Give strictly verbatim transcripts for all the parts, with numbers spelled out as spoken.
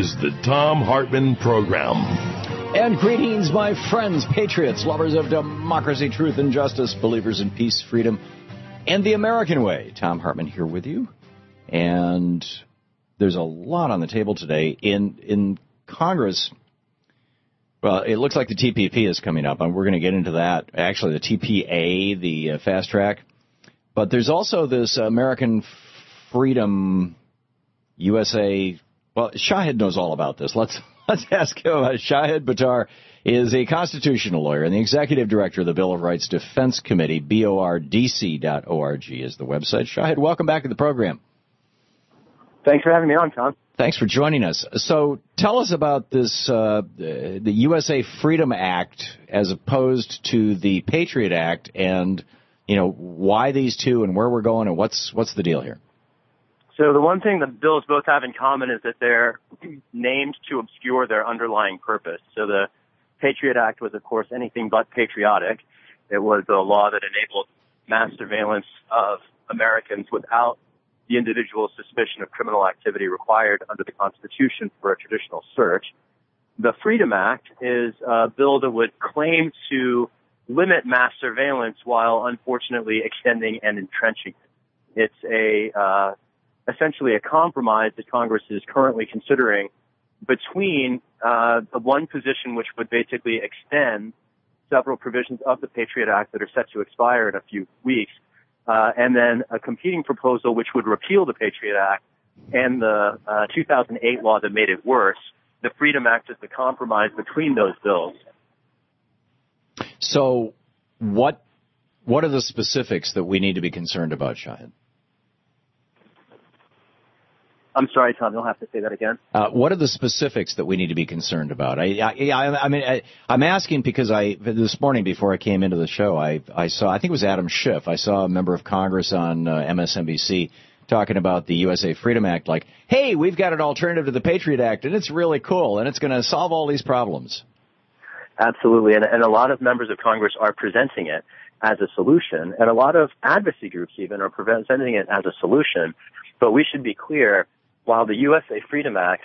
is the Thom Hartmann Program. And greetings, my friends, patriots, lovers of democracy, truth, and justice, believers in peace, freedom, and the American way. Thom Hartmann here with you. And there's a lot on the table today. In in Congress, well, it looks like the T P P is coming up, and we're going to get into that. Actually, the T P A, the uh, fast track. But there's also this American Freedom U S A. Well, Shahid knows all about this. Let's let's ask him about it. Shahid Buttar is a constitutional lawyer and the executive director of the Bill of Rights Defense Committee. B O R D C dot org is the website. Shahid, welcome back to the program. Thanks for having me on, Tom. Thanks for joining us. So tell us about this, uh, the U S A Freedom Act as opposed to the Patriot Act, and, you know, why these two and where we're going and what's what's the deal here? So the one thing the bills both have in common is that they're named to obscure their underlying purpose. So the Patriot Act was, of course, anything but patriotic. It was a law that enabled mass surveillance of Americans without the individual suspicion of criminal activity required under the Constitution for a traditional search. The Freedom Act is a bill that would claim to limit mass surveillance while unfortunately extending and entrenching it. It's a uh, essentially a compromise that Congress is currently considering between uh, the one position which would basically extend several provisions of the Patriot Act that are set to expire in a few weeks, uh, and then a competing proposal which would repeal the Patriot Act and the uh, two thousand eight law that made it worse. The Freedom Act is the compromise between those bills. So what what are the specifics that we need to be concerned about, Shahid? I'm sorry, Tom, you'll have to say that again. Uh, what are the specifics that we need to be concerned about? I, I, I, I mean, I, I'm asking because I this morning before I came into the show, I, I saw, I think it was Adam Schiff. I saw a member of Congress on uh, M S N B C talking about the U S A Freedom Act, like, hey, we've got an alternative to the Patriot Act, and it's really cool, and it's going to solve all these problems. Absolutely, and, and a lot of members of Congress are presenting it as a solution, and a lot of advocacy groups even are presenting it as a solution. But we should be clear, while the U S A Freedom Act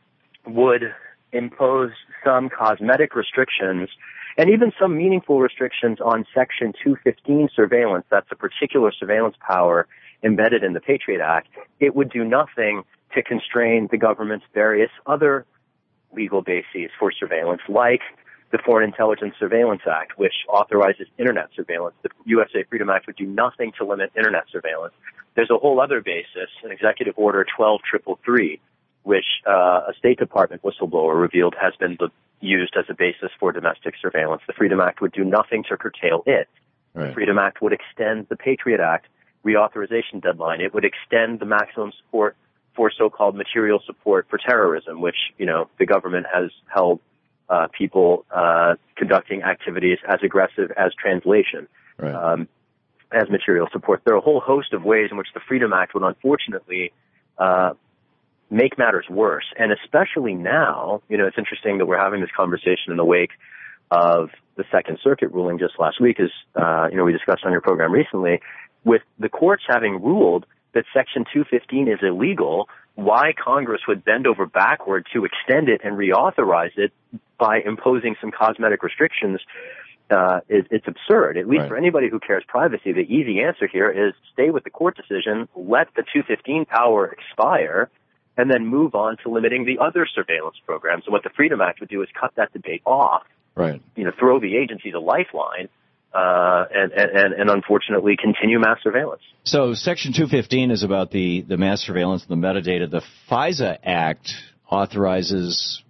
would impose some cosmetic restrictions and even some meaningful restrictions on Section two fifteen surveillance, that's a particular surveillance power embedded in the Patriot Act, it would do nothing to constrain the government's various other legal bases for surveillance, like the Foreign Intelligence Surveillance Act, which authorizes Internet surveillance. The U S A Freedom Act would do nothing to limit Internet surveillance. There's a whole other basis, an Executive Order twelve thirty-three, which uh, a State Department whistleblower revealed has been the, used as a basis for domestic surveillance. The Freedom Act would do nothing to curtail it. Right. The Freedom Act would extend the Patriot Act reauthorization deadline. It would extend the maximum support for so-called material support for terrorism, which, you know, the government has held uh, people uh, conducting activities as aggressive as translation. Right. Um, as material support. There are a whole host of ways in which the Freedom Act would unfortunately uh, make matters worse. And especially now, you know, it's interesting that we're having this conversation in the wake of the Second Circuit ruling just last week, as, uh, you know, we discussed on your program recently, with the courts having ruled that Section two fifteen is illegal. Why Congress would bend over backward to extend it and reauthorize it by imposing some cosmetic restrictions Uh, is, it's absurd. At least right. For anybody who cares privacy, the easy answer here is stay with the court decision, let the two fifteen power expire, and then move on to limiting the other surveillance programs. And what the Freedom Act would do is cut that debate off, right? You know, throw the agencies a lifeline, uh, and, and, and unfortunately continue mass surveillance. So Section two fifteen is about the, the mass surveillance and the metadata. The FISA Act authorizes,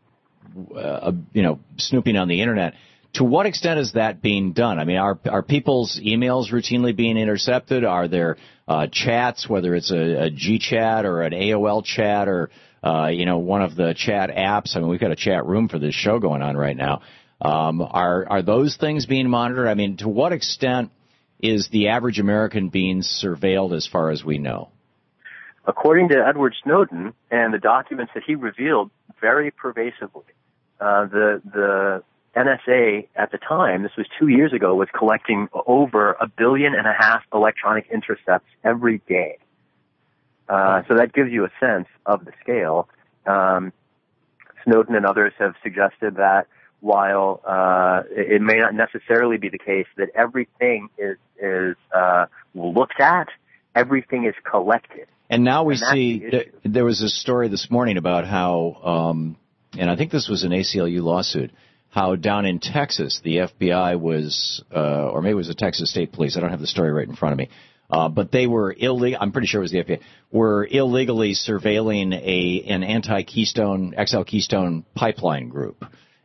uh, you know, snooping on the Internet. To what extent is that being done? I mean, are are people's emails routinely being intercepted? Are there uh, chats, whether it's a, a G chat or an A O L chat or, uh, you know, one of the chat apps? I mean, we've got a chat room for this show going on right now. Um, are are those things being monitored? I mean, to what extent is the average American being surveilled as far as we know? According to Edward Snowden and the documents that he revealed, very pervasively, uh, the the N S A at the time, this was two years ago, was collecting over a billion and a half electronic intercepts every day. Uh, so that gives you a sense of the scale. Um, Snowden and others have suggested that while uh, it may not necessarily be the case that everything is is uh, looked at, everything is collected. And now we and see the th- there was a story this morning about how, um, and I think this was an A C L U lawsuit, how down in Texas the F B I was, uh, or maybe it was the Texas State Police. I don't have the story right in front of me. Uh, but they were illegal. I'm pretty sure it was the F B I. Were illegally surveilling a an anti-Keystone X L Keystone pipeline group,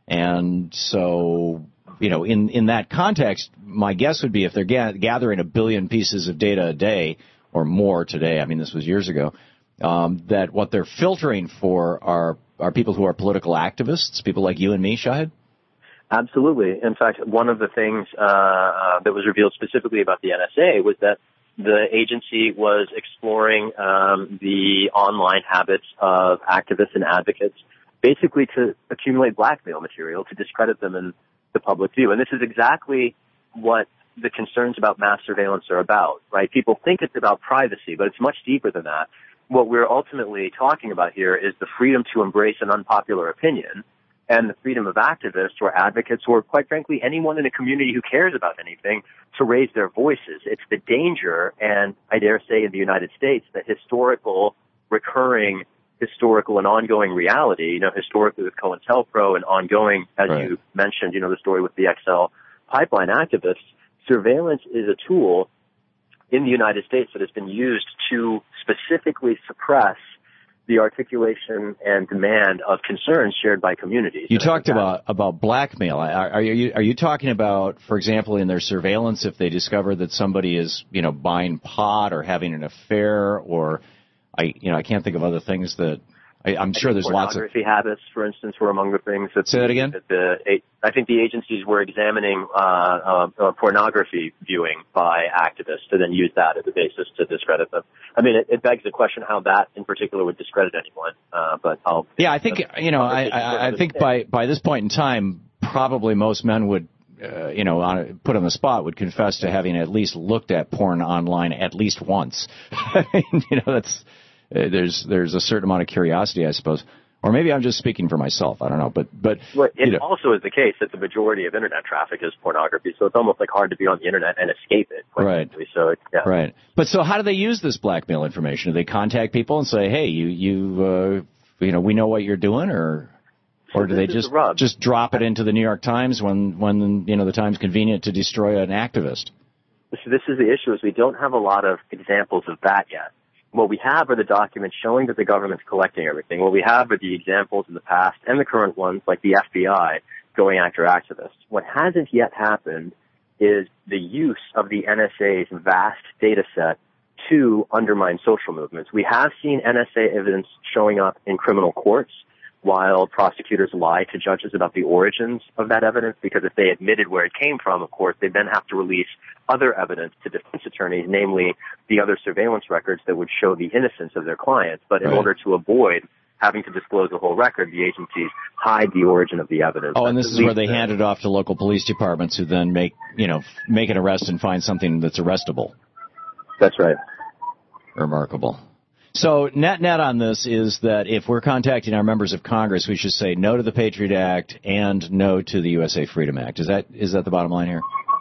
and so you know, in in that context, my guess would be if they're ga- gathering a billion pieces of data a day or more today. I mean, this was years ago. Um, that what they're filtering for are are people who are political activists, people like you and me, Shahid. Absolutely. In fact, one of the things uh, uh, that was revealed specifically about the N S A was that the agency was exploring um, the online habits of activists and advocates, basically to accumulate blackmail material to discredit them in the public view. And this is exactly what the concerns about mass surveillance are about, right? People think it's about privacy, but it's much deeper than that. What we're ultimately talking about here is the freedom to embrace an unpopular opinion and the freedom of activists or advocates or, quite frankly, anyone in a community who cares about anything to raise their voices. It's the danger, and I dare say in the United States, that historical, recurring, historical and ongoing reality, you know, historically with COINTELPRO and ongoing, as right. you mentioned, you know, the story with the X L pipeline activists, surveillance is a tool in the United States that has been used to specifically suppress the articulation and demand of concerns shared by communities. You talked about, about blackmail. Are, are you are you talking about, for example, in their surveillance, if they discover that somebody is, you know, buying pot or having an affair, or I you know I can't think of other things that I, I'm sure there's lots of pornography habits, for instance, were among the things that. Say that again. That the I think the agencies were examining uh, uh, uh, pornography viewing by activists to then use that as a basis to discredit them. I mean, it, it begs the question how that in particular would discredit anyone. Uh, but I'll. Yeah, I think you know. I, I, I think by by this point in time, probably most men would. Uh, you know, on, put on the spot, would confess to having at least looked at porn online at least once. I mean, you know, that's uh, there's there's a certain amount of curiosity, I suppose, or maybe I'm just speaking for myself. I don't know, but but well, it you know. also is the case that the majority of internet traffic is pornography, so it's almost like hard to be on the internet and escape it. Right. Frankly. So it, yeah. Right. But so how do they use this blackmail information? Do they contact people and say, hey, you you uh, you know, we know what you're doing, or? Or do they just the just drop it into the New York Times when, when you know the Times convenient to destroy an activist? So this is the issue: is we don't have a lot of examples of that yet. What we have are the documents showing that the government's collecting everything. What we have are the examples in the past and the current ones, like the F B I going after activists. What hasn't yet happened is the use of the N S A's vast data set to undermine social movements. We have seen N S A evidence showing up in criminal courts, while prosecutors lie to judges about the origins of that evidence, because if they admitted where it came from, of course, they then have to release other evidence to defense attorneys, namely the other surveillance records that would show the innocence of their clients. But in right. order to avoid having to disclose the whole record, the agencies hide the origin of the evidence. Oh, and this That's is where they the, hand it off to local police departments who then make, you know, make an arrest and find something that's arrestable. That's right. Remarkable. So net net on this is that if we're contacting our members of Congress, we should say no to the Patriot Act and no to the U S A Freedom Act. Is that is that the bottom line here?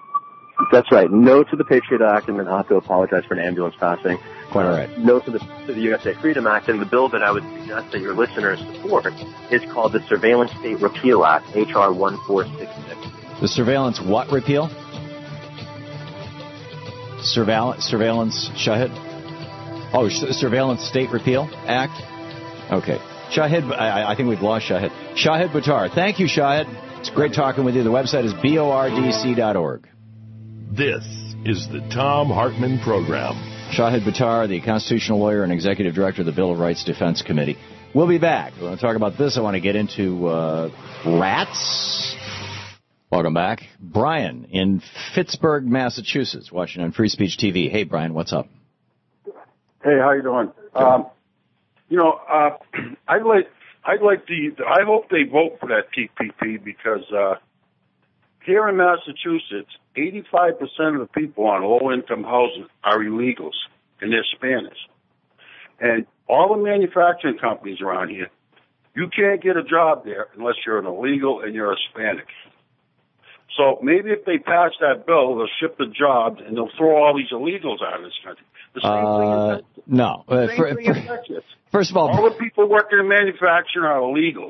That's right. No to the Patriot Act, and then I'll have to apologize for an ambulance passing. Quite all right. No to the, to the U S A Freedom Act, and the bill that I would suggest that your listeners support is called the Surveillance State Repeal Act, H R one four six six. The surveillance what repeal? Surveillance, surveillance, Shahid? Oh, Surveillance State Repeal Act? Okay. Shahid, I, I think we've lost Shahid. Shahid Buttar. Thank you, Shahid. It's great talking with you. The website is B O R D C dot org. This is the Thom Hartmann Program. Shahid Buttar, the constitutional lawyer and executive director of the Bill of Rights Defense Committee. We'll be back. We want to talk about this. I want to get into uh, rats. Welcome back. Brian in Pittsburgh, Massachusetts, watching on Free Speech T V. Hey, Brian, what's up? Hey, how you doing? Um, you know, uh, I'd like, I'd like to, I hope they vote for that T P P because, uh, here in Massachusetts, eighty-five percent of the people on low-income housing are illegals, and they're Spanish. And all the manufacturing companies around here, You can't get a job there unless you're an illegal and you're Hispanic. So maybe if they pass that bill, they'll ship the jobs and they'll throw all these illegals out of this country. The same uh, thing in Texas. No. The Uh, same for, thing for, in Texas. First of all, all the people working in manufacturing are illegals.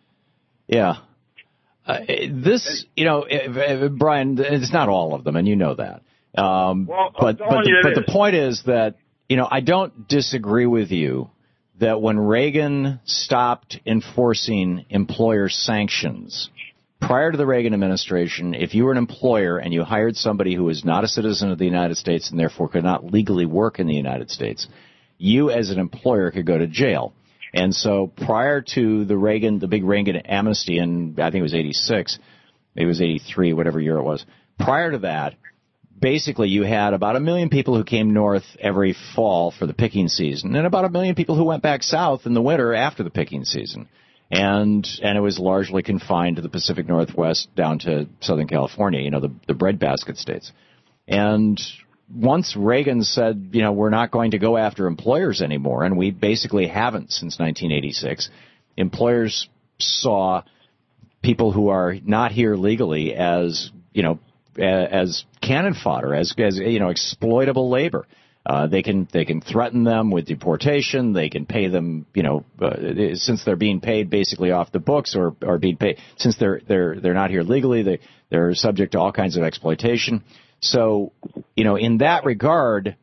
Yeah. Uh, this, you know, if, if, Brian, it's not all of them, and you know that. Um, well, but but, the, but the point is that, you know, I don't disagree with you that when Reagan stopped enforcing employer sanctions, prior to the Reagan administration, if you were an employer and you hired somebody who was not a citizen of the United States and therefore could not legally work in the United States, you as an employer could go to jail. And so prior to the Reagan, the big Reagan amnesty in, I think it was eighty-six, maybe it was eighty-three, whatever year it was. Prior to that, basically you had about a million people who came north every fall for the picking season and about a million people who went back south in the winter after the picking season. And and it was largely confined to the Pacific Northwest down to Southern California, you know, the, the breadbasket states. And once Reagan said, you know, we're not going to go after employers anymore, and we basically haven't since nineteen eighty-six, employers saw people who are not here legally as, you know, as cannon fodder, as, as you know, exploitable labor. Uh, they can they can threaten them with deportation. They can pay them, you know, uh, since they're being paid basically off the books, or, or being paid since they're they're they're not here legally. They they're subject to all kinds of exploitation. So, you know, in that regard,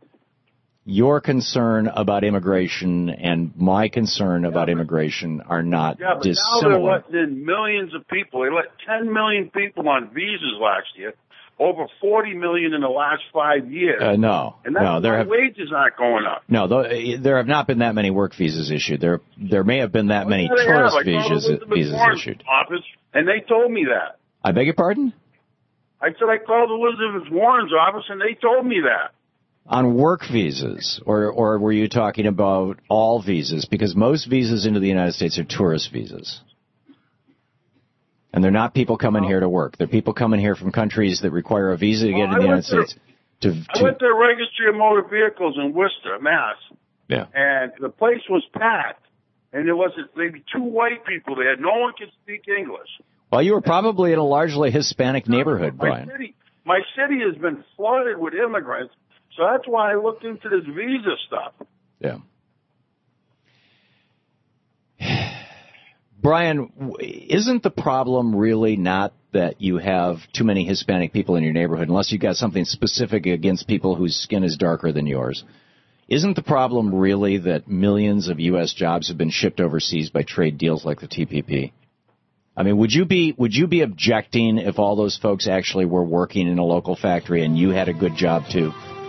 your concern about immigration and my concern yeah, about but, immigration are not yeah, but dissimilar. Now they're letting in millions of people. They let ten million people on visas last year. Over forty million in the last five years. Uh, no, and that's no, there why have, wages aren't going up. No, there have not been that many work visas issued. There, there may have been that well, many tourist visas, visas issued. Office, and they told me that. I beg your pardon? I said I called Elizabeth Warren's office, and they told me that. On work visas, or or were you talking about all visas? Because most visas into the United States are tourist visas. And they're not people coming here to work. They're people coming here from countries that require a visa to get well, into the United to, States. To, to, I went to the Registry of Motor Vehicles in Worcester, Mass. Yeah. And the place was packed. And there was maybe two white people there. No one could speak English. Well, you were probably in a largely Hispanic neighborhood, my Brian. City, my city has been flooded with immigrants. So that's why I looked into this visa stuff. Yeah. Brian, isn't the problem really not that you have too many Hispanic people in your neighborhood, unless you've got something specific against people whose skin is darker than yours? Isn't the problem really that millions of U S jobs have been shipped overseas by trade deals like the T P P? I mean, would you be would you be objecting if all those folks actually were working in a local factory and you had a good job too?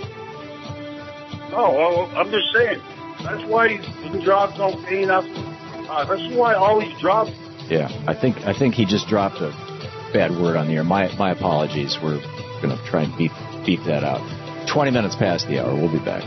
No, well, I'm just saying. That's why the jobs don't pay enough. Uh, that's why all these jobs. Yeah, I think I think he just dropped a bad word on the air. My my apologies. We're going to try and beep beep that out. Twenty minutes past the hour. We'll be back.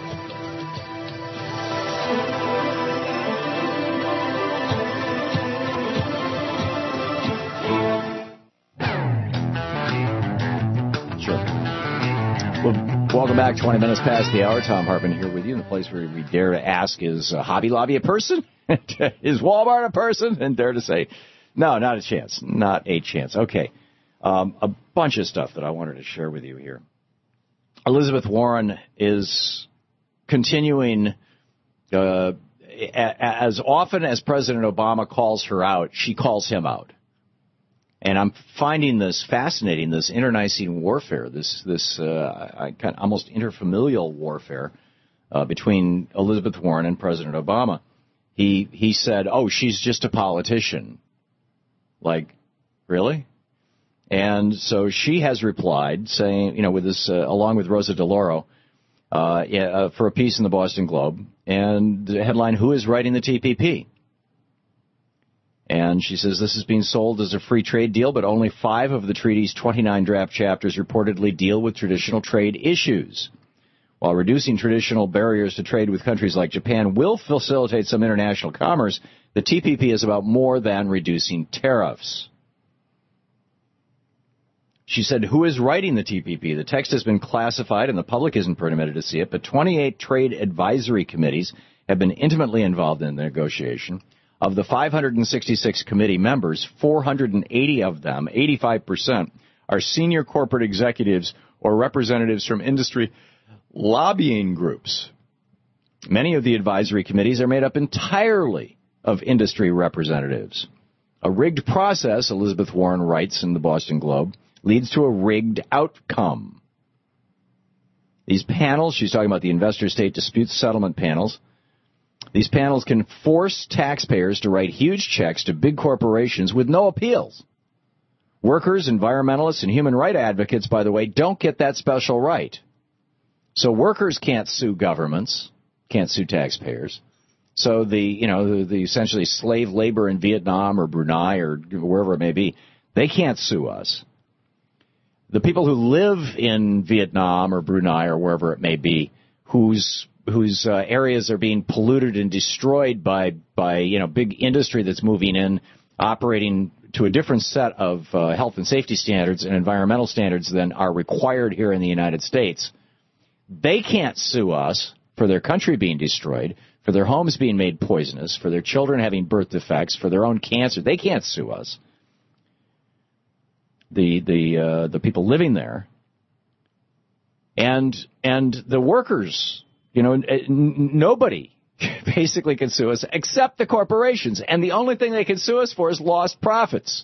Sure. Well, welcome back. Twenty minutes past the hour. Tom Hartman here with you in the place where we dare to ask: is uh, Hobby Lobby a person? Is Walmart a person? And dare to say, no, not a chance. Not a chance. Okay. Um, a bunch of stuff that I wanted to share with you here. Elizabeth Warren is continuing, uh, as often as President Obama calls her out, she calls him out. And I'm finding this fascinating, this internecine warfare, this, this uh, kind of almost interfamilial warfare uh, between Elizabeth Warren and President Obama. He he said, oh, she's just a politician. Like, really? And so she has replied, saying, you know, with this, uh, along with Rosa DeLauro, uh, yeah, uh, for a piece in the Boston Globe, and the headline, who is writing the T P P? And she says this is being sold as a free trade deal, but only five of the treaty's twenty-nine draft chapters reportedly deal with traditional trade issues. While reducing traditional barriers to trade with countries like Japan will facilitate some international commerce, the T P P is about more than reducing tariffs. She said, who is writing the T P P? The text has been classified and the public isn't permitted to see it, but twenty-eight trade advisory committees have been intimately involved in the negotiation. Of the five hundred sixty-six committee members, four hundred eighty of them, eighty-five percent, are senior corporate executives or representatives from industry lobbying groups. Many of the advisory committees are made up entirely of industry representatives. A rigged process, Elizabeth Warren writes in the Boston Globe, leads to a rigged outcome. These panels, she's talking about the investor-state dispute settlement panels, these panels can force taxpayers to write huge checks to big corporations with no appeals. Workers, environmentalists, and human rights advocates, by the way, don't get that special right. So workers can't sue governments, can't sue taxpayers. So the, you know, the, the essentially slave labor in Vietnam or Brunei or wherever it may be, they can't sue us. The people who live in Vietnam or Brunei or wherever it may be, whose whose uh, areas are being polluted and destroyed by, by, you know, big industry that's moving in, operating to a different set of uh, health and safety standards and environmental standards than are required here in the United States. They can't sue us for their country being destroyed, for their homes being made poisonous, for their children having birth defects, for their own cancer. They can't sue us. The the uh, the people living there, and and the workers. You know, n- nobody basically can sue us except the corporations, and the only thing they can sue us for is lost profits.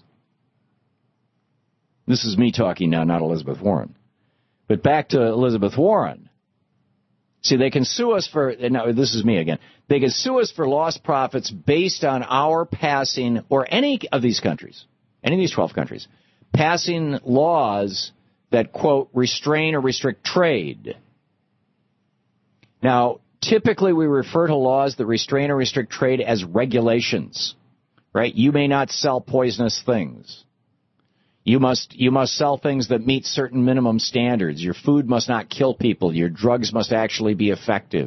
This is me talking now, not Elizabeth Warren. But back to Elizabeth Warren. See, they can sue us for, now this is me again, they can sue us for lost profits based on our passing, or any of these countries, any of these twelve countries, passing laws that, quote, restrain or restrict trade. Now, typically we refer to laws that restrain or restrict trade as regulations, right? You may not sell poisonous things. You must you must sell things that meet certain minimum standards. Your food must not kill people. Your drugs must actually be effective.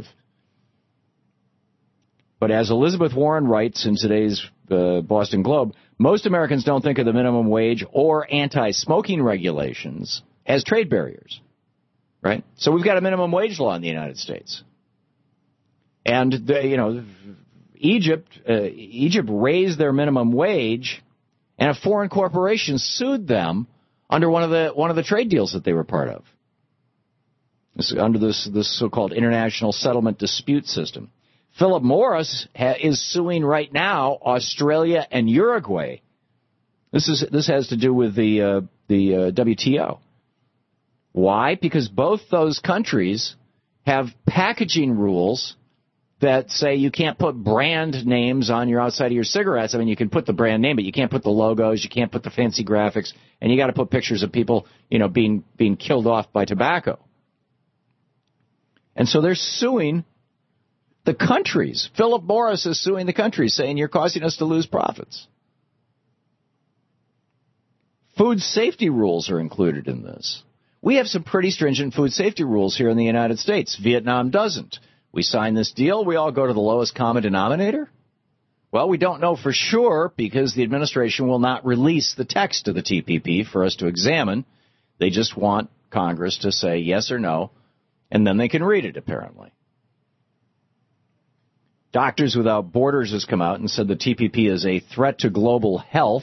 But as Elizabeth Warren writes in today's uh, Boston Globe, most Americans don't think of the minimum wage or anti-smoking regulations as trade barriers, right? So we've got a minimum wage law in the United States. And, the, you know, Egypt, uh, Egypt raised their minimum wage, and a foreign corporation sued them under one of the one of the trade deals that they were part of. This, under this this so-called international settlement dispute system. Philip Morris ha, is suing right now Australia and Uruguay. This is this has to do with the uh, the uh, W T O. Why? Because both those countries have packaging rules that say you can't put brand names on your outside of your cigarettes. I mean, you can put the brand name, but you can't put the logos, you can't put the fancy graphics, and you got to put pictures of people, you know, being being killed off by tobacco. And so they're suing the countries. Philip Morris is suing the countries, saying you're causing us to lose profits. Food safety rules are included in this. We have some pretty stringent food safety rules here in the United States. Vietnam doesn't. We sign this deal, we all go to the lowest common denominator? Well, we don't know for sure because the administration will not release the text of the T P P for us to examine. They just want Congress to say yes or no, and then they can read it, apparently. Doctors Without Borders has come out and said the T P P is a threat to global health.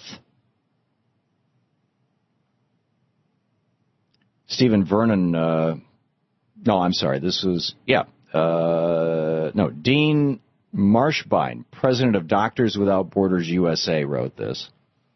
Stephen Vernon, uh, no, I'm sorry, this was, yeah. Uh, no, Dean Marshbein, president of Doctors Without Borders U S A, wrote this.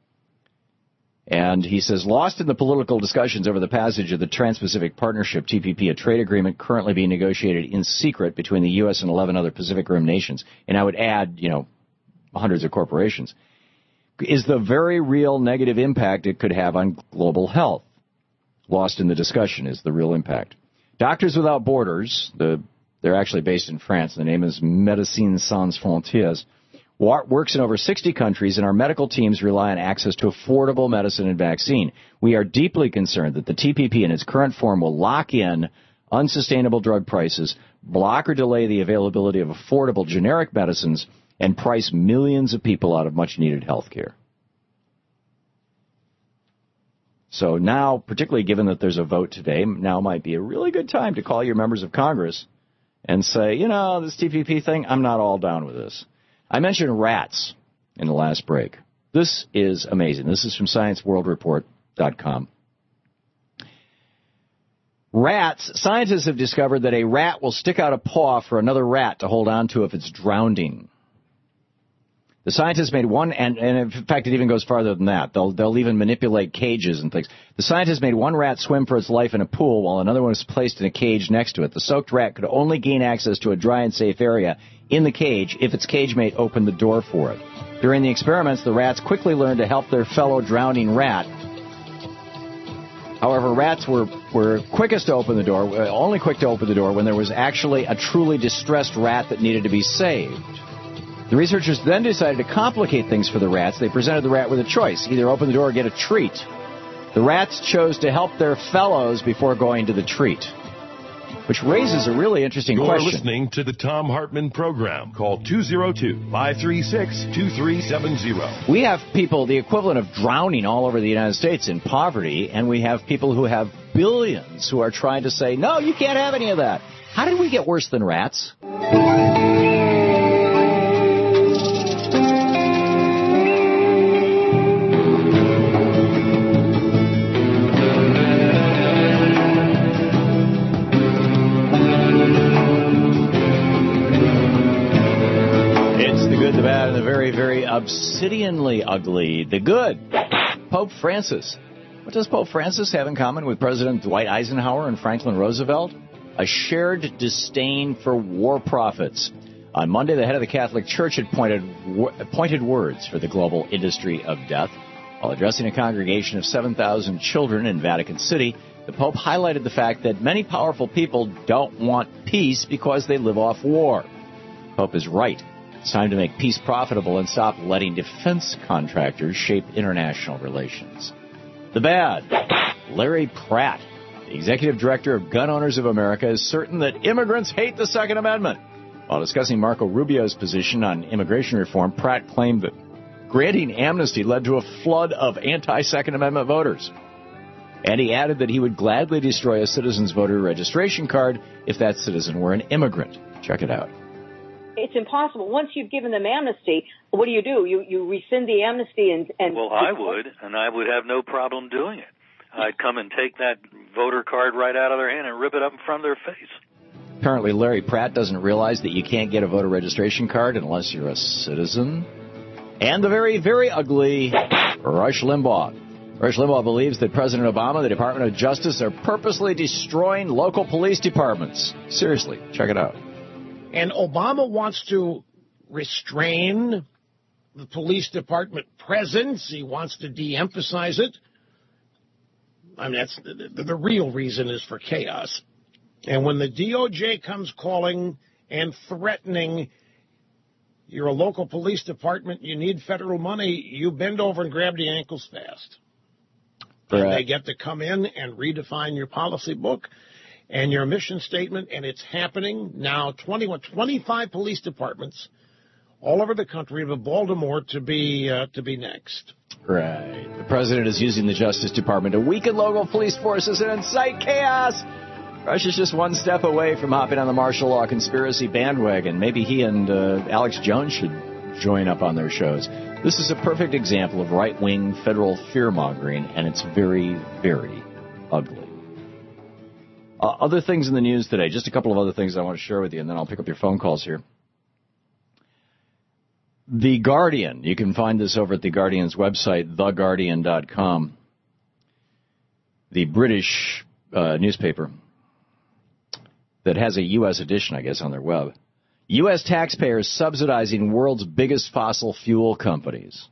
And he says, lost in the political discussions over the passage of the Trans-Pacific Partnership, T P P, a trade agreement currently being negotiated in secret between the U S and eleven other Pacific Rim nations, and I would add, you know, hundreds of corporations, is the very real negative impact it could have on global health. Lost in the discussion is the real impact. Doctors Without Borders, the they're actually based in France. The name is Médecins Sans Frontières. Works in over sixty countries, and our medical teams rely on access to affordable medicine and vaccine. We are deeply concerned that the T P P in its current form will lock in unsustainable drug prices, block or delay the availability of affordable generic medicines, and price millions of people out of much-needed health care. So now, particularly given that there's a vote today, now might be a really good time to call your members of Congress and say, you know, this T P P thing, I'm not all down with this. I mentioned rats. in the last break. This is amazing. This is from science world report dot com. Rats, scientists have discovered that a rat will stick out a paw for another rat to hold on to if it's drowning. The scientists made one, and, and in fact it even goes farther than that. They'll, they'll even manipulate cages and things. The scientists made one rat swim for its life in a pool while another one was placed in a cage next to it. The soaked rat could only gain access to a dry and safe area in the cage if its cage mate opened the door for it. During the experiments, the rats quickly learned to help their fellow drowning rat. However, rats were, were quickest to open the door, only quick to open the door when there was actually a truly distressed rat that needed to be saved. The researchers then decided to complicate things for the rats. They presented the rat with a choice, either open the door or get a treat. The rats chose to help their fellows before going to the treat, which raises a really interesting You're question. You're listening to the Tom Hartman program. Call two oh two, five three six, two three seven zero. We have people, the equivalent of drowning all over the United States in poverty, and we have people who have billions who are trying to say, no, you can't have any of that. How did we get worse than rats? The bad and the very, very obsidianly ugly. The good. Pope Francis. What does Pope Francis have in common with President Dwight Eisenhower and Franklin Roosevelt? A shared disdain for war profits. On Monday, the head of the Catholic Church had pointed, pointed words for the global industry of death. While addressing a congregation of seven thousand children in Vatican City, the Pope highlighted the fact that many powerful people don't want peace because they live off war. The Pope is right. It's time to make peace profitable and stop letting defense contractors shape international relations. The bad. Larry Pratt, the executive director of Gun Owners of America, is certain that immigrants hate the Second Amendment. While discussing Marco Rubio's position on immigration reform, Pratt claimed that granting amnesty led to a flood of anti-Second Amendment voters. And he added that he would gladly destroy a citizen's voter registration card if that citizen were an immigrant. Check it out. It's impossible. Once you've given them amnesty, what do you do? You you rescind the amnesty and... and well, I would, and I would have no problem doing it. I'd come and take that voter card right out of their hand and rip it up in front of their face. Apparently, Larry Pratt doesn't realize that you can't get a voter registration card unless you're a citizen. And the very, very ugly Rush Limbaugh. Rush Limbaugh believes that President Obama, the Department of Justice, are purposely destroying local police departments. Seriously, check it out. And Obama wants to restrain the police department presence. He wants to de-emphasize it. I mean, that's the, the, the real reason is for chaos. And when the D O J comes calling and threatening you're a local police department, you need federal money, you bend over and grab the ankles fast. Right. And they get to come in and redefine your policy book and your mission statement, and it's happening now. twenty-one, twenty-five police departments all over the country, but Baltimore to be uh, to be next. Right. The president is using the Justice Department to weaken local police forces and incite chaos. Rush is just one step away from hopping on the martial law conspiracy bandwagon. Maybe he and uh, Alex Jones should join up on their shows. This is a perfect example of right-wing federal fear-mongering, and it's very, very ugly. Uh, other things in the news today, just a couple of other things I want to share with you, and then I'll pick up your phone calls here. The Guardian, you can find this over at the Guardian's website, the guardian dot com. The British uh, newspaper that has a U S edition, I guess, on their web. U S taxpayers subsidizing world's biggest fossil fuel companies.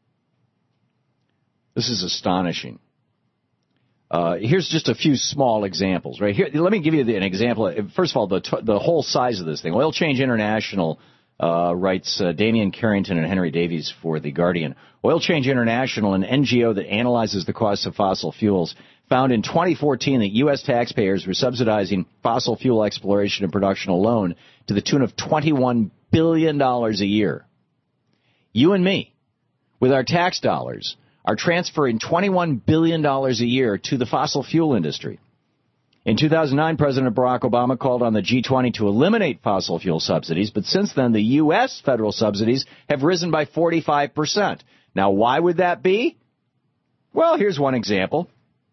This is astonishing. Uh, here's just a few small examples, right here. Let me give you an example. First of all, the t- the whole size of this thing. Oil Change International uh, writes uh, Damian Carrington and Henry Davies for The Guardian. Oil Change International, an N G O that analyzes the costs of fossil fuels, found in twenty fourteen that U S taxpayers were subsidizing fossil fuel exploration and production alone to the tune of twenty-one billion dollars a year. You and me, with our tax dollars, are transferring twenty-one billion dollars a year to the fossil fuel industry. In two thousand nine, President Barack Obama called on the G twenty to eliminate fossil fuel subsidies, but since then, the U S federal subsidies have risen by forty-five percent. Now, why would that be? Well, here's one example.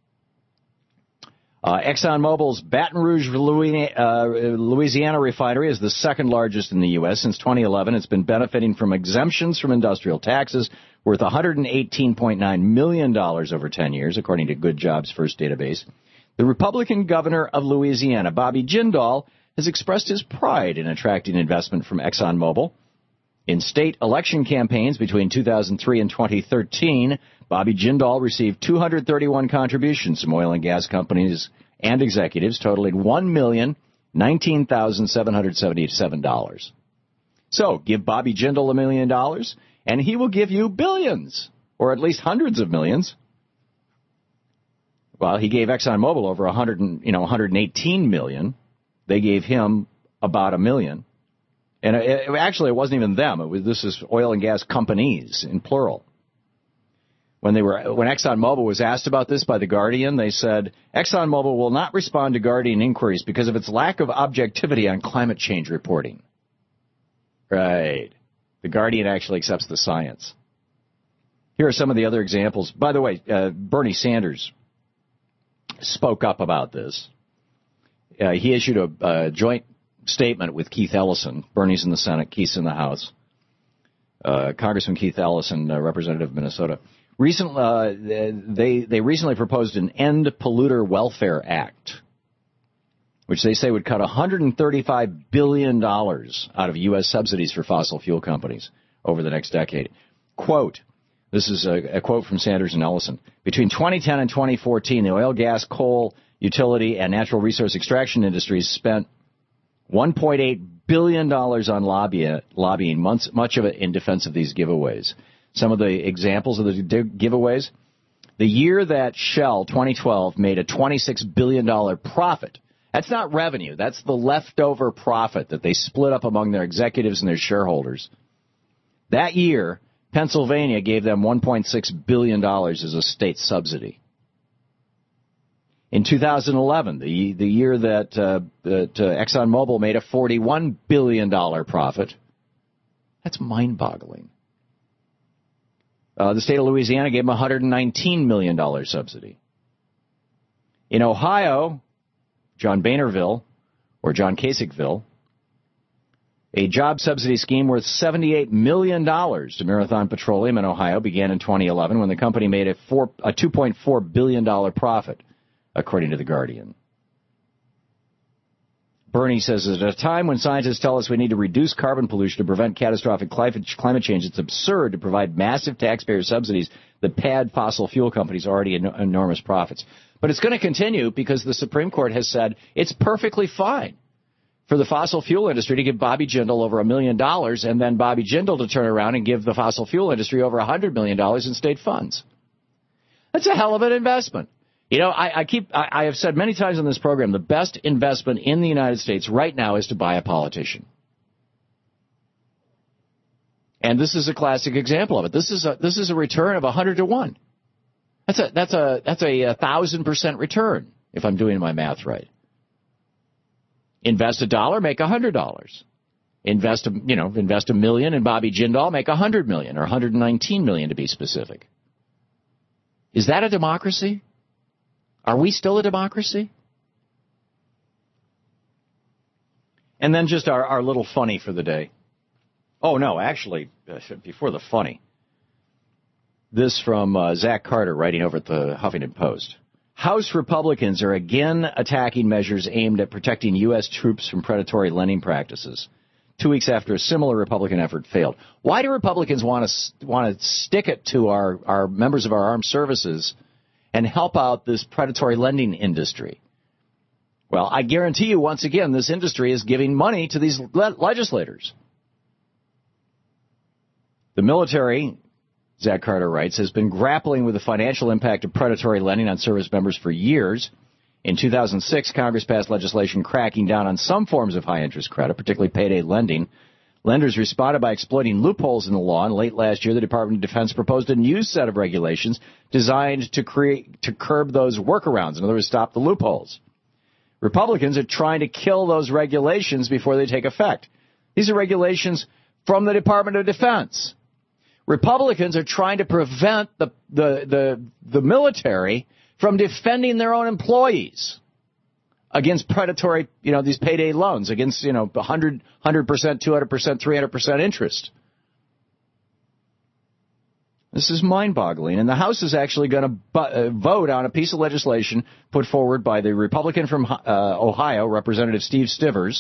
Uh, ExxonMobil's Baton Rouge, Louisiana refinery is the second largest in the U S Since twenty eleven, it's been benefiting from exemptions from industrial taxes worth one hundred eighteen point nine million dollars over ten years, according to Good Jobs First database. The Republican governor of Louisiana, Bobby Jindal, has expressed his pride in attracting investment from ExxonMobil. In state election campaigns between two thousand three and twenty thirteen, Bobby Jindal received two hundred thirty-one contributions from oil and gas companies and executives, totaling one million nineteen thousand seven hundred seventy-seven dollars. So, give Bobby Jindal a million dollars, and he will give you billions, or at least hundreds of millions. Well, he gave ExxonMobil over one hundred, you know, one hundred eighteen million. They gave him about a million. And it, it, actually, it wasn't even them. It was, this is oil and gas companies in plural. When they were, when ExxonMobil was asked about this by The Guardian, they said, ExxonMobil will not respond to Guardian inquiries because of its lack of objectivity on climate change reporting. Right. The Guardian actually accepts the science. Here are some of the other examples. By the way, uh, Bernie Sanders spoke up about this. Uh, he issued a, a joint statement with Keith Ellison. Bernie's in the Senate, Keith's in the House. Uh, Congressman Keith Ellison, uh, representative of Minnesota. Recent, uh, they they recently proposed an End Polluter Welfare Act, which they say would cut one hundred thirty-five billion dollars out of U S subsidies for fossil fuel companies over the next decade. Quote, this is a, a quote from Sanders and Ellison. Between twenty ten and twenty fourteen, the oil, gas, coal, utility, and natural resource extraction industries spent one point eight billion dollars on lobby, lobbying, months, much of it in defense of these giveaways. Some of the examples of the giveaways. The year that Shell, twenty twelve, made a twenty-six billion dollars profit. That's not revenue. That's the leftover profit that they split up among their executives and their shareholders. That year, Pennsylvania gave them one point six billion dollars as a state subsidy. In two thousand eleven, the, the year that, uh, that uh, ExxonMobil made a forty-one billion dollars profit, that's mind-boggling. Uh, the state of Louisiana gave them a one hundred nineteen million dollars subsidy. In Ohio, John Boehnerville, or John Kasichville, a job subsidy scheme worth seventy-eight million dollars to Marathon Petroleum in Ohio began in twenty eleven when the company made a, four, a two point four billion dollars profit, according to The Guardian. Bernie says, at a time when scientists tell us we need to reduce carbon pollution to prevent catastrophic climate change, it's absurd to provide massive taxpayer subsidies that pad fossil fuel companies' already en- enormous profits. But it's going to continue because the Supreme Court has said it's perfectly fine for the fossil fuel industry to give Bobby Jindal over a million dollars and then Bobby Jindal to turn around and give the fossil fuel industry over a hundred million dollars in state funds. That's a hell of an investment. You know, I, I keep, I, I have said many times on this program, the best investment in the United States right now is to buy a politician. And this is a classic example of it. This is a, this is a return of a hundred to one. That's a, that's a, that's a, a thousand percent return, if I'm doing my math right. Invest a dollar, make a hundred dollars. Invest a, you know, invest a million in Bobby Jindal, make a hundred million, or one hundred nineteen million to be specific. Is that a democracy? Are we still a democracy? And then just our, our little funny for the day. Oh, no, actually, uh, before the funny. This from uh, Zach Carter, writing over at the Huffington Post. House Republicans are again attacking measures aimed at protecting U S troops from predatory lending practices, two weeks after a similar Republican effort failed. Why do Republicans want to want to stick it to our, our members of our armed services and help out this predatory lending industry? Well, I guarantee you, once again, this industry is giving money to these le- legislators. The military, Zach Carter writes, has been grappling with the financial impact of predatory lending on service members for years. In two thousand six, Congress passed legislation cracking down on some forms of high-interest credit, particularly payday lending. Lenders responded by exploiting loopholes in the law, and late last year, the Department of Defense proposed a new set of regulations designed to create to curb those workarounds. In other words, stop the loopholes. Republicans are trying to kill those regulations before they take effect. These are regulations from the Department of Defense. Republicans are trying to prevent the, the, the, the military from defending their own employees against predatory, you know, these payday loans, against, you know, one hundred, one hundred percent, two hundred percent, three hundred percent interest. This is mind-boggling. And the House is actually going to bu- uh, vote on a piece of legislation put forward by the Republican from uh, Ohio, Representative Steve Stivers,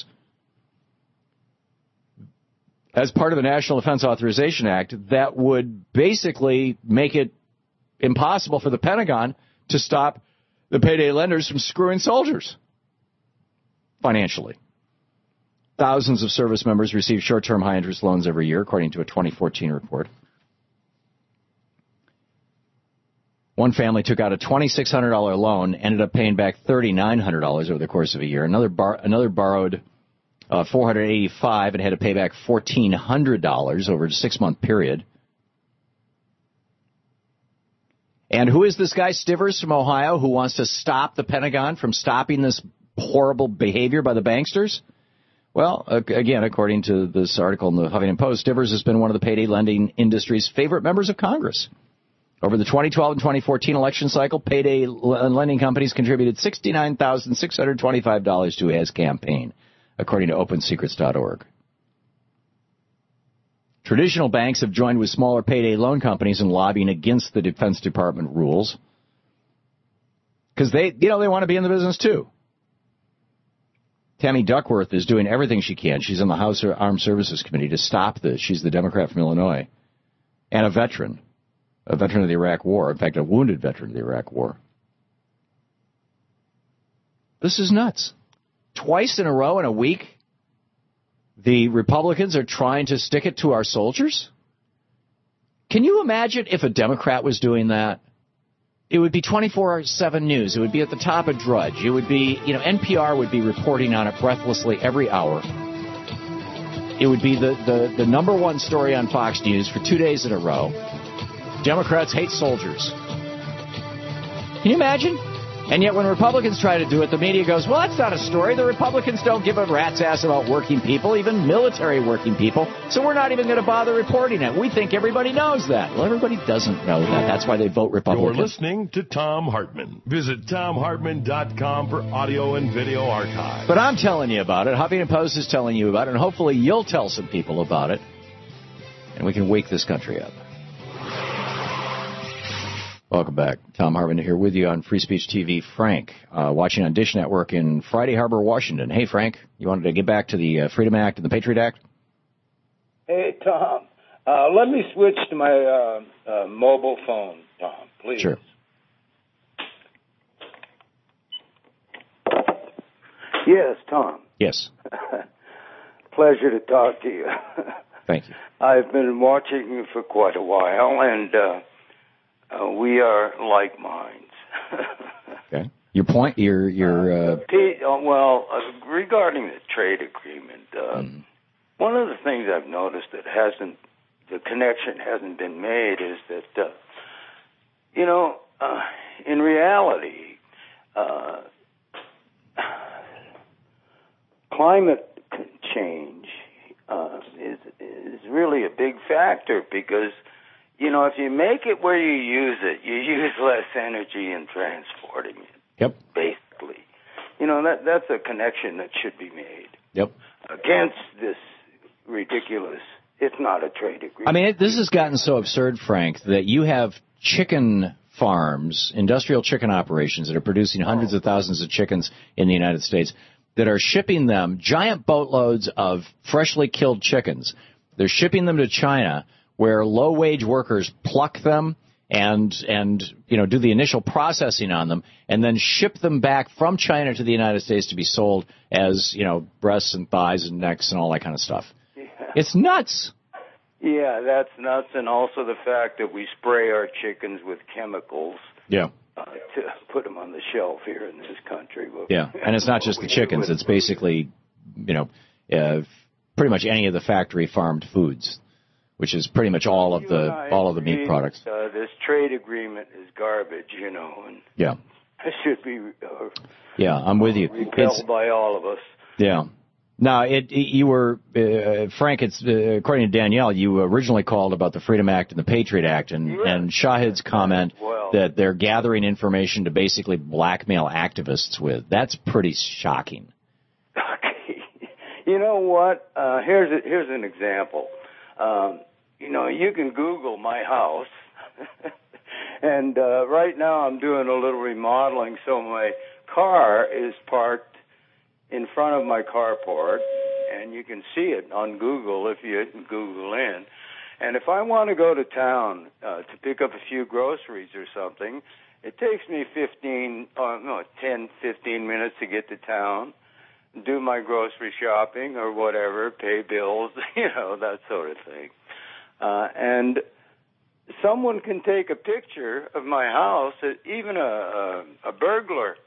as part of the National Defense Authorization Act that would basically make it impossible for the Pentagon to stop the payday lenders from screwing soldiers financially. Thousands of service members receive short-term high-interest loans every year, according to a twenty fourteen report. One family took out a twenty-six hundred dollars loan, ended up paying back three thousand nine hundred dollars over the course of a year. Another bar- another borrowed uh, four hundred eighty-five dollars and had to pay back one thousand four hundred dollars over a six-month period. And who is this guy, Stivers from Ohio, who wants to stop the Pentagon from stopping this horrible behavior by the banksters? Well, again, according to this article in the Huffington Post, Stivers has been one of the payday lending industry's favorite members of Congress. Over the twenty twelve and twenty fourteen election cycle, payday lending companies contributed sixty-nine thousand six hundred twenty-five dollars to his campaign, according to open secrets dot org. Traditional banks have joined with smaller payday loan companies in lobbying against the Defense Department rules because they, you know, they want to be in the business too. Tammy Duckworth is doing everything she can. She's in the House Armed Services Committee to stop this. She's the Democrat from Illinois and a veteran. A veteran of the Iraq War. In fact, a wounded veteran of the Iraq War. This is nuts. Twice in a row in a week, the Republicans are trying to stick it to our soldiers? Can you imagine if a Democrat was doing that? It would be twenty-four seven news. It would be at the top of Drudge. It would be, you know, N P R would be reporting on it breathlessly every hour. It would be the, the, the number one story on Fox News for two days in a row. Democrats hate soldiers. Can you imagine? And yet when Republicans try to do it, the media goes, well, that's not a story. The Republicans don't give a rat's ass about working people, even military working people, so we're not even going to bother reporting it. We think everybody knows that. Well, everybody doesn't know that. That's why they vote Republican. You're listening to Thom Hartmann. Visit Thom Hartmann dot com for audio and video archive. But I'm telling you about it. Huffington Post is telling you about it, and hopefully you'll tell some people about it, and we can wake this country up. Welcome back. Thom Hartmann here with you on Free Speech T V. Frank, uh, watching on Dish Network in Friday Harbor, Washington. Hey, Frank, you wanted to get back to the uh, Freedom Act and the Patriot Act? Hey, Tom. Uh, let me switch to my uh, uh, mobile phone, Tom, please. Sure. Yes, Tom. Yes. Pleasure to talk to you. Thank you. I've been watching you for quite a while, and uh, uh, we are like minds. Okay. Your point, your your. Uh... Pete, uh, well, uh, regarding the trade agreement, uh, mm. one of the things I've noticed that hasn't, the connection hasn't been made is that, uh, you know, uh, in reality, uh, climate change uh, is is really a big factor because, you know, if you make it where you use it, you use less energy in transporting it. Yep. Basically. You know, that that's a connection that should be made. Yep. Against this ridiculous, it's not a trade agreement. I mean, it, this has gotten so absurd, Frank, that you have chicken farms, industrial chicken operations that are producing hundreds oh. of thousands of chickens in the United States that are shipping them giant boatloads of freshly killed chickens. They're shipping them to China where low-wage workers pluck them and, and you know, do the initial processing on them and then ship them back from China to the United States to be sold as, you know, breasts and thighs and necks and all that kind of stuff. Yeah. It's nuts. Yeah, that's nuts. And also the fact that we spray our chickens with chemicals. Yeah. Uh, to put them on the shelf here in this country. Well, yeah, and it's not just the chickens. It's basically, you know, uh, pretty much any of the factory farmed foods, which is pretty much all of the all of the meat products. Uh, this trade agreement is garbage, you know. And yeah. should be uh, yeah, I'm with you. repelled It's, by all of us. Yeah. No, it, it you were, uh, Frank, it's, uh, according to Danielle, you originally called about the Freedom Act and the Patriot Act, and, yes. and Shahid's comment well. that they're gathering information to basically blackmail activists with. That's pretty shocking. Okay. You know what? Uh, here's a, here's an example. Um, you know, you can Google my house, and uh, right now I'm doing a little remodeling, so my car is parked in front of my carport, and you can see it on Google if you Google in. And if I want to go to town uh, to pick up a few groceries or something, it takes me fifteen, uh, no, ten, fifteen minutes to get to town, do my grocery shopping or whatever, pay bills, you know, that sort of thing. Uh, and someone can take a picture of my house, even a, a, a burglar,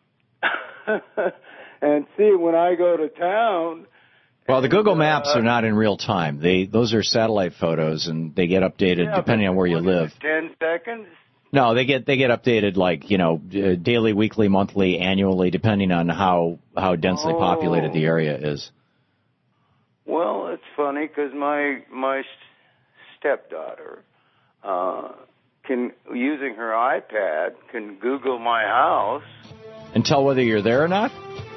and see when I go to town. Well, the Google and, Maps uh, are not in real time. They Those are satellite photos, and they get updated yeah, depending on where you live. Ten seconds? No, they get they get updated like, you know, uh, daily, weekly, monthly, annually, depending on how, how densely Oh. populated the area is. Well, it's funny because my my stepdaughter uh, can, using her iPad, can Google my house. And tell whether you're there or not?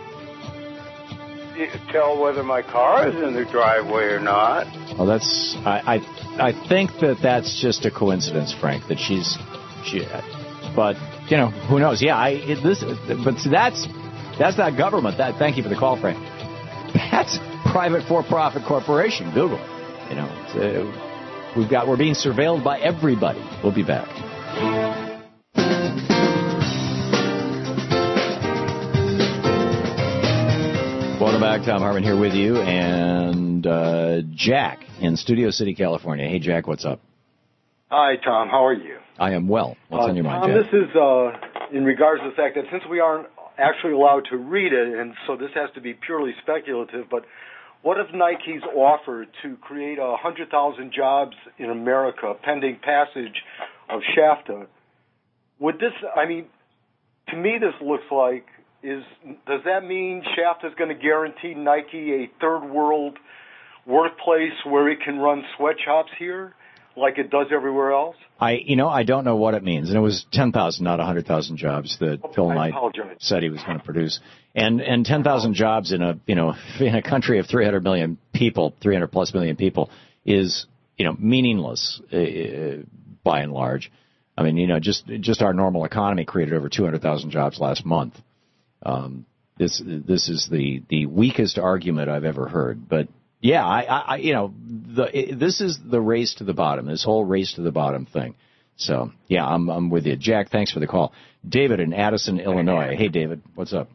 Tell whether my car is in the driveway or not. Well, that's I I, I think that that's just a coincidence, Frank. That she's she, but you know who knows? Yeah, I it, this but see, that's that's not government. That thank you for the call, Frank. That's private for-profit corporation, Google. You know, it's, uh, we've got we're being surveilled by everybody. We'll be back. Welcome back. Tom Harmon here with you, and uh, Jack in Studio City, California. Hey, Jack, what's up? Hi, Tom. How are you? I am well. What's uh, on your mind, Tom, Jack? this is uh, in regards to the fact that since we aren't actually allowed to read it, and so this has to be purely speculative, but what if Nike's offer to create one hundred thousand jobs in America pending passage of SHAFTA? Would this, I mean, to me this looks like, is does that mean SHAFTA is going to guarantee Nike a third world workplace where it can run sweatshops here like it does everywhere else? I, you know, I don't know what it means. And it was ten thousand, not one hundred thousand jobs that Oh, Phil I Knight apologize. said he was going to produce. And, and ten thousand jobs in a, you know, in a country of three hundred million people, three hundred plus million people is, you know, meaningless uh, by and large. I mean, you know, just, just our normal economy created over two hundred thousand jobs last month. Um, this, this is the, the weakest argument I've ever heard, but yeah, I, I, you know, the, it, this is the race to the bottom, this whole race to the bottom thing. So, yeah, I'm, I'm with you. Jack, thanks for the call. David in Addison, Illinois. Hey, David, what's up?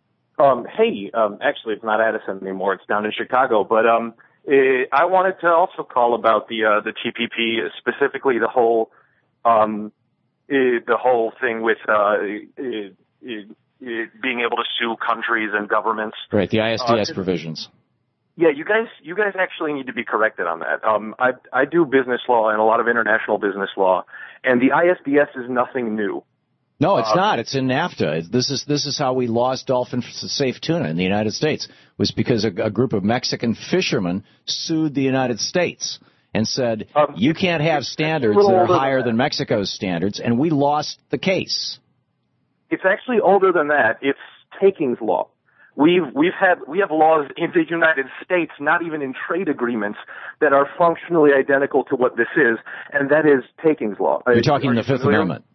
Um, hey, um, actually, it's not Addison anymore. It's down in Chicago. But um, eh, I wanted to also call about the uh, the T P P, specifically the whole um, eh, the whole thing with uh, eh, eh, being able to sue countries and governments. Right, the I S D S uh, provisions. Yeah, you guys, you guys actually need to be corrected on that. Um, I, I do business law and a lot of international business law, and the I S D S is nothing new. No, it's uh, not. It's in NAFTA. It's, this is this is how we lost dolphin-safe tuna in the United States. Was because a, a group of Mexican fishermen sued the United States and said, um, you can't have standards that are higher than, than Mexico's standards, and we lost the case. It's actually older than that. It's takings law. We've we've had we have laws in the United States, not even in trade agreements, that are functionally identical to what this is, and that is takings law. You're talking Are the you Fifth familiar? Amendment.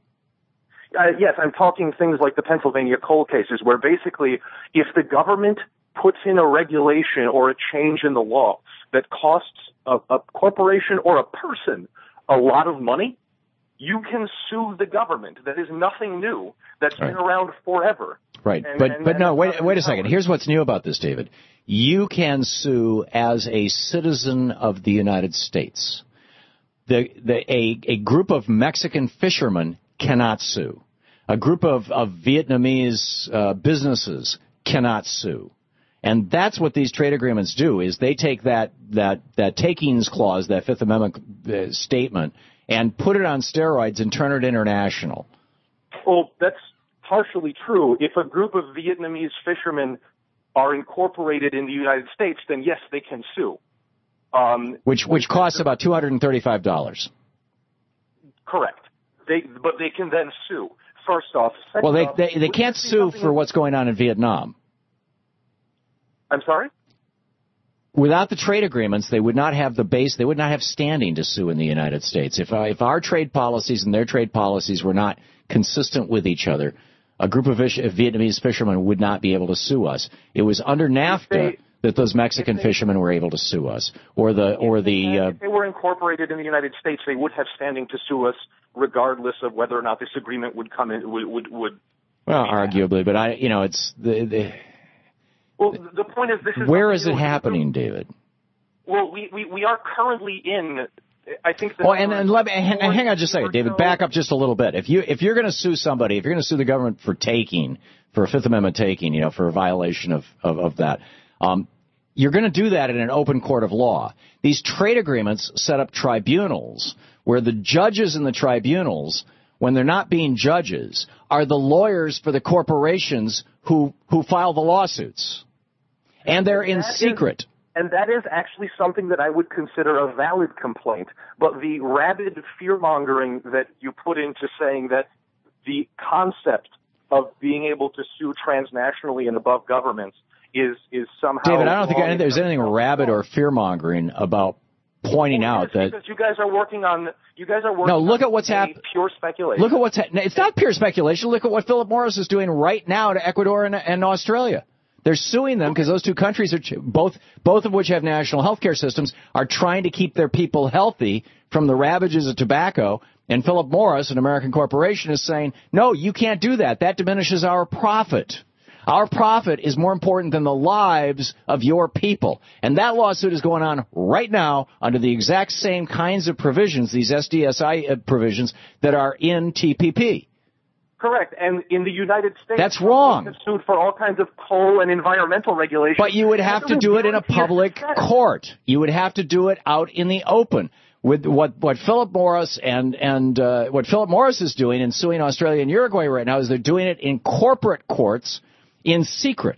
Uh, yes, I'm talking things like the Pennsylvania coal cases, where basically, if the government puts in a regulation or a change in the law that costs a, a corporation or a person a lot of money, you can sue the government. That is nothing new. That's Right. been around forever. Right, And- but and- but and no, it's wait not wait a in second. power. Here's what's new about this, David. You can sue as a citizen of the United States. The the a a group of Mexican fishermen cannot sue. A group of of Vietnamese uh, businesses cannot sue. And that's what these trade agreements do: is they take that that that takings clause, that Fifth Amendment uh, statement, and put it on steroids and turn it international. Well, that's partially true. If a group of Vietnamese fishermen are incorporated in the United States, then yes, they can sue. Um, which which costs about two hundred thirty-five dollars. Correct. They, but they can then sue. First off. Well, they off, they, they can't sue for what's going on in Vietnam. I'm sorry? Without the trade agreements, they would not have the base, they would not have standing to sue in the United States. If, uh, if our trade policies and their trade policies were not consistent with each other, a group of Vietnamese fishermen would not be able to sue us. It was under NAFTA they, that those Mexican they, fishermen were able to sue us. Or the, or if the, they, uh, if they were incorporated in the United States, they would have standing to sue us regardless of whether or not this agreement would come in, would, would, would well, arguably, but I, you know, it's the, the Well, the point is, this is where is it happening, David? Well, we, we, we are currently in, I think. Well, and, and let me hang, hang on just a second, David. Back up just a little bit. If you if you're going to sue somebody, if you're going to sue the government for taking, for a Fifth Amendment taking, you know, for a violation of of, of that, um, you're going to do that in an open court of law. These trade agreements set up tribunals where the judges in the tribunals, when they're not being judges, are the lawyers for the corporations who who file the lawsuits. And they're in secret. Is, and that is actually something that I would consider a valid complaint. But the rabid fear-mongering that you put into saying that the concept of being able to sue transnationally and above governments is, is somehow... David, I don't think there's anything rabid or fear-mongering about pointing well, out that... Because you guys are working on... You guys are working no, look on at what's happening. Pure speculation. Look at what's happening. It's not pure speculation. Look at what Philip Morris is doing right now to Ecuador and, and Australia. They're suing them because those two countries, are both both of which have national health care systems, are trying to keep their people healthy from the ravages of tobacco. And Philip Morris, an American corporation, is saying, no, you can't do that. That diminishes our profit. Our profit is more important than the lives of your people. And that lawsuit is going on right now under the exact same kinds of provisions, these S D S I provisions, that are in T P P. Correct. And in the United States, that's wrong. Have sued for all kinds of coal and environmental regulations. But you would have to do it in a public court. You would have to do it out in the open. With what what Philip Morris and and uh, what Philip Morris is doing in suing Australia and Uruguay right now is they're doing it in corporate courts in secret.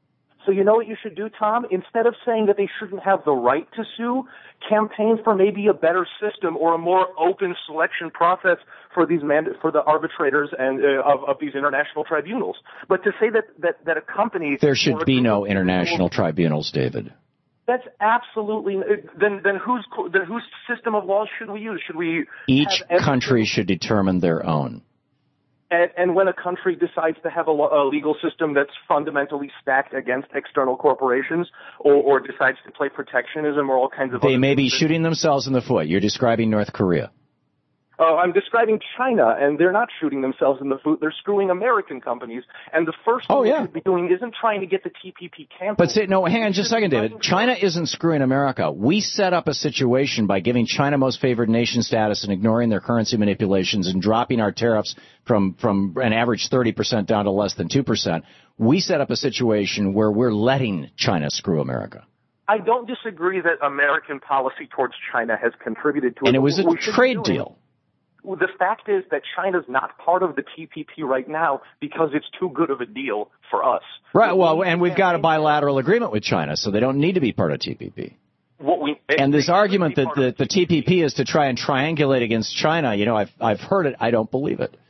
So you know what you should do, Tom? Instead of saying that they shouldn't have the right to sue, campaign for maybe a better system or a more open selection process for these mand- for the arbitrators and uh, of, of these international tribunals. But to say that, that, that a company... There should be no international tribunals, David. That's absolutely... Then then whose then whose system of laws should we use? Should we... Each country should determine their own. And, and when a country decides to have a, a legal system that's fundamentally stacked against external corporations, or, or decides to play protectionism or all kinds of... They may be shooting themselves in the foot. You're describing North Korea. Uh, I'm describing China, and they're not shooting themselves in the foot. They're screwing American companies. And the first thing oh, yeah. they should be doing isn't trying to get the T P P canceled. But say, no, hang on just a second, David. China isn't screwing America. We set up a situation by giving China most favored nation status and ignoring their currency manipulations and dropping our tariffs from, from an average thirty percent down to less than two percent. We set up a situation where we're letting China screw America. I don't disagree that American policy towards China has contributed to it. And it was a trade deal. The fact is that China's not part of the T P P right now because it's too good of a deal for us. Right, well, and we've got a bilateral agreement with China, so they don't need to be part of T P P. What we, and this argument that the, the T P P is to try and triangulate against China, you know, I've, I've heard it. I don't believe it.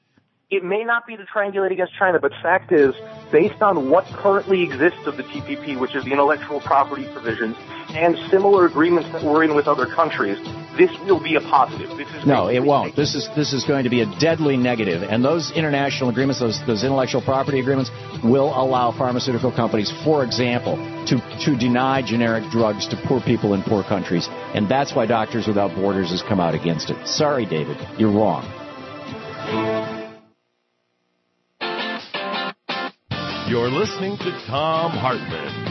It may not be to triangulate against China, but fact is, based on what currently exists of the T P P, which is the intellectual property provisions, and similar agreements that we're in with other countries, this will be a positive. This is no, it won't. This is this is going to be a deadly negative. And those international agreements, those those intellectual property agreements, will allow pharmaceutical companies, for example, to, to deny generic drugs to poor people in poor countries. And that's why Doctors Without Borders has come out against it. Sorry, David, you're wrong. You're listening to Thom Hartmann.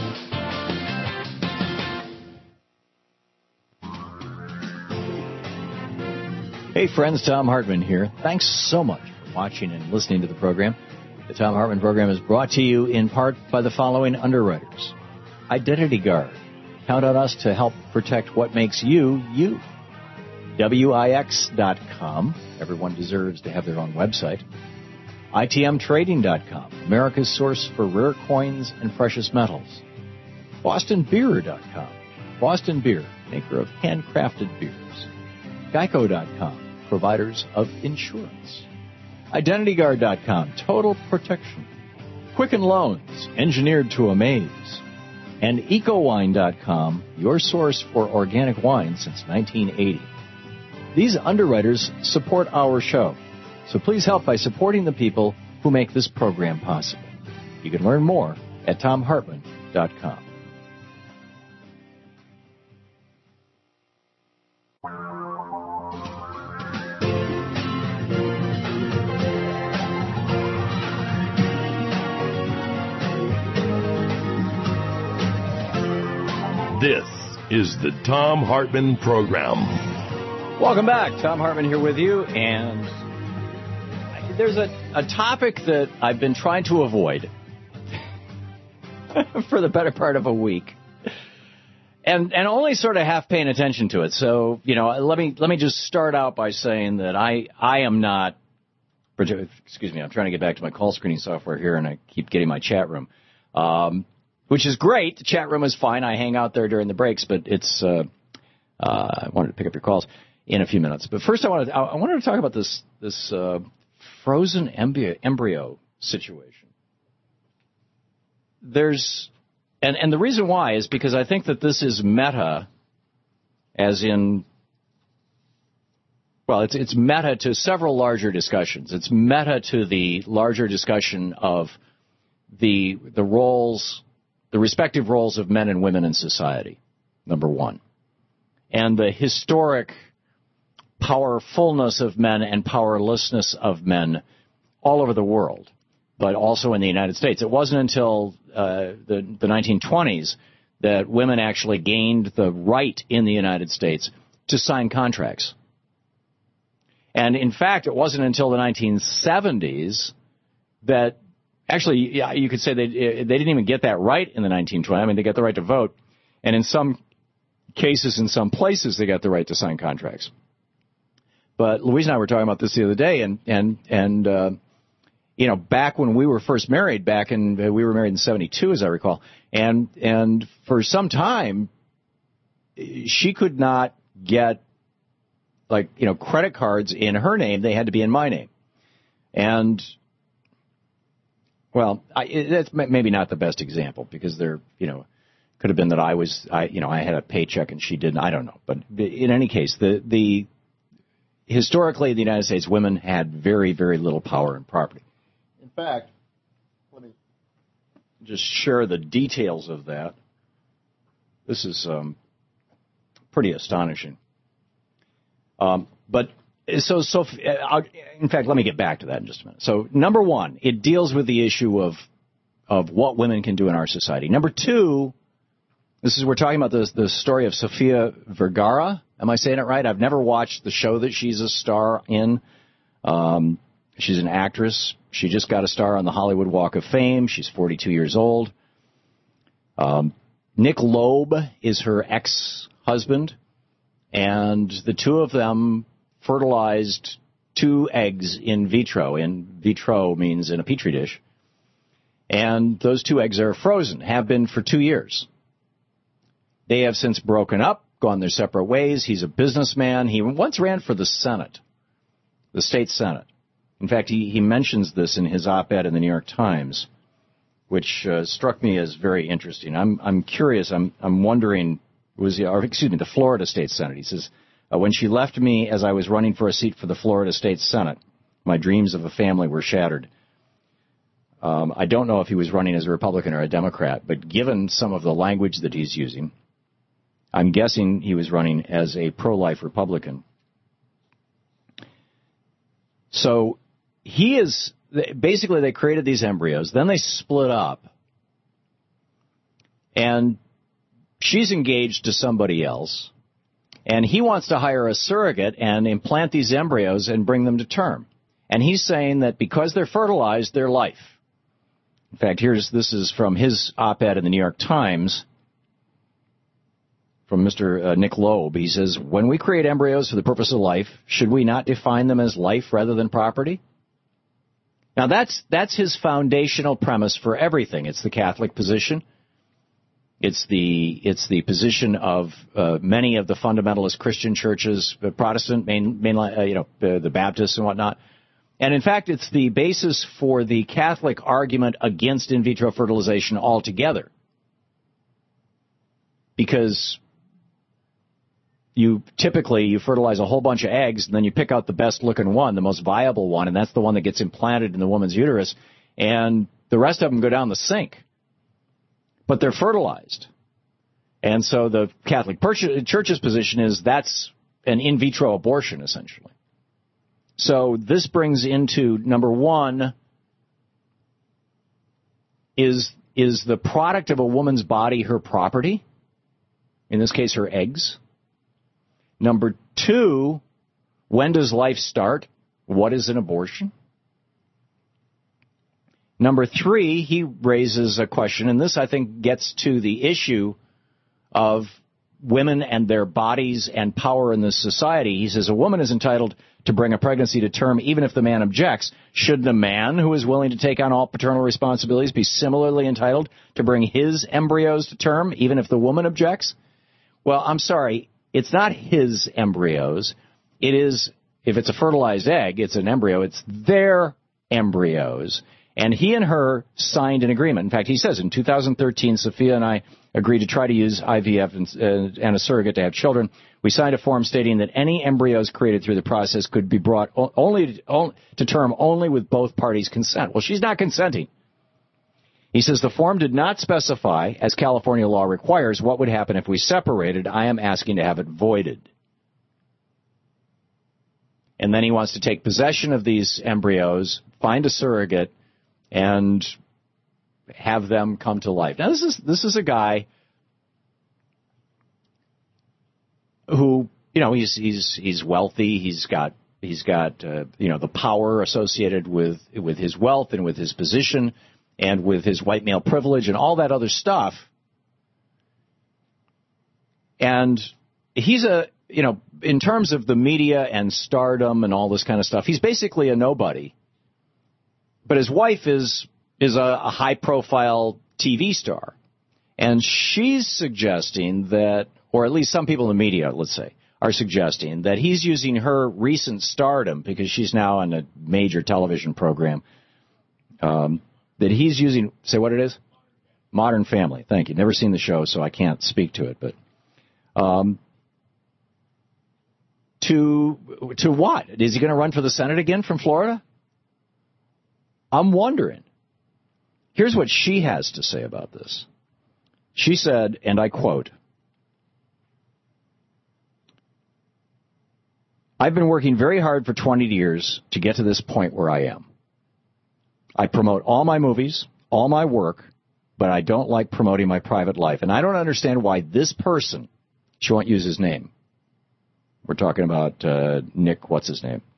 Hey friends, Thom Hartmann here. Thanks so much for watching and listening to the program. The Thom Hartmann program is brought to you in part by the following underwriters. Identity Guard. Count on us to help protect what makes you, you. W I X dot com. Everyone deserves to have their own website. I T M Trading dot com, America's source for rare coins and precious metals. Boston Beer dot com, Boston Beer, maker of handcrafted beers. Geico dot com, providers of insurance. Identity Guard dot com, total protection. Quicken Loans, engineered to amaze. And Eco Wine dot com, your source for organic wine since nineteen eighty. These underwriters support our show, so please help by supporting the people who make this program possible. You can learn more at Thom Hartmann dot com. This is the Thom Hartmann Program. Welcome back. Thom Hartmann here with you. And there's a, a topic that I've been trying to avoid for the better part of a week. And and only sort of half paying attention to it. So, you know, let me let me just start out by saying that I, I am not, excuse me, I'm trying to get back to my call screening software here, and I keep getting my chat room. Um Which is great. The chat room is fine. I hang out there during the breaks, but it's. Uh, uh, I wanted to pick up your calls in a few minutes. But first, I wanted I, I wanted to talk about this this uh, frozen embryo, embryo situation. There's, and and the reason why is because I think that this is meta, as in. Well, it's it's meta to several larger discussions. It's meta to the larger discussion of the the roles. The respective roles of men and women in society, number one. And the historic powerfulness of men and powerlessness of men all over the world, but also in the United States. It wasn't until uh, the, the nineteen twenties that women actually gained the right in the United States to sign contracts. And in fact, it wasn't until the nineteen seventies that Actually, yeah, you could say they they didn't even get that right in the nineteen twenties. I mean, they got the right to vote, and in some cases, in some places, they got the right to sign contracts. But Louise and I were talking about this the other day, and and and uh, you know, back when we were first married, back in we were married in seventy-two, as I recall, and and for some time, she could not get like you know credit cards in her name; they had to be in my name, and. Well, I, that's maybe not the best example because there, you know, could have been that I was, I, you know, I had a paycheck and she didn't. I don't know, but in any case, the the historically in the United States, women had very, very little power and property. In fact, let me just share the details of that. This is um, pretty astonishing. Um, but. So, so uh, in fact, let me get back to that in just a minute. So, number one, it deals with the issue of of what women can do in our society. Number two, this is we're talking about the the story of Sofia Vergara. Am I saying it right? I've never watched the show that she's a star in. Um, she's an actress. She just got a star on the Hollywood Walk of Fame. She's forty-two years old. Um, Nick Loeb is her ex-husband, and the two of them fertilized two eggs in vitro. In vitro means in a petri dish. And those two eggs are frozen, have been for two years. They have since broken up, gone their separate ways. He's a businessman. He once ran for the Senate, the state Senate. In fact, he, he mentions this in his op-ed in the New York Times, which uh, struck me as very interesting. I'm I'm curious. I'm I'm wondering, was he, or excuse me, the Florida State Senate. He says, Uh, when she left me as I was running for a seat for the Florida State Senate, my dreams of a family were shattered. Um, I don't know if he was running as a Republican or a Democrat, but given some of the language that he's using, I'm guessing he was running as a pro-life Republican. So he is, basically they created these embryos, then they split up, and she's engaged to somebody else. And he wants to hire a surrogate and implant these embryos and bring them to term. And he's saying that because they're fertilized, they're life. In fact, here's this is from his op-ed in the New York Times from Mister Uh, Nick Loeb. He says, when we create embryos for the purpose of life, should we not define them as life rather than property? Now, that's that's his foundational premise for everything. It's the Catholic position. It's the it's the position of uh, many of the fundamentalist Christian churches, the Protestant, main, main uh, you know, uh, the Baptists and whatnot. And in fact, it's the basis for the Catholic argument against in vitro fertilization altogether. Because you typically you fertilize a whole bunch of eggs, and then you pick out the best looking one, the most viable one, and that's the one that gets implanted in the woman's uterus, and the rest of them go down the sink. But they're fertilized. And so the Catholic Church's position is that's an in vitro abortion, essentially. So this brings into, number one, is, is the product of a woman's body her property? In this case, her eggs. Number two, when does life start? What is an abortion? Number three, he raises a question, and this, I think, gets to the issue of women and their bodies and power in this society. He says a woman is entitled to bring a pregnancy to term even if the man objects. Should the man who is willing to take on all paternal responsibilities be similarly entitled to bring his embryos to term even if the woman objects? Well, I'm sorry, it's not his embryos. It is, if it's a fertilized egg, it's an embryo. It's their embryos. And he and her signed an agreement. In fact, he says in two thousand thirteen, Sophia and I agreed to try to use I V F and, uh, and a surrogate to have children. We signed a form stating that any embryos created through the process could be brought only, only to term only with both parties' consent. Well, she's not consenting. He says the form did not specify, as California law requires, what would happen if we separated. I am asking to have it voided. And then he wants to take possession of these embryos, find a surrogate, and have them come to life. Now, this is this is a guy who, you know, he's he's he's wealthy. He's got he's got uh, you know the power associated with with his wealth and with his position and with his white male privilege and all that other stuff. And he's a you know in terms of the media and stardom and all this kind of stuff, he's basically a nobody. But his wife is is a, a high-profile T V star. And she's suggesting that, or at least some people in the media, let's say, are suggesting that he's using her recent stardom, because she's now on a major television program, um, that he's using, say what it is? Modern Family. Thank you. Never seen the show, so I can't speak to it. But um, to to what? Is he going to run for the Senate again from Florida? I'm wondering. Here's what she has to say about this. She said, and I quote, I've been working very hard for twenty years to get to this point where I am. I promote all my movies, all my work, but I don't like promoting my private life. And I don't understand why this person, she won't use his name. We're talking about uh, Nick, what's his name?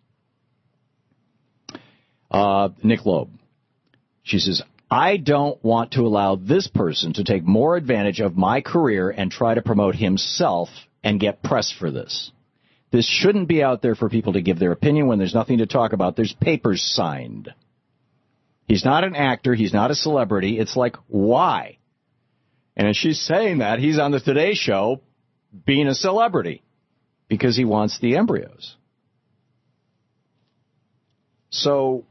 Uh, Nick Loeb. She says, I don't want to allow this person to take more advantage of my career and try to promote himself and get press for this. This shouldn't be out there for people to give their opinion when there's nothing to talk about. There's papers signed. He's not an actor. He's not a celebrity. It's like, why? And as she's saying that, he's on the Today Show being a celebrity because he wants the embryos. So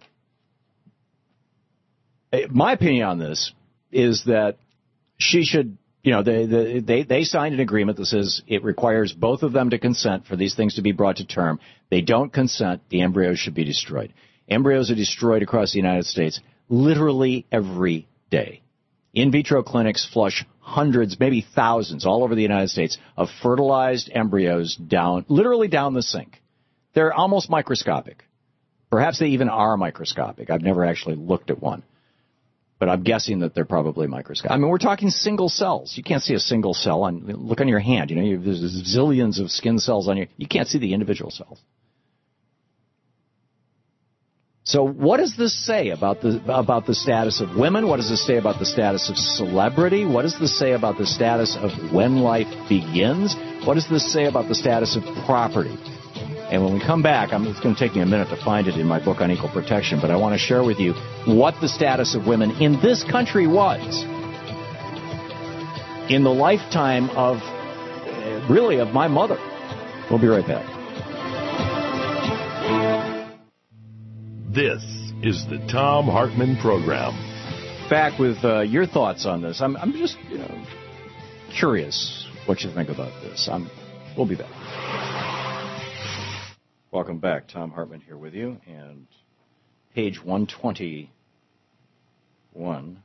my opinion on this is that she should, you know, they, they, they signed an agreement that says it requires both of them to consent for these things to be brought to term. They don't consent, the embryos should be destroyed. Embryos are destroyed across the United States literally every day. In vitro clinics flush hundreds, maybe thousands, all over the United States of fertilized embryos down, literally down the sink. They're almost microscopic. Perhaps they even are microscopic. I've never actually looked at one. But I'm guessing that they're probably microscopic. I mean, we're talking single cells. You can't see a single cell. On Look on your hand. You know, you, there's zillions of skin cells on your... You can't see the individual cells. So what does this say about the about the status of women? What does this say about the status of celebrity? What does this say about the status of when life begins? What does this say about the status of property? And when we come back, I'm, it's going to take me a minute to find it in my book on equal protection, but I want to share with you what the status of women in this country was in the lifetime of, uh, really, of my mother. We'll be right back. This is the Thom Hartmann Program. Back with uh, your thoughts on this. I'm, I'm just, you know, curious what you think about this. I'm, we'll be back. Welcome back. Thom Hartmann here with you. And page one twenty-one.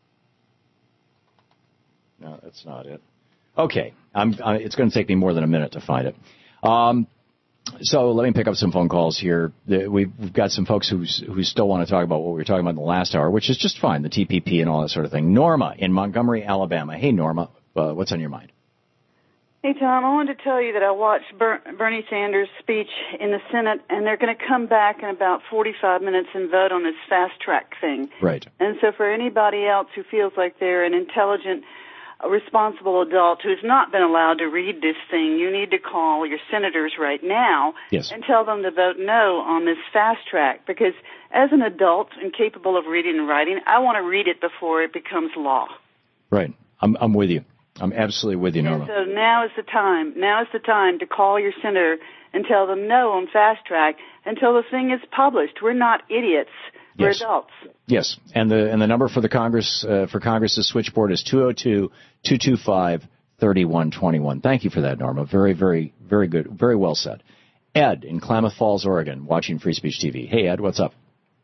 No, that's not it. Okay. I'm, I, it's going to take me more than a minute to find it. Um, so let me pick up some phone calls here. We've, we've got some folks who who still want to talk about what we were talking about in the last hour, which is just fine, the T P P and all that sort of thing. Norma in Montgomery, Alabama. Hey, Norma, uh, what's on your mind? Hey, Tom, I wanted to tell you that I watched Ber- Bernie Sanders' speech in the Senate, and they're going to come back in about forty-five minutes and vote on this fast-track thing. Right. And so for anybody else who feels like they're an intelligent, responsible adult who's not been allowed to read this thing, you need to call your senators right now yes. and tell them to vote no on this fast-track, because as an adult and capable of reading and writing, I want to read it before it becomes law. Right. I'm, I'm with you. I'm absolutely with you, Norma. And so now is the time. Now is the time to call your senator and tell them no on fast track until the thing is published. We're not idiots. We're yes. adults. Yes, and the and the number for the Congress uh, for Congress's switchboard is two oh two, two two five, three one two one. Thank you for that, Norma. Very, very, very good. Very well said. Ed in Klamath Falls, Oregon, watching Free Speech T V. Hey, Ed, what's up?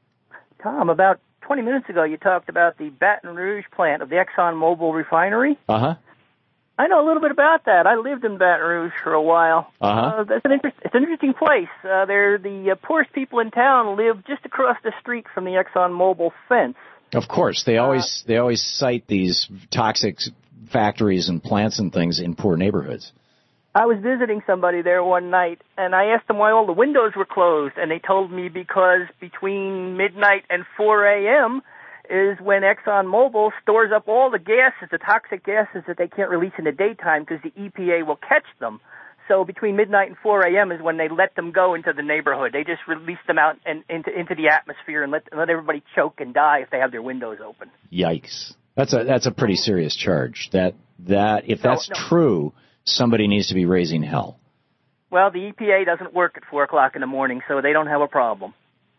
Tom, about twenty minutes ago, you talked about the Baton Rouge plant of the ExxonMobil refinery. Uh huh. I know a little bit about that. I lived in Baton Rouge for a while. Uh-huh. Uh, that's an interest, it's an interesting place. Uh, they're the uh, poorest people in town live just across the street from the ExxonMobil fence. Of course, they always uh, they always cite these toxic factories and plants and things in poor neighborhoods. I was visiting somebody there one night, and I asked them why all the windows were closed, and they told me because between midnight and four a.m., is when ExxonMobil stores up all the gases, the toxic gases that they can't release in the daytime because the E P A will catch them. So between midnight and four a.m. is when they let them go into the neighborhood. They just release them out and into into the atmosphere and let let everybody choke and die if they have their windows open. Yikes! That's a that's a pretty serious charge. That that if that's no, no. true, somebody needs to be raising hell. Well, the E P A doesn't work at four o'clock in the morning, so they don't have a problem.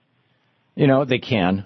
You know, they can.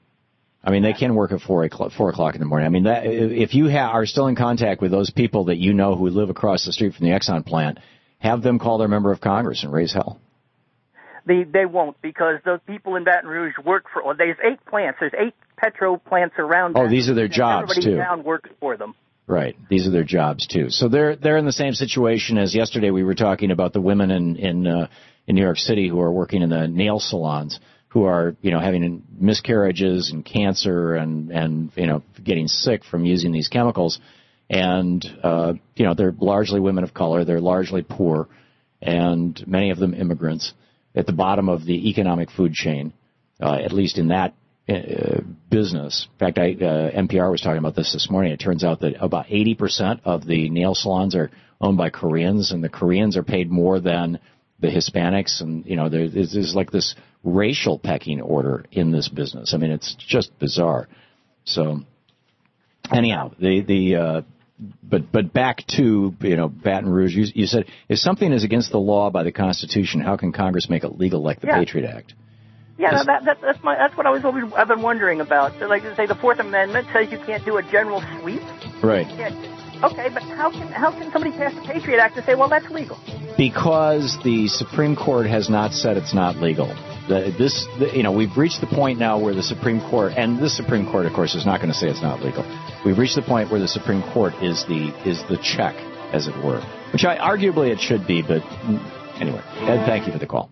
I mean, they can work at four o'clock, four o'clock in the morning. I mean, that, if you ha- are still in contact with those people that you know who live across the street from the Exxon plant, have them call their member of Congress and raise hell. They they won't, because those people in Baton Rouge work for. Well, there's eight plants. There's eight petro plants around. Oh, these are their jobs everybody too. Everybody in town works for them. Right. These are their jobs too. So they're they're in the same situation as yesterday. We were talking about the women in in uh, in New York City who are working in the nail salons, who are, you know, having miscarriages and cancer and, and, you know, getting sick from using these chemicals. And, uh, you know, they're largely women of color. They're largely poor, and many of them immigrants at the bottom of the economic food chain, uh, at least in that uh, business. In fact, I, uh, N P R was talking about this this morning. It turns out that about eighty percent of the nail salons are owned by Koreans, and the Koreans are paid more than the Hispanics. And, you know, there's, there's like this racial pecking order in this business. I mean, it's just bizarre. So, anyhow, the the uh, but but back to, you know, Baton Rouge. You, you said if something is against the law by the Constitution, how can Congress make it legal like the yeah. Patriot Act? Yeah, no, that, that, that's my that's what I was always I've been wondering about. So, like, say the Fourth Amendment says you can't do a general sweep. Right. Okay, but how can how can somebody pass the Patriot Act and say, well, that's legal? Because the Supreme Court has not said it's not legal. The, this, the, you know, we've reached the point now where the Supreme Court, and the Supreme Court, of course, is not going to say it's not legal. We've reached the point where the Supreme Court is the is the check, as it were, which I arguably it should be. But anyway, Ed, thank you for the call.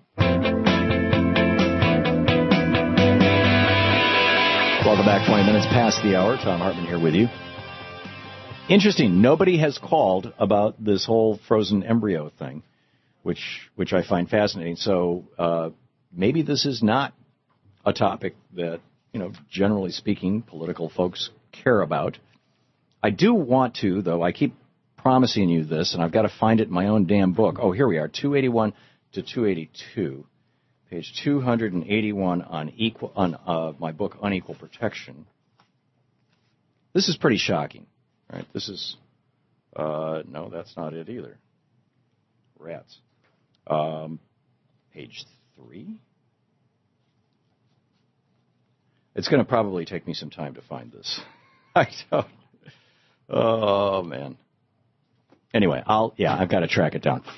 Welcome back. twenty minutes past the hour. Thom Hartmann here with you. Interesting. Nobody has called about this whole frozen embryo thing, which which I find fascinating. So uh, maybe this is not a topic that, you know, generally speaking, political folks care about. I do want to, though. I keep promising you this, and I've got to find it in my own damn book. Oh, here we are. two eighty-one to two eighty-two, page two eighty-one on equal on uh, my book Unequal Protection. This is pretty shocking, right? This is uh, no, that's not it either. Rats. Um, page three. It's going to probably take me some time to find this. I don't. Oh man. Anyway, I'll yeah, I've got to track it down.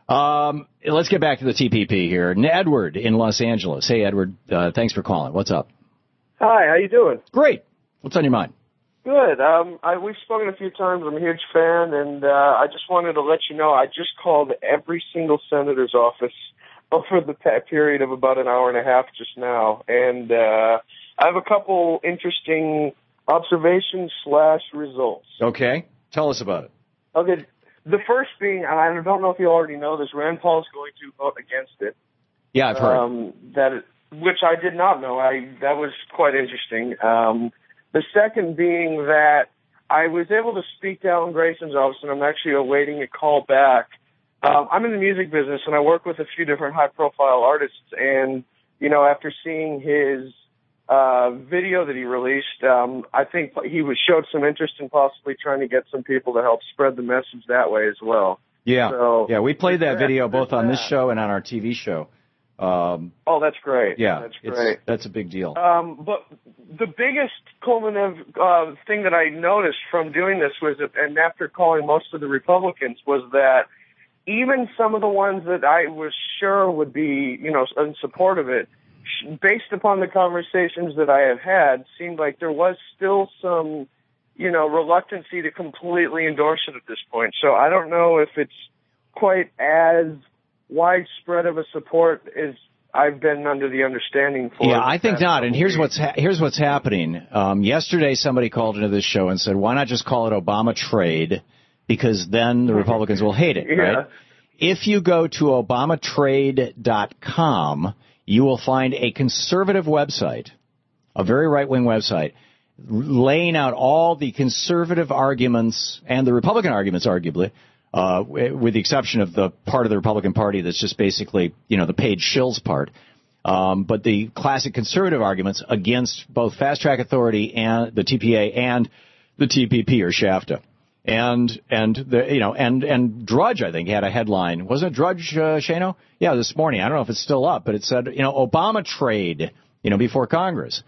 Um, let's get back to the T P P here. Edward in Los Angeles. Hey, Edward. Uh, thanks for calling. What's up? Hi. How you doing? Great. What's on your mind? Good. Um, I, we've spoken a few times. I'm a huge fan, and uh, I just wanted to let you know I just called every single senator's office over the period of about an hour and a half just now, and uh, I have a couple interesting observations slash results. Okay. Tell us about it. Okay. The first being, I don't know if you already know this, Rand Paul is going to vote against it. Yeah, I've heard. Um, that, which I did not know. I that was quite interesting. Um, the second being that I was able to speak to Alan Grayson's office, and I'm actually awaiting a call back. Um, I'm in the music business, and I work with a few different high-profile artists. And you know, after seeing his uh, video that he released, um, I think he was showed some interest in possibly trying to get some people to help spread the message that way as well. Yeah, so, yeah, we played that that, video both on this that. show and on our T V show. Um, oh, that's great. Yeah, that's it's, great. That's a big deal. Um, but the biggest culminative uh, thing that I noticed from doing this was, that, and after calling most of the Republicans, was that even some of the ones that I was sure would be, you know, in support of it, based upon the conversations that I have had, seemed like there was still some, you know, reluctancy to completely endorse it at this point. So I don't know if it's quite as widespread of a support as I've been under the understanding for. Yeah, I think not. And here's what's ha- here's what's happening. Um, yesterday, somebody called into this show and said, "Why not just call it Obama trade? Because then the Republicans will hate it." Yeah. Right? If you go to Obama trade dot com, you will find a conservative website, a very right-wing website, laying out all the conservative arguments and the Republican arguments, arguably, uh, with the exception of the part of the Republican Party that's just basically, you know, the paid shills part. Um, but the classic conservative arguments against both Fast Track Authority and the T P A and the T P P or SHAFTA. And, and the, you know, and, and Drudge, I think, had a headline. Wasn't it Drudge, uh, Shano? Yeah, this morning. I don't know if it's still up, but it said, you know, Obama trade, you know, before Congress.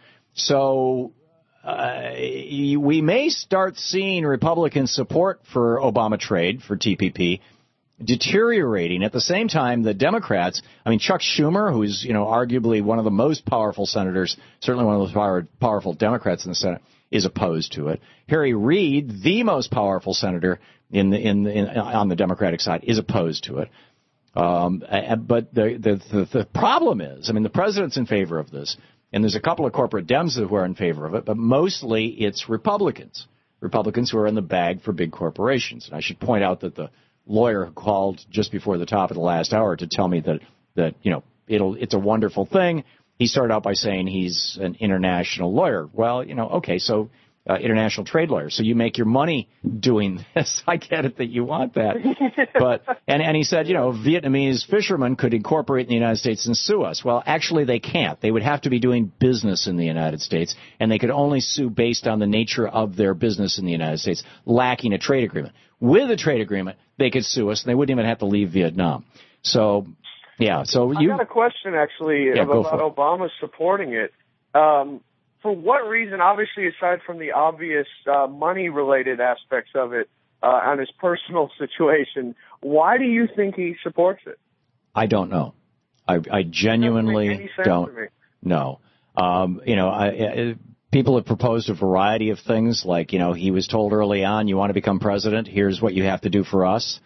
So, uh, we may start seeing Republican support for Obama trade, for T P P, deteriorating. At the same time, the Democrats, I mean, Chuck Schumer, who's, you know, arguably one of the most powerful senators, certainly one of the power, powerful Democrats in the Senate, is opposed to it. Harry Reid, the most powerful senator in the, in, the, in on the Democratic side, is opposed to it. Um, but the, the the the problem is, I mean, the president's in favor of this, and there's a couple of corporate Dems who are in favor of it, but mostly it's Republicans, Republicans who are in the bag for big corporations. And I should point out that the lawyer who called just before the top of the last hour to tell me that that you know it'll it's a wonderful thing. He started out by saying he's an international lawyer. Well, you know, okay, so uh, international trade lawyer. So you make your money doing this. I get it that you want that. But and, and he said, you know, Vietnamese fishermen could incorporate in the United States and sue us. Well, actually, they can't. They would have to be doing business in the United States, and they could only sue based on the nature of their business in the United States, lacking a trade agreement. With a trade agreement, they could sue us, and they wouldn't even have to leave Vietnam. So... Yeah, so you... I got a question, actually, yeah, about Obama supporting it. Um, for what reason, obviously, aside from the obvious uh, money-related aspects of it uh, on his personal situation, why do you think he supports it? I don't know. I, I genuinely don't know. Um, you know, I, I, people have proposed a variety of things, like, you know, he was told early on, you want to become president, here's what you have to do for us.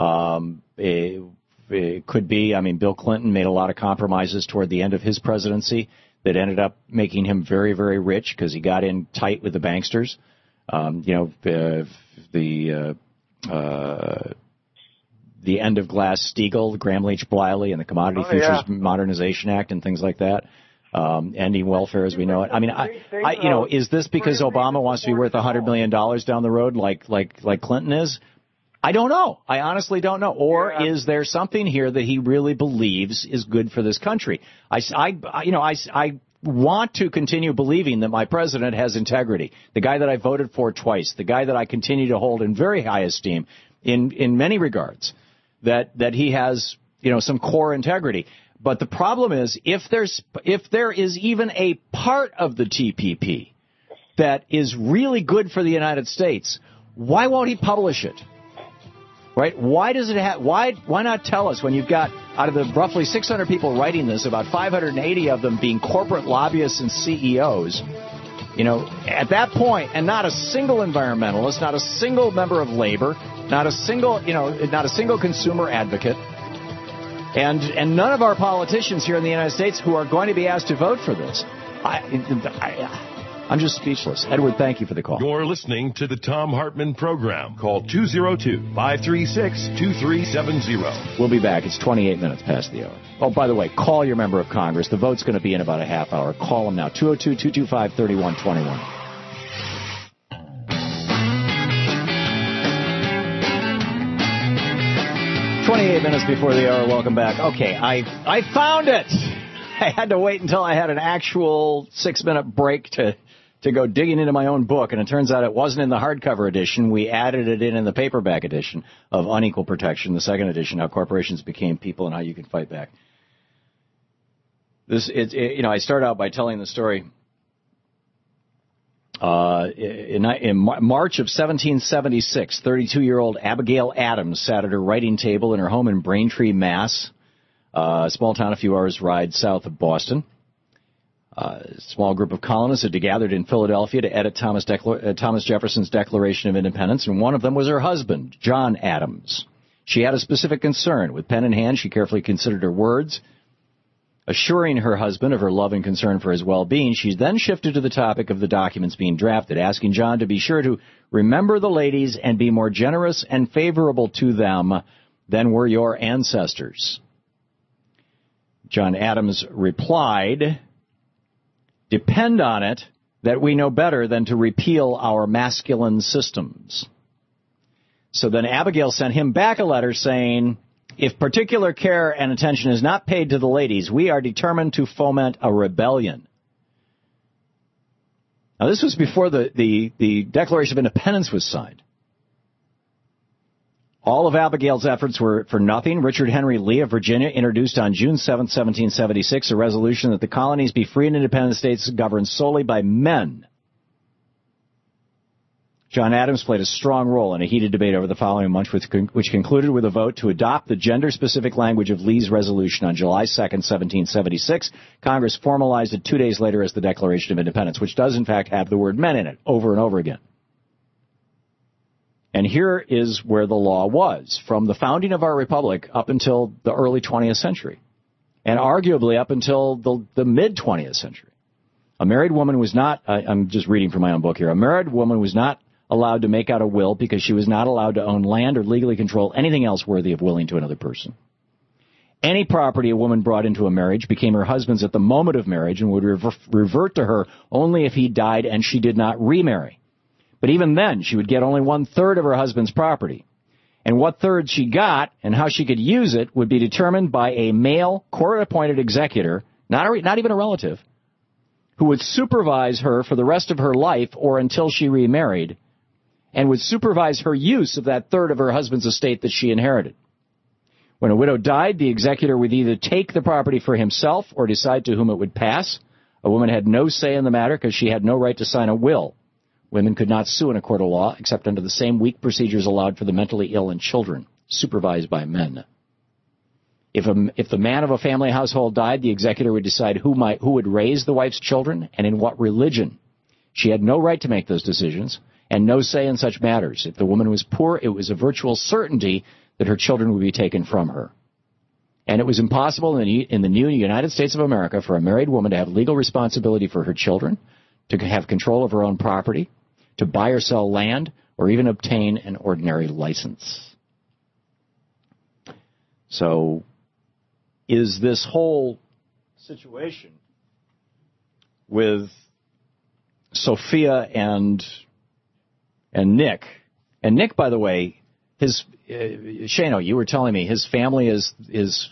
Um, it, It could be, I mean, Bill Clinton made a lot of compromises toward the end of his presidency that ended up making him very, very rich because he got in tight with the banksters. Um, you know, uh, the uh, uh, the end of Glass-Steagall, Graham Leach Bliley, and the Commodity oh, Futures yeah. Modernization Act and things like that. Um, ending welfare as we know it. I mean, I, I, you know, is this because Obama wants to be worth one hundred million dollars down the road like, like, like Clinton is? I don't know. I honestly don't know. Or yeah. is there something here that he really believes is good for this country? I, I you know, I, I want to continue believing that my president has integrity. The guy that I voted for twice, the guy that I continue to hold in very high esteem in, in many regards, that, that he has, you know, some core integrity. But the problem is, if there's, if there is even a part of the T P P that is really good for the United States, why won't he publish it? Right? Why does it have? Why? Why not tell us when you've got out of the roughly six hundred people writing this, about five hundred eighty of them being corporate lobbyists and C E Os? You know, at that point, and not a single environmentalist, not a single member of labor, not a single, you know, not a single consumer advocate, and and none of our politicians here in the United States who are going to be asked to vote for this. I, I, I'm just speechless. Edward, thank you for the call. You're listening to the Thom Hartmann Program. Call two oh two, five three six, two three seven zero. We'll be back. It's twenty-eight minutes past the hour. Oh, by the way, call your member of Congress. The vote's going to be in about a half hour. Call them now. two oh two, two two five, three one two one. twenty-eight minutes before the hour. Welcome back. Okay, I I found it. I had to wait until I had an actual six-minute break to... to go digging into my own book, and it turns out it wasn't in the hardcover edition. We added it in in the paperback edition of Unequal Protection, the second edition, How Corporations Became People and How You Can Fight Back. This, it, it, you know, I start out by telling the story. Uh, in, in March of seventeen seventy-six, thirty-two-year-old Abigail Adams sat at her writing table in her home in Braintree, Mass., uh, a small town a few hours' ride south of Boston. Uh, a small group of colonists had gathered in Philadelphia to edit Thomas, Decla- uh, Thomas Jefferson's Declaration of Independence, and one of them was her husband, John Adams. She had a specific concern. With pen in hand, she carefully considered her words. Assuring her husband of her love and concern for his well-being, she then shifted to the topic of the documents being drafted, asking John to be sure to remember the ladies and be more generous and favorable to them than were your ancestors. John Adams replied, "Depend on it that we know better than to repeal our masculine systems." So then Abigail sent him back a letter saying, "If particular care and attention is not paid to the ladies, we are determined to foment a rebellion." Now, this was before the, the, the Declaration of Independence was signed. All of Abigail's efforts were for nothing. Richard Henry Lee of Virginia introduced on June seventh, seventeen seventy-six, a resolution that the colonies be free and independent states governed solely by men. John Adams played a strong role in a heated debate over the following month, which, which concluded with a vote to adopt the gender-specific language of Lee's resolution on July second, seventeen seventy-six. Congress formalized it two days later as the Declaration of Independence, which does, in fact, have the word men in it over and over again. And here is where the law was, from the founding of our republic up until the early twentieth century, and arguably up until the, the mid-twentieth century. A married woman was not, I, I'm just reading from my own book here, a married woman was not allowed to make out a will because she was not allowed to own land or legally control anything else worthy of willing to another person. Any property a woman brought into a marriage became her husband's at the moment of marriage and would rever- revert to her only if he died and she did not remarry. But even then, she would get only one-third of her husband's property. And what third she got and how she could use it would be determined by a male court-appointed executor, not, a, not even a relative, who would supervise her for the rest of her life or until she remarried, and would supervise her use of that third of her husband's estate that she inherited. When a widow died, the executor would either take the property for himself or decide to whom it would pass. A woman had no say in the matter because she had no right to sign a will. Women could not sue in a court of law except under the same weak procedures allowed for the mentally ill and children, supervised by men. If, a, if the man of a family household died, the executor would decide who, might, who would raise the wife's children and in what religion. She had no right to make those decisions and no say in such matters. If the woman was poor, it was a virtual certainty that her children would be taken from her. And it was impossible in the, in the new United States of America for a married woman to have legal responsibility for her children, to have control of her own property, to buy or sell land, or even obtain an ordinary license. So, is this whole situation with Sophia and and Nick, and Nick, by the way, his uh, Shano, you were telling me his family is is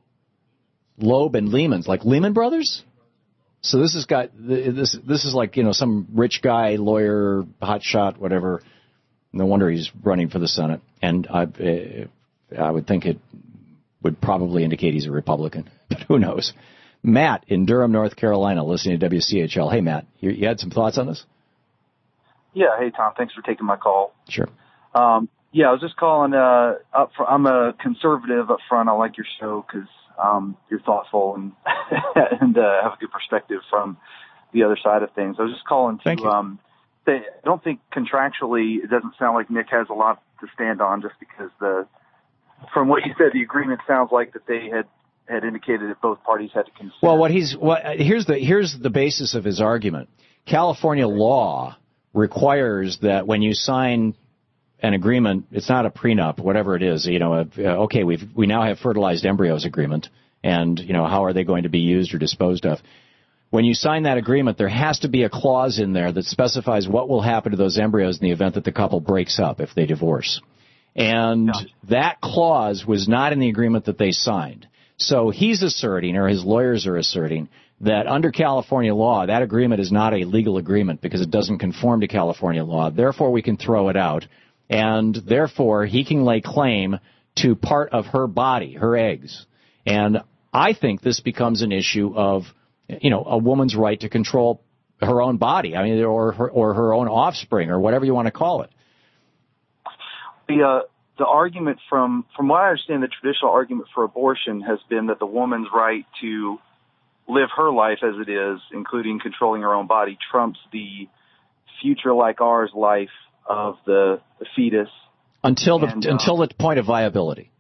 Loeb and Lehman's, like Lehman Brothers. So this has got this. This is like, you know, some rich guy, lawyer, hotshot, whatever. No wonder he's running for the Senate. And I, uh, I would think it would probably indicate he's a Republican, but who knows? Matt in Durham, North Carolina, listening to W C H L. Hey, Matt, you, you had some thoughts on this? Yeah. Hey, Tom. Thanks for taking my call. Sure. Um, yeah, I was just calling uh, up for. I'm a conservative up front. I like your show because um, you're thoughtful and and uh, have a good perspective from the other side of things. I was just calling to. Thank you. Um, say, I don't think contractually it doesn't sound like Nick has a lot to stand on, just because the from what you said, the agreement sounds like that they had. had indicated that both parties had to consider. Well, what he's what here's the here's the basis of his argument. California law requires that when you sign an agreement, it's not a prenup, whatever it is. You know, uh, okay, we've we now have fertilized embryos agreement, and you know, how are they going to be used or disposed of? When you sign that agreement, there has to be a clause in there that specifies what will happen to those embryos in the event that the couple breaks up if they divorce. And yeah. that clause was not in the agreement that they signed. So he's asserting, or his lawyers are asserting, that under California law, that agreement is not a legal agreement because it doesn't conform to California law. Therefore, we can throw it out. And therefore, he can lay claim to part of her body, her eggs. And I think this becomes an issue of, you know, a woman's right to control her own body, I mean, or her, or her own offspring, or whatever you want to call it. The, uh, the argument from, from what I understand, the traditional argument for abortion has been that the woman's right to live her life as it is, including controlling her own body, trumps the future like ours life of the, the fetus. Until the, and, uh, until the point of viability.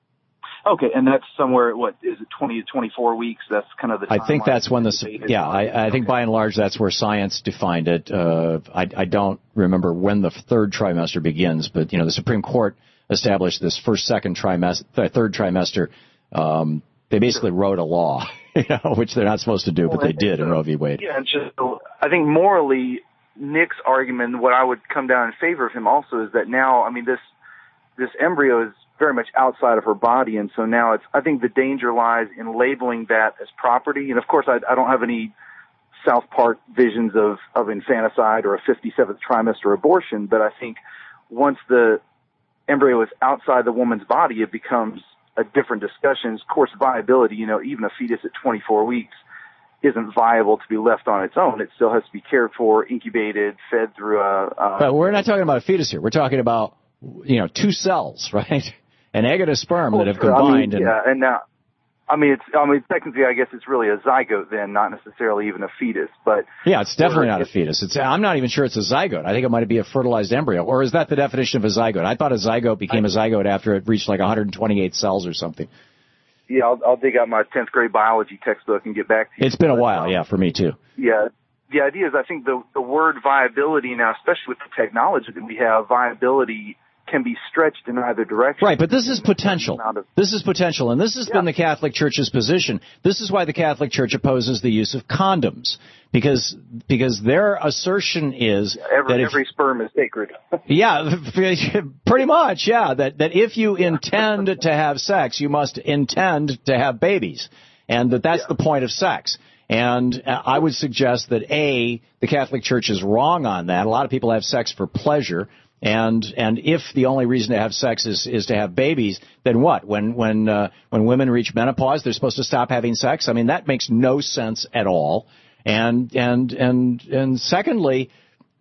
Okay, and that's somewhere, what, is it twenty to twenty-four weeks? That's kind of the I think that's when the, yeah, I, I think by and large that's where science defined it. Uh, I, I don't remember when the third trimester begins, but, you know, the Supreme Court established this first, second trimester, third trimester. Um, they basically wrote a law, you know, which they're not supposed to do, but they did in Roe v. Wade. Yeah, and just, I think morally, Nick's argument, what I would come down in favor of him also is that now, I mean, this, this embryo is very much outside of her body, and so now it's, I think the danger lies in labeling that as property. And of course, I, I don't have any South Park visions of, of infanticide or a fifty-seventh trimester abortion, but I think once the embryo is outside the woman's body, it becomes a different discussion. Of course, viability, you know, even a fetus at twenty-four weeks isn't viable to be left on its own. It still has to be cared for, incubated, fed through a... a but we're not talking about a fetus here. We're talking about, you know, two cells, right? An egg and a sperm well, that have sure. combined. I mean, and, yeah, and now, I mean, it's, I mean, technically, I guess it's really a zygote then, not necessarily even a fetus, but. Yeah, it's definitely not a fetus. It's, I'm not even sure it's a zygote. I think it might be a fertilized embryo. Or is that the definition of a zygote? I thought a zygote became a zygote after it reached like one hundred twenty-eight cells or something. Yeah, I'll, I'll dig out my tenth grade biology textbook and get back to you. It's been a while, yeah, for me too. Yeah. The idea is, I think the, the word viability now, especially with the technology that we have, viability can be stretched in either direction. Right, but this is potential. This is potential, and this has yeah. been the Catholic Church's position. This is why the Catholic Church opposes the use of condoms, because because their assertion is yeah, every, that if, every sperm is sacred. yeah, pretty much, yeah, that, that if you intend to have sex, you must intend to have babies, and that that's yeah. the point of sex. And I would suggest that, A, the Catholic Church is wrong on that. A lot of people have sex for pleasure. And and if the only reason to have sex is, is to have babies, then what? When when uh, when women reach menopause, they're supposed to stop having sex? I mean, that makes no sense at all. And and and and secondly,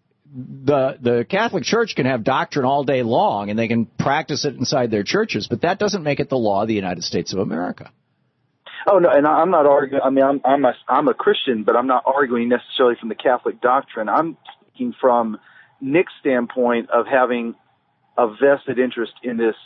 the the Catholic Church can have doctrine all day long, and they can practice it inside their churches, but that doesn't make it the law of the United States of America. Oh no, and I'm not arguing. I mean, I'm I'm a, I'm a Christian, but I'm not arguing necessarily from the Catholic doctrine. I'm speaking from Nick's standpoint of having a vested interest in this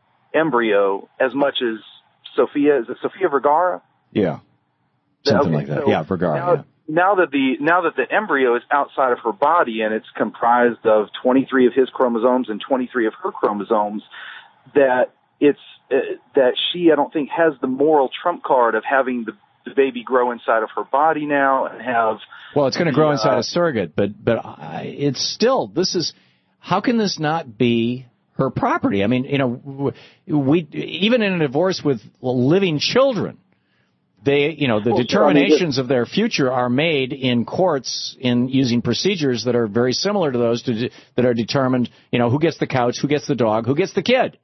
embryo as much as Sophia. Is it Sophia Vergara? Yeah, something okay, like that. So yeah, Vergara. Now, yeah. now that the now that the embryo is outside of her body and it's comprised of twenty-three of his chromosomes and twenty-three of her chromosomes, that it's uh, that she I don't think has the moral trump card of having the the baby grow inside of her body now and have... Well, it's going to grow inside uh, a surrogate, but but I, it's still, this is, how can this not be her property. I mean, you know, we even in a divorce with living children, they, you know, the well, determinations sure, I mean, of their future are made in courts in using procedures that are very similar to those to, that are determined, you know, who gets the couch, who gets the dog, who gets the kid.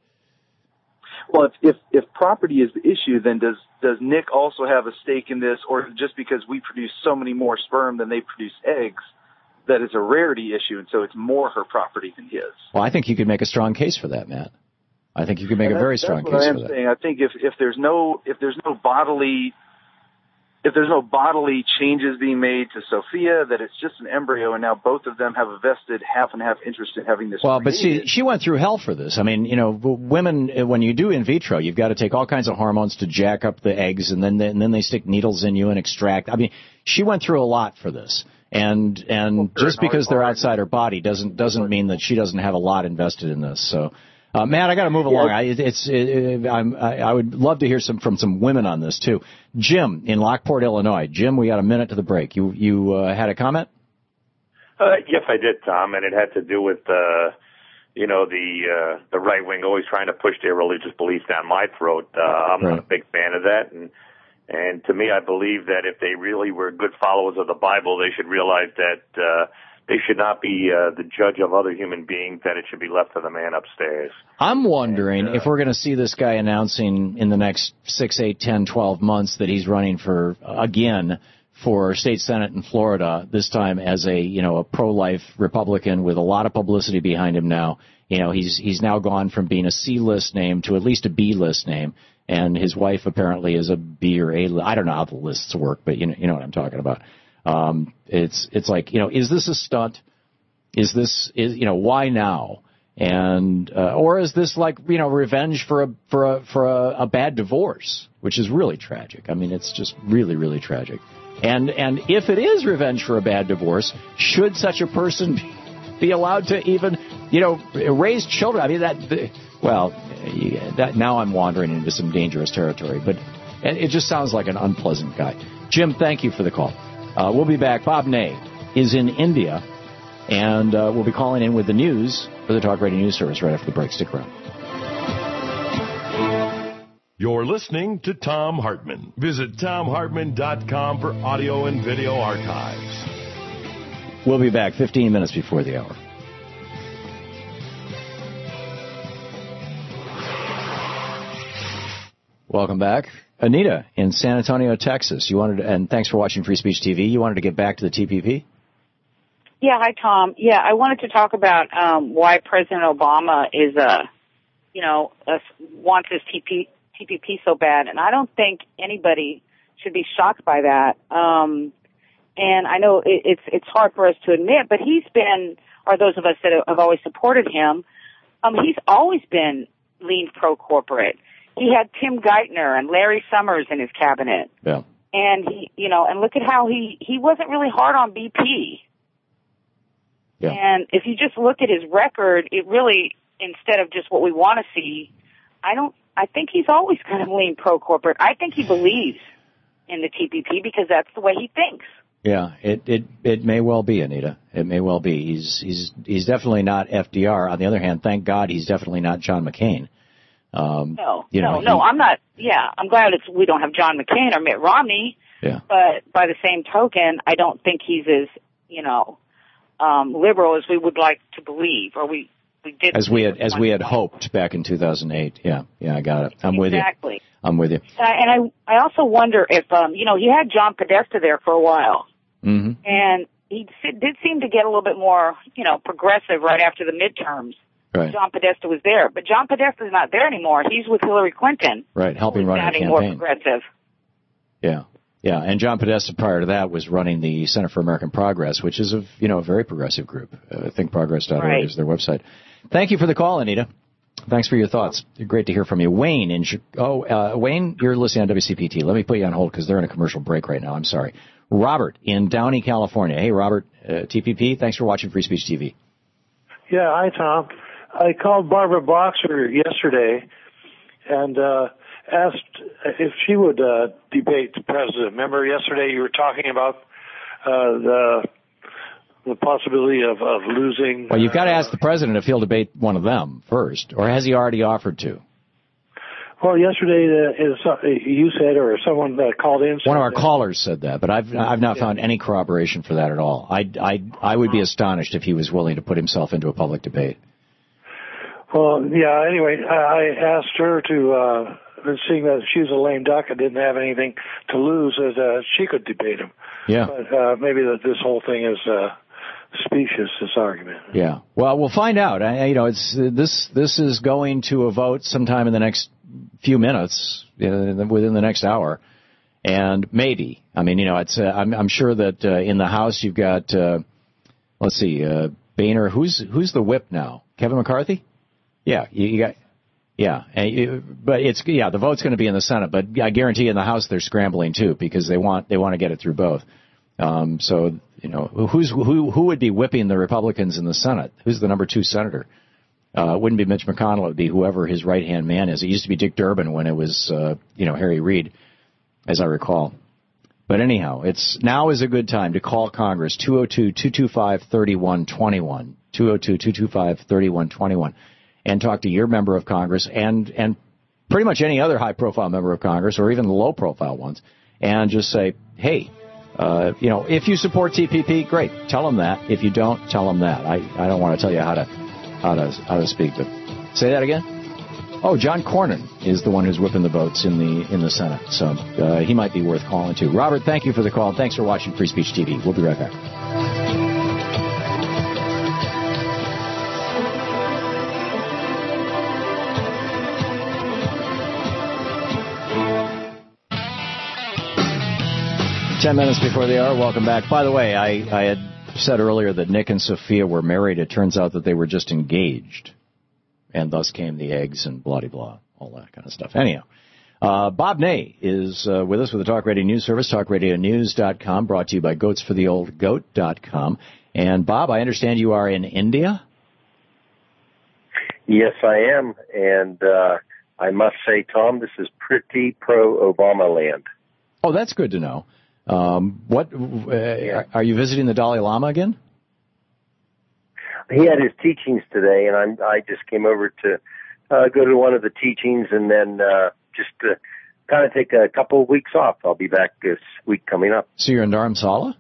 Well, if, if if property is the issue, then does does Nick also have a stake in this, or just because we produce so many more sperm than they produce eggs, that it's a rarity issue, and so it's more her property than his? Well, I think you could make a strong case for that, Matt. I think you could make and a very that's, strong that's case what I am for that. saying. I think if if there's no if there's no bodily if there's no bodily changes being made to Sophia, that it's just an embryo, and now both of them have a vested half and half interest in having this. Well, created. but she she went through hell for this. I mean, you know, women, when you do in vitro, you've got to take all kinds of hormones to jack up the eggs, and then they, and then they stick needles in you and extract. I mean, she went through a lot for this, and and well, just because they're outside her body doesn't doesn't mean that she doesn't have a lot invested in this. So. Uh, Matt, I got to move along. I, it's, it, I'm, I, I would love to hear some from some women on this too. Jim in Lockport, Illinois. Jim, we got a minute to the break. You you uh, had a comment? Uh, yes, I did, Tom, and it had to do with uh, you know the uh, the right wing always trying to push their religious beliefs down my throat. Uh, I'm right. not a big fan of that, and and to me, I believe that if they really were good followers of the Bible, they should realize that. Uh, They should not be uh, the judge of other human beings, that it should be left to the man upstairs. I'm wondering and, uh, if we're going to see this guy announcing in the next six, eight, ten, twelve months that he's running for, again, for state senate in Florida, this time as a, you know, a pro-life Republican with a lot of publicity behind him now. You know, he's he's now gone from being a C-list name to at least a B-list name, and his wife apparently is a B or A. I don't know how the lists work, but you know, you know what I'm talking about. Um, it's, it's like, you know, is this a stunt? Is this, is, you know, why now? And, uh, or is this like, you know, revenge for a, for a, for a, a bad divorce, which is really tragic. I mean, it's just really, really tragic. And, and if it is revenge for a bad divorce, should such a person be allowed to even, you know, raise children? I mean, that, well, that, now I'm wandering into some dangerous territory, but it just sounds like an unpleasant guy. Jim, thank you for the call. Uh, we'll be back. Bob Ney is in India, and uh, we'll be calling in with the news for the Talk Radio News Service right after the break. Stick around. You're listening to Thom Hartmann. Visit Thom Hartmann dot com for audio and video archives. We'll be back fifteen minutes before the hour. Welcome back. Anita in San Antonio, Texas. You wanted to, and thanks for watching Free Speech T V. You wanted to get back to the T P P? Yeah, hi, Tom. Yeah, I wanted to talk about um, why President Obama is, uh, you know, uh, wants his T P, T P P so bad, and I don't think anybody should be shocked by that. Um, and I know it, it's it's hard for us to admit, but he's been, or those of us that have always supported him, um, he's always been lean pro-corporate. He had Tim Geithner and Larry Summers in his cabinet. Yeah. And he, you know, and look at how he, he wasn't really hard on B P. Yeah. And if you just look at his record, it really, instead of just what we want to see, I don't, I think he's always kind of lean pro-corporate. I think he believes in the T P P because that's the way he thinks. Yeah, it, it, it may well be, Anita. It may well be. He's, he's, he's definitely not F D R. On the other hand, thank God he's definitely not John McCain. Um, no, you know, no, no, he, I'm not, yeah, I'm glad it's, we don't have John McCain or Mitt Romney. Yeah. But by the same token, I don't think he's as, you know, um, liberal as we would like to believe, or we, we did. As we had, as we had hoped back in two thousand eight. Yeah, yeah, I got it. I'm with you. Exactly. I'm with you. Uh, and I, I also wonder if, um, you know, he had John Podesta there for a while. Mm-hmm. And he did seem to get a little bit more, you know, progressive right after the midterms. Right. John Podesta was there, but John Podesta is not there anymore. He's with Hillary Clinton. Right, helping run her campaign. More progressive. Yeah, yeah, and John Podesta prior to that was running the Center for American Progress, which is a you know a very progressive group. Uh, think progress dot org right. is their website. Thank you for the call, Anita. Thanks for your thoughts. Great to hear from you, Wayne. In oh, uh, Wayne, you're listening on W C P T. Let me put you on hold because they're in a commercial break right now. I'm sorry. Robert in Downey, California. Hey, Robert, uh, T P P. Thanks for watching Free Speech T V. Yeah, hi, Tom. I called Barbara Boxer yesterday and uh, asked if she would uh, debate the president. Remember yesterday you were talking about uh, the the possibility of, of losing. Well, you've got to ask the president if he'll debate one of them first, or has he already offered to? Well, yesterday, uh, is, you said, or someone uh, called in. One of our callers said that, but I've I've not yeah. found any corroboration for that at all. I I I would be astonished if he was willing to put himself into a public debate. Well, yeah. Anyway, I, I asked her to, uh, seeing that she was a lame duck and didn't have anything to lose, that uh, she could debate him. Yeah. But uh, maybe that this whole thing is uh, specious. This argument. Yeah. Well, we'll find out. I, you know, it's uh, this this is going to a vote sometime in the next few minutes, uh, within the next hour, and maybe. I mean, you know, it's. Uh, I'm, I'm sure that uh, in the House you've got. Uh, let's see, uh, Boehner. Who's who's the whip now? Kevin McCarthy. Yeah, you, you got. Yeah, and you, but it's yeah. The vote's going to be in the Senate, but I guarantee in the House they're scrambling too because they want they want to get it through both. Um, so you know, who's who who would be whipping the Republicans in the Senate? Who's the number two senator? Uh, it wouldn't be Mitch McConnell. It would be whoever his right-hand man is. It used to be Dick Durbin when it was, uh, you know, Harry Reid, as I recall. But anyhow, it's now is a good time to call Congress, two oh two, two two five, three one two one, two oh two, two two five, three one two one, and talk to your member of Congress and, and pretty much any other high-profile member of Congress or even the low-profile ones, and just say, hey, uh, you know, if you support T P P, great. Tell them that. If you don't, tell them that. I, I don't want to tell you how to how to how to speak, but say that again. Oh, John Cornyn is the one who's whipping the votes in the in the Senate, so uh, he might be worth calling to. Robert, thank you for the call. Thanks for watching Free Speech T V. We'll be right back. Ten minutes before the hour. Welcome back. By the way, I, I had said earlier that Nick and Sophia were married. It turns out that they were just engaged, and thus came the eggs and blah, blah, blah, all that kind of stuff. Anyhow, uh, Bob Ney is uh, with us with the Talk Radio News Service, talk radio news dot com, brought to you by goats for the old goat dot com. And, Bob, I understand you are in India? Yes, I am. And uh, I must say, Tom, this is pretty pro-Obama land. Oh, that's good to know. Um, what uh, yeah. Are you visiting the Dalai Lama again? He had his teachings today, and I'm, I just came over to uh, go to one of the teachings and then uh, just uh, kind of take a couple of weeks off. I'll be back this week coming up. So you're in Dharamsala?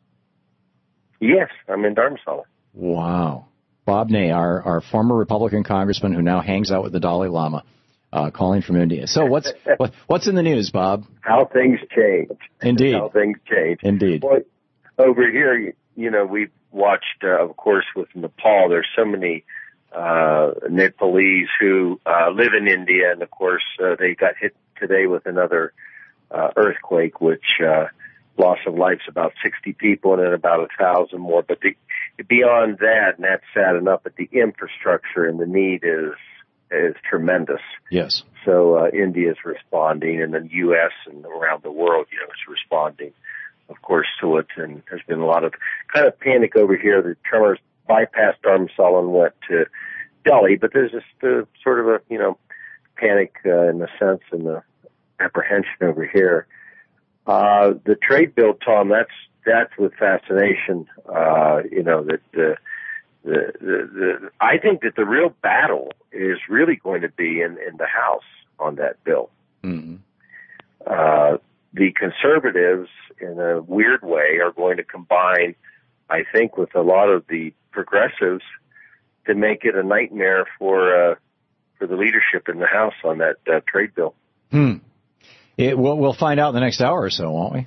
Yes, I'm in Dharamsala. Wow. Bob Ney, our, our former Republican congressman who now hangs out with the Dalai Lama. Uh, calling from India. So what's what, what's in the news, Bob? How things change. Indeed. How things change. Indeed. Well, over here, you, you know, we've watched, uh, of course, with Nepal, there's so many uh, Nepalese who uh, live in India, and, of course, uh, they got hit today with another uh, earthquake, which uh, loss of life's about sixty people and then about a thousand more. But the, beyond that, and that's sad enough, but the infrastructure and the need is is tremendous. Yes. So uh, India is responding, and the U S and around the world, you know, is responding, of course, to it. And there's been a lot of kind of panic over here. The tremors bypassed Dharamsala and went to Delhi, but there's just uh, sort of a, you know, panic uh, in the sense and the apprehension over here. Uh, the trade bill, Tom, that's that's with fascination. Uh, you know that. Uh, The, the, the, I think that the real battle is really going to be in, in the House on that bill. Mm-hmm. Uh, the conservatives, in a weird way, are going to combine, I think, with a lot of the progressives to make it a nightmare for uh, for the leadership in the House on that uh, trade bill. Hmm. It, we'll, we'll find out in the next hour or so, won't we?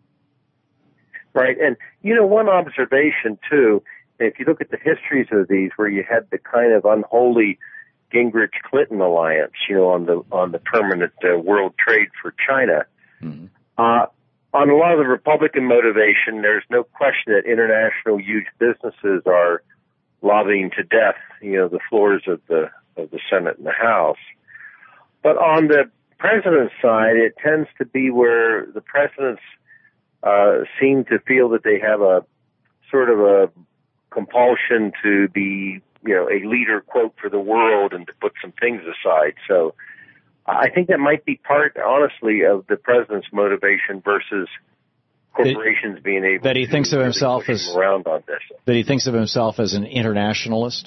Right. And, you know, one observation, too, if you look at the histories of these, where you had the kind of unholy Gingrich-Clinton alliance, you know, on the on the permanent uh, world trade for China, mm-hmm. uh, on a lot of the Republican motivation, there's no question that international huge businesses are lobbying to death, you know, the floors of the of the Senate and the House. But on the president's side, it tends to be where the presidents uh, seem to feel that they have a sort of a compulsion to be, you know, a leader, quote, for the world and to put some things aside. So I think that might be part, honestly, of the president's motivation versus corporations that, being able that he to thinks of really himself push as him around on this. that he thinks of himself as an internationalist.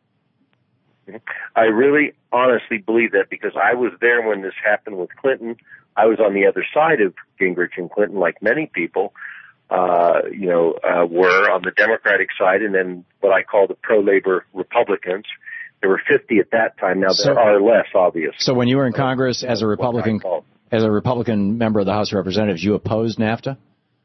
I really honestly believe that because I was there when this happened with Clinton. I was on the other side of Gingrich and Clinton, like many people, uh, you know, uh, were on the Democratic side, and then what I call the pro-labor Republicans. There were fifty at that time. Now So- there are less, obviously. So when you were in Congress as a Republican, as a Republican member of the House of Representatives, you opposed NAFTA?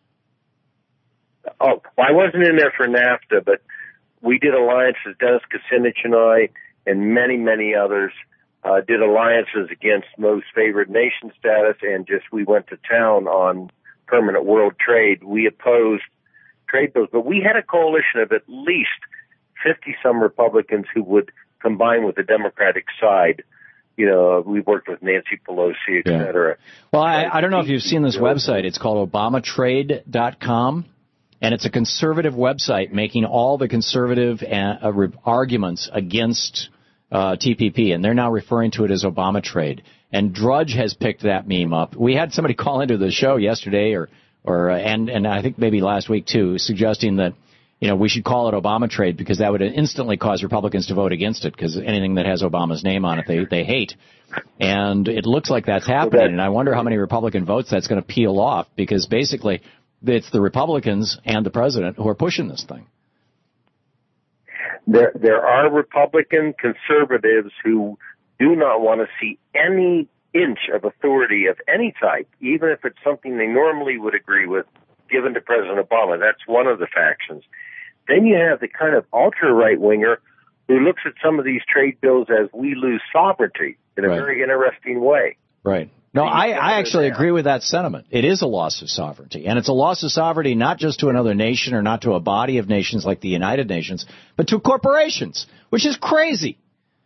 Oh, well, I wasn't in there for NAFTA, but we did alliances. Dennis Kucinich and I, and many, many others, uh, did alliances against most favored nation status, and just we went to town on permanent world trade. We opposed trade bills, but we had a coalition of at least fifty some Republicans who would combine with the Democratic side. You know, we worked with Nancy Pelosi, et Yeah. cetera. Well, I, I don't know if you've seen this website. It's called Obama Trade dot com, and it's a conservative website making all the conservative uh, uh, arguments against uh, T P P, and they're now referring to it as Obama Trade. And Drudge has picked that meme up. We had somebody call into the show yesterday, or or uh, and and I think maybe last week too, suggesting that, you know, we should call it Obama Trade because that would instantly cause Republicans to vote against it because anything that has Obama's name on it, they, they hate. And it looks like that's happening, and I wonder how many Republican votes that's going to peel off because basically it's the Republicans and the president who are pushing this thing. There, there are Republican conservatives who do not want to see any inch of authority of any type, even if it's something they normally would agree with, given to President Obama. That's one of the factions. Then you have the kind of ultra-right-winger who looks at some of these trade bills as we lose sovereignty in a Right. very interesting way. Right. No, I, I actually agree with that sentiment. It is a loss of sovereignty. And it's a loss of sovereignty not just to another nation or not to a body of nations like the United Nations, but to corporations, which is crazy.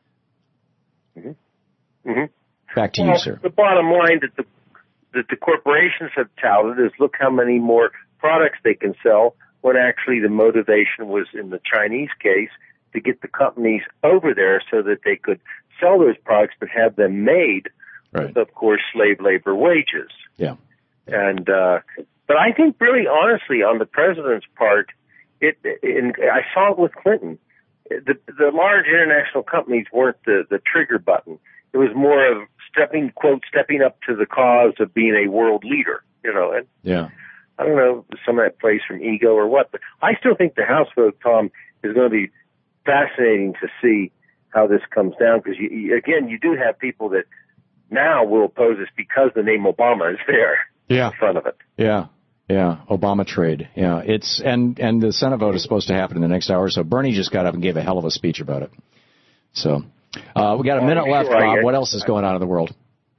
Mm-hmm. Mm-hmm. Back to well, you, sir. The bottom line that the that the corporations have touted is look how many more products they can sell, when actually the motivation was, in the Chinese case, to get the companies over there so that they could sell those products but have them made right. with, of course, slave labor wages. Yeah. And uh, but I think really honestly on the president's part, it, in, I saw it with Clinton. The, the large international companies weren't the, the trigger button. It was more of stepping, quote, stepping up to the cause of being a world leader, you know. And Yeah. I don't know, some of that plays from ego or what, but I still think the House vote, Tom, is going to be fascinating to see how this comes down because, you, you, again, you do have people that now will oppose this because the name Obama is there Yeah. in front of it. Yeah. Yeah. Obama trade. Yeah. It's and, and the Senate vote is supposed to happen in the next hour. So Bernie just got up and gave a hell of a speech about it. So uh, we got a minute left, Bob. What else is going on in the world?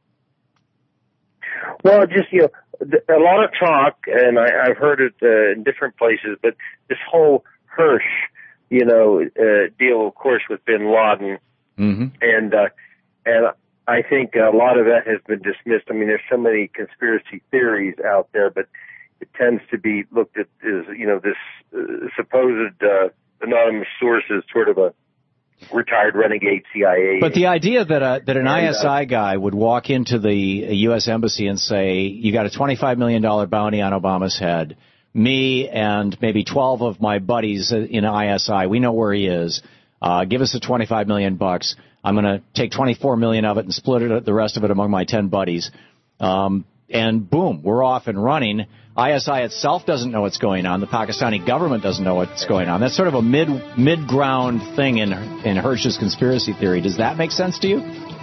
Well, just, you know, a lot of talk, and I, I've heard it uh, in different places, but this whole Hirsch, you know, uh, deal, of course, with bin Laden, mm-hmm. and uh, and I think a lot of that has been dismissed. I mean, there's so many conspiracy theories out there, but it tends to be looked at as, you know, this uh, supposed uh, anonymous source as sort of a retired renegade C I A. But the idea that a, that an And, uh, I S I guy would walk into the U S embassy and say, you got a twenty-five million dollars bounty on Obama's head, me and maybe twelve of my buddies in I S I, we know where he is, uh, give us the twenty-five million bucks. I'm going to take twenty-four million of it and split it, the rest of it among my ten buddies. Um, and boom, we're off and running. I S I itself doesn't know what's going on. The Pakistani government doesn't know what's going on. That's sort of a mid mid ground thing in in Hirsch's conspiracy theory. Does that make sense to you?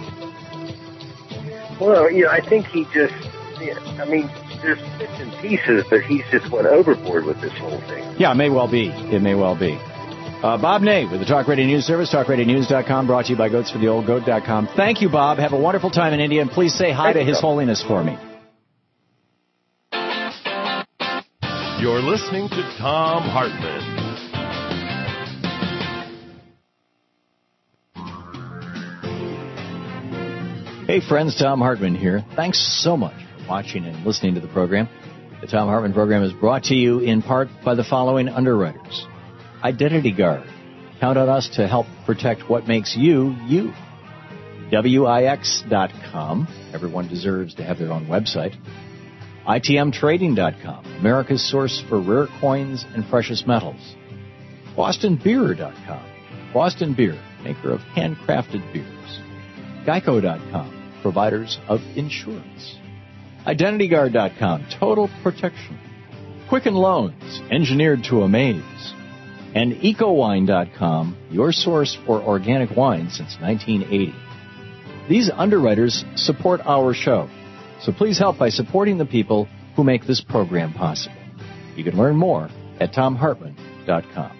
Well, you know, I think he just, I mean, there's bits and pieces, but he's just went overboard with this whole thing. Yeah, it may well be. It may well be. Uh, Bob Ney with the Talk Radio News Service, talk radio news dot com, brought to you by goats for the old goat dot com. Thank you, Bob. Have a wonderful time in India, and please say hi to His Holiness for me. You're listening to Thom Hartmann. Hey friends, Thom Hartmann here. Thanks so much for watching and listening to the program. The Thom Hartmann program is brought to you in part by the following underwriters. Identity Guard. Count on us to help protect what makes you, you. W I X dot com. Everyone deserves to have their own website. I T M Trading dot com, America's source for rare coins and precious metals. Boston Beer dot com, Boston Beer, maker of handcrafted beers. Geico dot com, providers of insurance. Identity Guard dot com, total protection. Quicken Loans, engineered to amaze. And Eco Wine dot com, your source for organic wine since nineteen eighty. These underwriters support our show, so please help by supporting the people who make this program possible. You can learn more at Thom Hartmann dot com.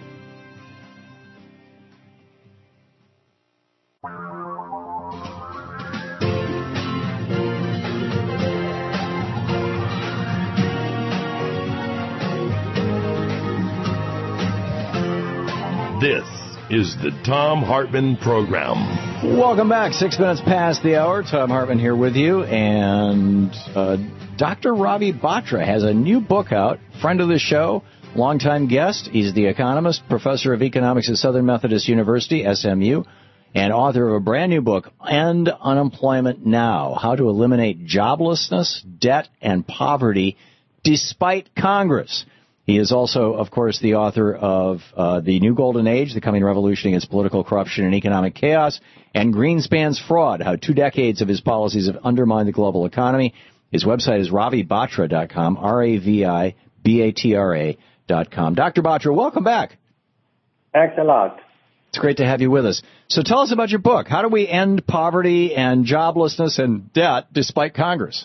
This is the Thom Hartmann Program. Welcome back. Six minutes past the hour. Thom Hartmann here with you. And uh, Doctor Ravi Batra has a new book out. Friend of the show, longtime guest. He's the economist, professor of economics at Southern Methodist University, S M U, and author of a brand new book, End Unemployment Now, How to Eliminate Joblessness, Debt, and Poverty Despite Congress. He is also, of course, the author of uh, The New Golden Age, The Coming Revolution Against Political Corruption and Economic Chaos, and Greenspan's Fraud, How Two Decades of His Policies Have Undermined the Global Economy. His website is Ravi Batra dot com, R A V I B A T R A dot com. Doctor Batra, welcome back. Thanks a lot. It's great to have you with us. So tell us about your book. How do we end poverty and joblessness and debt despite Congress?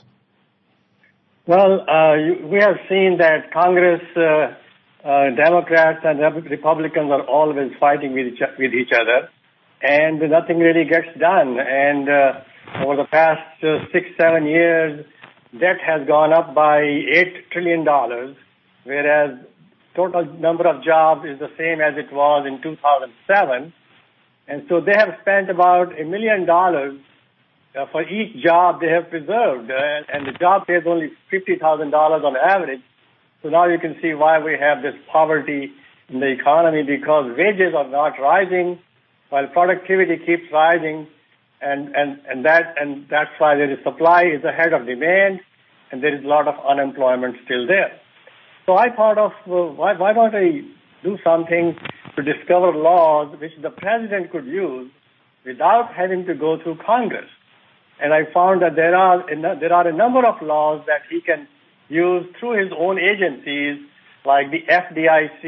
Well, uh, we have seen that Congress, uh, uh, Democrats and Republicans are always fighting with each, with each other, and nothing really gets done. And uh, over the past uh, six, seven years, debt has gone up by eight trillion dollars, whereas total number of jobs is the same as it was in two thousand seven. And so they have spent about a million dollars Uh, for each job they have preserved, uh, and the job pays only fifty thousand dollars on average. So now you can see why we have this poverty in the economy, because wages are not rising while productivity keeps rising, and, and, and that and that's why there is supply is ahead of demand, and there is a lot of unemployment still there. So I thought of uh, why, why don't I do something to discover laws which the president could use without having to go through Congress. And I found that there are there are a number of laws that he can use through his own agencies, like the F D I C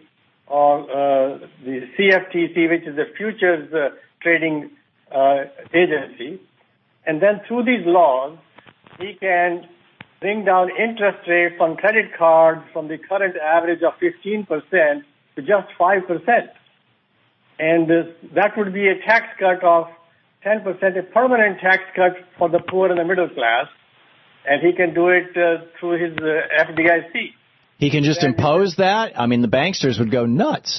or uh, the C F T C, which is the Futures uh, Trading uh, Agency. And then through these laws, he can bring down interest rates on credit cards from the current average of fifteen percent to just five percent. And uh, that would be a tax cut of ten percent, a permanent tax cut for the poor and the middle class, and he can do it uh, through his uh, F D I C. He can just and impose that? I mean, the banksters would go nuts.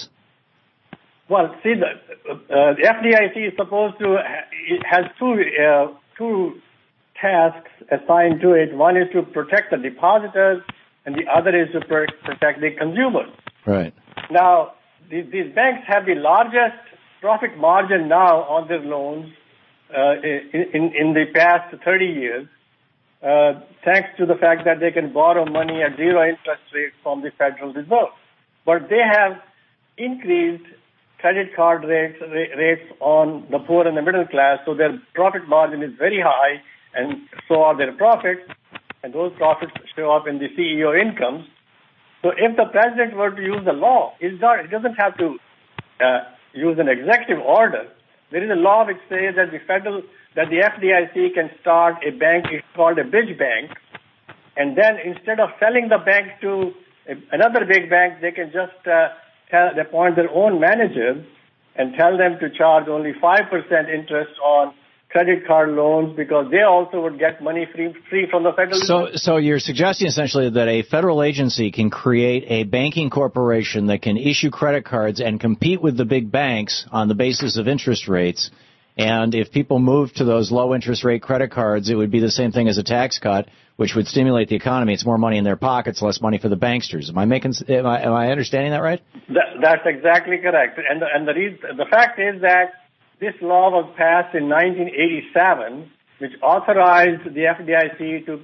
Well, see, the, uh, the F D I C is supposed to, it has two, uh, two tasks assigned to it. One is to protect the depositors, and the other is to pr- protect the consumers. Right. Now, these, these banks have the largest profit margin now on their loans Uh, in, in, in the past thirty years, uh, thanks to the fact that they can borrow money at zero interest rate from the Federal Reserve. But they have increased credit card rates, rates on the poor and the middle class, so their profit margin is very high, and so are their profits, and those profits show up in the C E O incomes. So if the president were to use the law, it doesn't have to uh, use an executive order. There is a law which says that the federal, that the F D I C can start a bank, it's called a bridge bank, and then instead of selling the bank to a, another big bank, they can just uh, tell, appoint their own managers and tell them to charge only five percent interest on credit card loans, because they also would get money free, free from the federal. So, so you're suggesting essentially that a federal agency can create a banking corporation that can issue credit cards and compete with the big banks on the basis of interest rates. And if people move to those low interest rate credit cards, it would be the same thing as a tax cut, which would stimulate the economy. It's more money in their pockets, less money for the banksters. Am I making? Am I, am I understanding that right? That, that's exactly correct. And the, and the reason, the fact is that this law was passed in nineteen eighty-seven, which authorized the F D I C to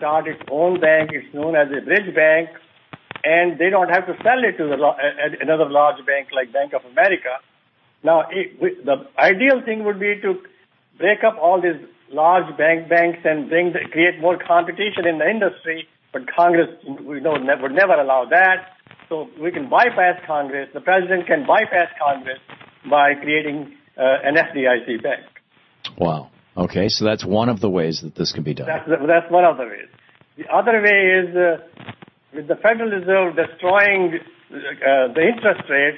start its own bank. It's known as a bridge bank, and they don't have to sell it to the, uh, another large bank like Bank of America. Now, it, the ideal thing would be to break up all these large bank banks and bring the, create more competition in the industry, but Congress, we know, would never allow that. So we can bypass Congress. The president can bypass Congress by creating uh, an F D I C bank. Wow. Okay, so that's one of the ways that this can be done. That's, that's one of the ways. The other way is uh, with the Federal Reserve destroying uh, the interest rates,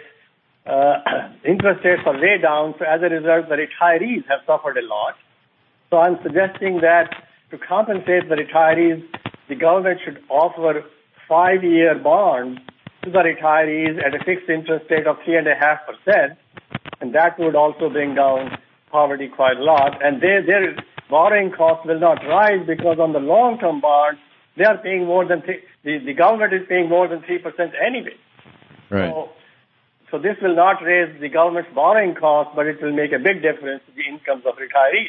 uh, interest rates are way down, so as a result, the retirees have suffered a lot. So I'm suggesting that to compensate the retirees, the government should offer five-year bonds to the retirees at a fixed interest rate of three point five percent, and that would also bring down poverty quite a lot. And they, their borrowing costs will not rise because on the long-term bonds, they are paying more than, th- the, the government is paying more than three percent anyway. Right. So, so this will not raise the government's borrowing costs, but it will make a big difference to the incomes of retirees.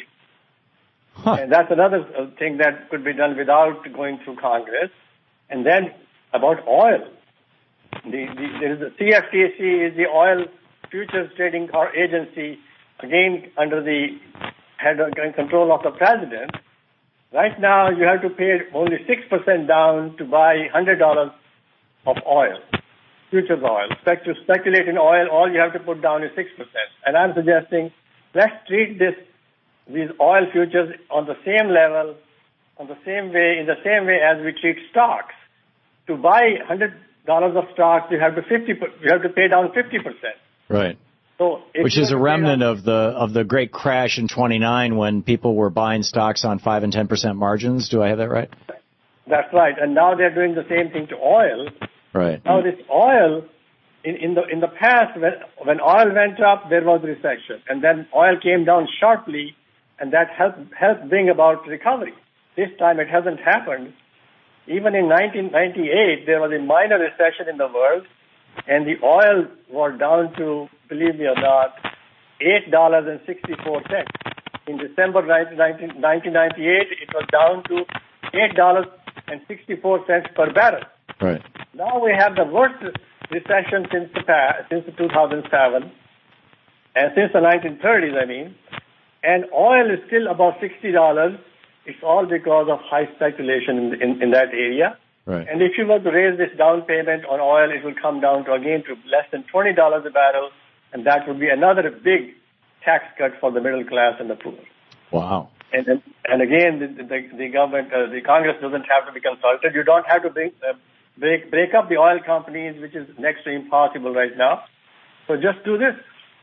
Huh. And that's another thing that could be done without going through Congress. And then about oil. The, the, there is the C F T C is the oil futures trading agency, again under the head of control of the president. Right now, you have to pay only six percent down to buy one hundred dollars of oil, futures oil. To speculate in oil, all you have to put down is six percent. And I'm suggesting let's treat this these oil futures on the same level, on the same way, in the same way as we treat stocks. To buy one hundred dollars of stocks, you have to fifty. You have to pay down fifty percent. Right. So which is a remnant of the of the great crash in twenty-nine when people were buying stocks on five and ten percent margins. Do I have that right? That's right. And now they're doing the same thing to oil. Right. Now this oil, in, in the in the past, when when oil went up, there was recession, and then oil came down sharply, and that helped helped bring about recovery. This time it hasn't happened. Even in nineteen ninety-eight, there was a minor recession in the world, and the oil was down to, believe me or not, eight dollars and sixty-four cents. In December nineteen ninety-eight, it was down to eight dollars and sixty-four cents per barrel. Right. Now we have the worst recession since the past, since the two thousand seven, and since the nineteen thirties, I mean, and oil is still about sixty dollars. It's all because of high speculation in, in, in that area. Right. And if you were to raise this down payment on oil, it will come down to, again, to less than twenty dollars a barrel, and that would be another big tax cut for the middle class and the poor. Wow. And and, and again, the, the, the government, uh, the Congress doesn't have to be consulted. You don't have to bring, uh, break, break up the oil companies, which is next to impossible right now. So just do this.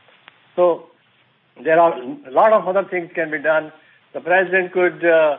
So there are a lot of other things can be done. The president could uh,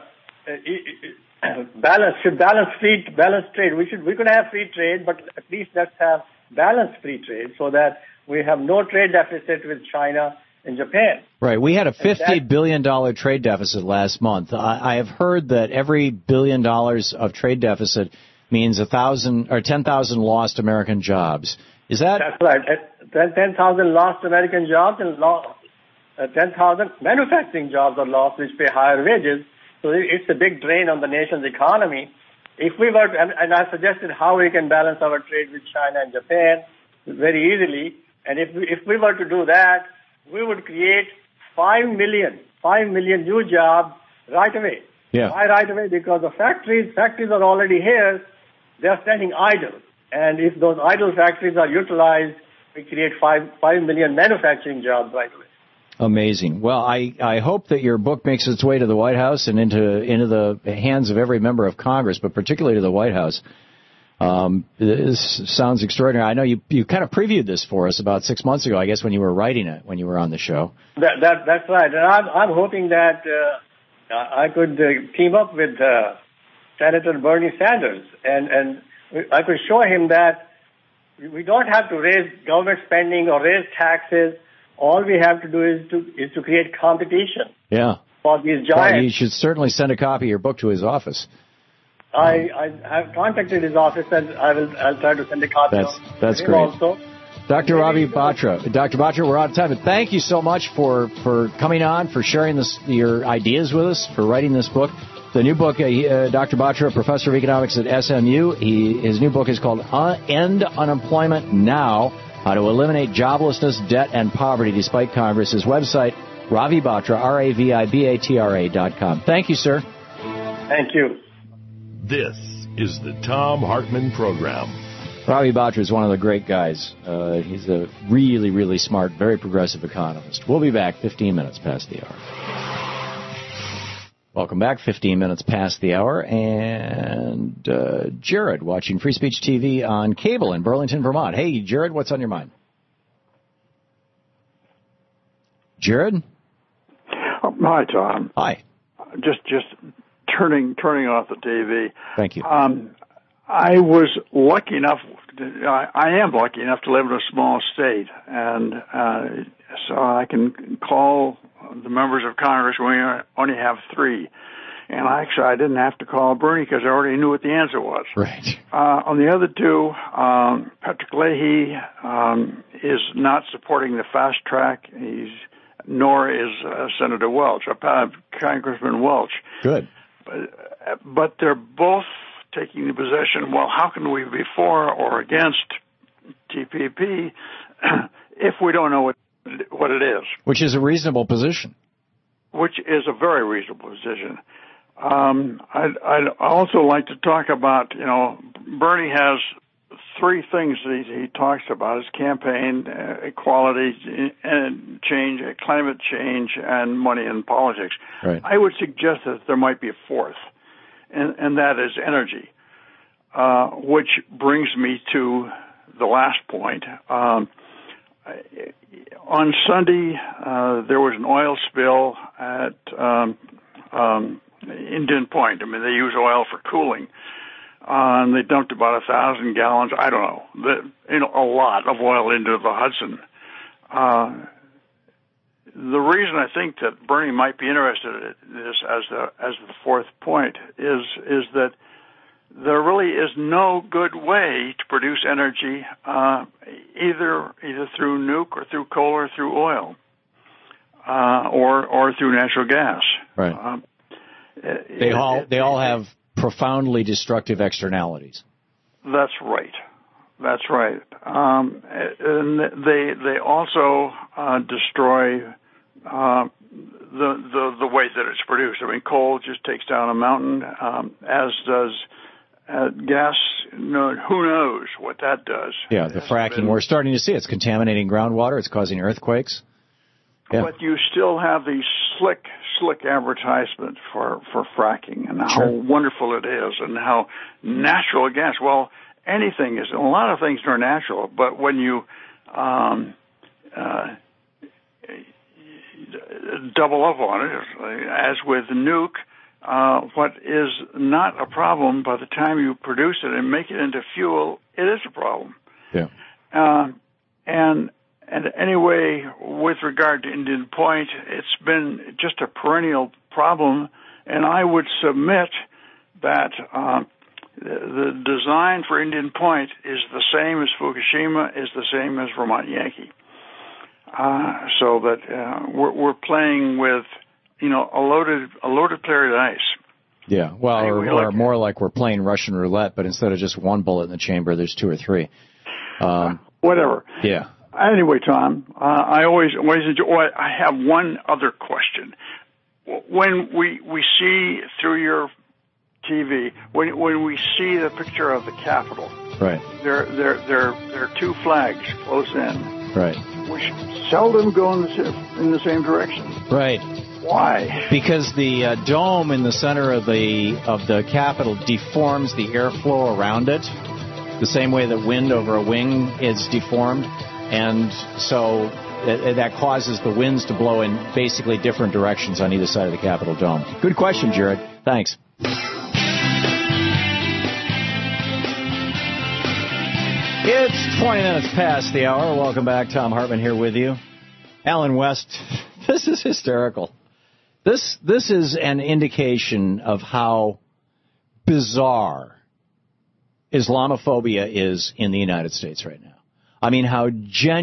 balance, should balance free, balance trade. We should, we could have free trade, but at least let's have balanced free trade so that we have no trade deficit with China and Japan. Right. We had a fifty billion dollars trade deficit last month. I, I have heard that every billion dollars of trade deficit means a thousand or ten thousand lost American jobs. Is that? That's right. ten thousand lost American jobs and lost. Uh, ten thousand manufacturing jobs are lost, which pay higher wages. So it's a big drain on the nation's economy. If we were to, and, and I suggested how we can balance our trade with China and Japan very easily. And if we, if we were to do that, we would create five million, five million new jobs right away. Yeah. Why right away? Because the factories, factories are already here. They are standing idle. And if those idle factories are utilized, we create five, five million manufacturing jobs right away. Amazing. Well, I, I hope that your book makes its way to the White House and into into the hands of every member of Congress, but particularly to the White House. Um, this sounds extraordinary. I know you, you kind of previewed this for us about six months ago, I guess, when you were writing it, when you were on the show. That, that That's right. And I'm, I'm hoping that uh, I could uh, team up with uh, Senator Bernie Sanders, and, and I could show him that we don't have to raise government spending or raise taxes. All we have to do is to is to create competition. Yeah. For these giants. Well, you should certainly send a copy of your book to his office. I, I have contacted his office, and I will I'll try to send a copy. That's that's to great. him also. Doctor Ravi Batra, Doctor Batra, we're out of time. But thank you so much for, for coming on, for sharing this your ideas with us, for writing this book. The new book, uh, uh, Doctor Batra, professor of economics at S M U, he, his new book is called uh, End Unemployment Now, How to Eliminate Joblessness, Debt, and Poverty Despite Congress. His website, Ravi Batra, R A V I B A T R A dot com. Thank you, sir. Thank you. This is the Thom Hartmann Program. Ravi Batra is one of the great guys. Uh, he's a really, really smart, very progressive economist. We'll be back fifteen minutes past the hour. Welcome back, fifteen minutes past the hour. And uh, Jared, watching Free Speech T V on cable in Burlington, Vermont. Hey, Jared, what's on your mind? Jared? Oh, hi, Tom. Hi. Just just turning turning off the T V. Thank you. Um, I was lucky enough, I, I am lucky enough to live in a small state, and uh, so I can call the members of Congress when we only have three. And actually, I didn't have to call Bernie because I already knew what the answer was. Right. Uh, on the other two, um, Patrick Leahy um, is not supporting the fast track. He's nor is uh, Senator Welch, uh, Congressman Welch. Good. But, but they're both taking the position, well, how can we be for or against T P P if we don't know what what it is? Which is a reasonable position. Which is a very reasonable position. Um, I'd, I'd also like to talk about, you know, Bernie has three things that he, he talks about: his campaign, uh, equality, and change, uh, climate change, and money in politics. Right. I would suggest that there might be a fourth, and, and that is energy, uh, which brings me to the last point. Um, on Sunday, uh, there was an oil spill at um, um, Indian Point. I mean, they use oil for cooling. Uh, and they dumped about a thousand gallons, I don't know, the, you know, a lot of oil into the Hudson. Uh, the reason I think that Bernie might be interested in this as the as the fourth point is is that there really is no good way to produce energy uh, either either through nuke or through coal or through oil uh, or or through natural gas. Right. Um, they all they all have profoundly destructive externalities. That's right. That's right. Um, and they they also uh, destroy uh, the the the way that it's produced. I mean, coal just takes down a mountain, um, as does uh, gas. No, who knows what that does? Yeah, the fracking. Been, we're starting to see it's contaminating groundwater. It's causing earthquakes. Yeah. But you still have these slick, slick advertisements for, for fracking and how sure. wonderful it is and how natural gas. Well, anything is, a lot of things are natural, but when you um, uh, double up on it, as with nuke, uh, what is not a problem by the time you produce it and make it into fuel, it is a problem. Yeah. Uh, and And anyway, with regard to Indian Point, it's been just a perennial problem, and I would submit that um, the design for Indian Point is the same as Fukushima, is the same as Vermont Yankee. Uh, so that uh, we're, we're playing with, you know, a loaded a loaded player of ice. Yeah, well, anyway, or, or like, more like we're playing Russian roulette, but instead of just one bullet in the chamber, there's two or three. Um, uh, whatever. Yeah. Anyway, Tom, uh, I always always enjoy. I have one other question. When we we see through your T V, when when we see the picture of the Capitol, right? There there there there are two flags close in, right? Which seldom go in the in the same direction, right? Why? Because the uh, dome in the center of the of the Capitol deforms the airflow around it, the same way that wind over a wing is deformed. And so that causes the winds to blow in basically different directions on either side of the Capitol dome. Good question, Jared. Thanks. It's twenty minutes past the hour. Welcome back. Thom Hartmann here with you. Alan West, this is hysterical. This this is an indication of how bizarre Islamophobia is in the United States right now. I mean, how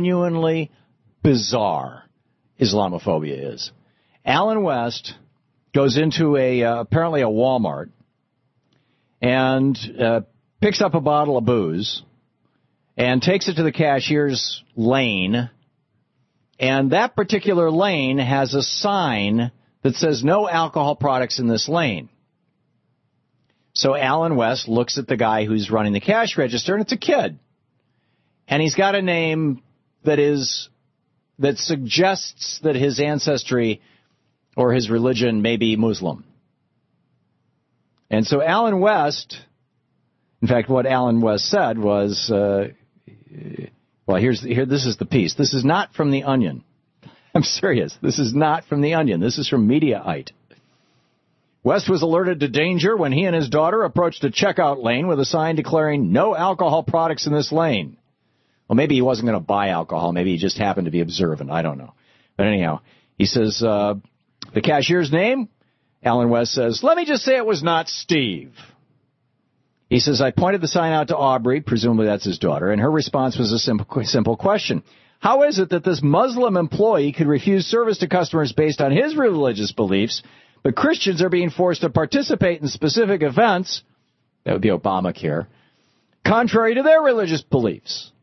genuinely bizarre Islamophobia is. Alan West goes into a uh, apparently a Walmart and uh, picks up a bottle of booze and takes it to the cashier's lane. And that particular lane has a sign that says no alcohol products in this lane. So Alan West looks at the guy who's running the cash register, and it's a kid. And he's got a name that is that suggests that his ancestry or his religion may be Muslim. And so Alan West, in fact, what Alan West said was, uh, well, here's here. This is the piece. This is not from The Onion. I'm serious. This is not from The Onion. This is from Mediaite. West was alerted to danger when he and his daughter approached a checkout lane with a sign declaring no alcohol products in this lane. Well, maybe he wasn't going to buy alcohol. Maybe he just happened to be observant. I don't know. But anyhow, he says, uh, the cashier's name, Alan West says, let me just say it was not Steve. He says, I pointed the sign out to Aubrey, presumably that's his daughter, and her response was a simple, simple question. How is it that this Muslim employee could refuse service to customers based on his religious beliefs, but Christians are being forced to participate in specific events, that would be Obamacare, contrary to their religious beliefs?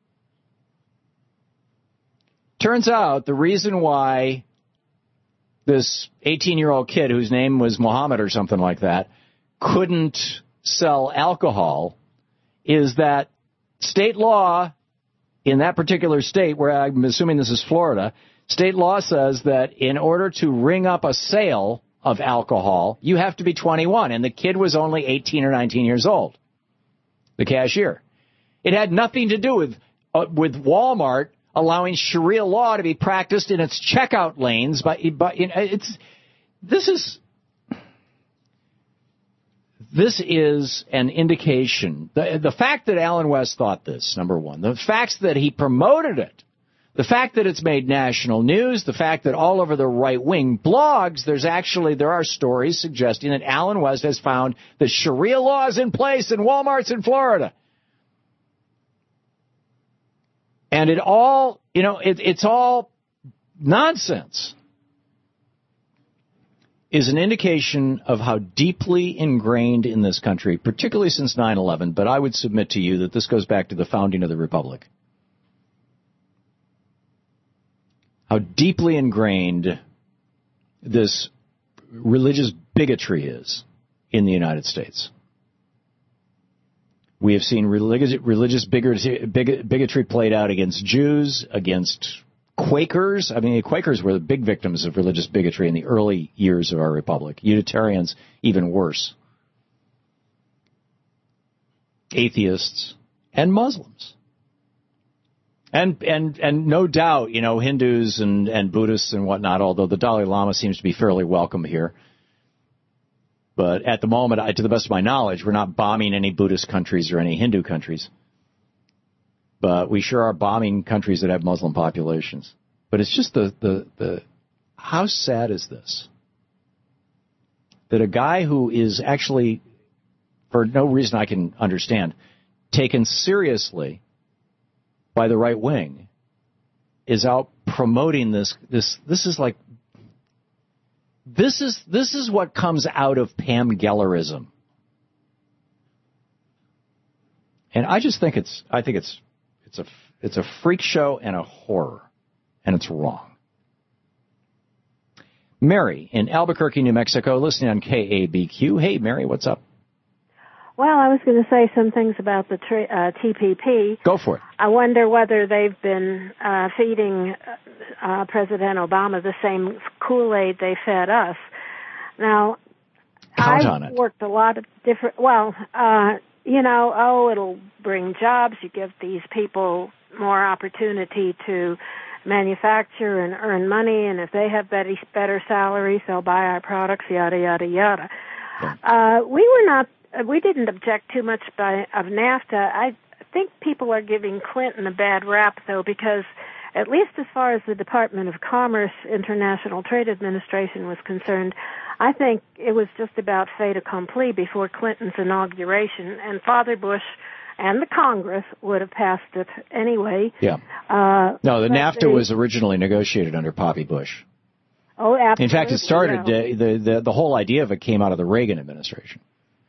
Turns out the reason why this eighteen-year-old kid whose name was Muhammad or something like that couldn't sell alcohol is that state law in that particular state, where I'm assuming this is Florida, state law says that in order to ring up a sale of alcohol, you have to be twenty-one, and the kid was only eighteen or nineteen years old, the cashier. It had nothing to do with uh, with Walmart allowing Sharia law to be practiced in its checkout lanes, but, but it's this is this is an indication. The, the fact that Alan West thought this, number one, the fact that he promoted it, the fact that it's made national news, the fact that all over the right-wing blogs, there's actually, there are stories suggesting that Alan West has found that Sharia law is in place in Walmarts in Florida. And it all, you know, it, it's all nonsense, is an indication of how deeply ingrained in this country, particularly since nine eleven, but I would submit to you that this goes back to the founding of the Republic, how deeply ingrained this religious bigotry is in the United States. We have seen religious, religious bigotry, bigotry played out against Jews, against Quakers. I mean, the Quakers were the big victims of religious bigotry in the early years of our republic. Unitarians, even worse. Atheists and Muslims. And and and no doubt, you know, Hindus and, and Buddhists and whatnot, although the Dalai Lama seems to be fairly welcome here. But at the moment, I, to the best of my knowledge, we're not bombing any Buddhist countries or any Hindu countries. But we sure are bombing countries that have Muslim populations. But it's just the, the, the how sad is this? That a guy who is actually, for no reason I can understand, taken seriously by the right wing, is out promoting this. This this is like this is this is what comes out of Pam Gellerism, and I just think it's I think it's it's a it's a freak show and a horror, and it's wrong. Mary in Albuquerque, New Mexico, listening on K A B Q. Hey, Mary, what's up? Well, I was going to say some things about the uh, T P P. Go for it. I wonder whether they've been uh, feeding uh, President Obama the same Kool-Aid they fed us. Now, Count I've on it. worked a lot of different, well, uh, you know, oh, it'll bring jobs. You give these people more opportunity to manufacture and earn money, and if they have better, better salaries, they'll buy our products, yada, yada, yada. Uh, we were not We didn't object too much by, of NAFTA. I think people are giving Clinton a bad rap, though, because at least as far as the Department of Commerce International Trade Administration was concerned, I think it was just about fait accompli before Clinton's inauguration, and Father Bush and the Congress would have passed it anyway. Yeah. Uh, no, the but NAFTA the, was originally negotiated under Poppy Bush. Oh, absolutely. In fact, it started, yeah. uh, the, the, the whole idea of it came out of the Reagan administration.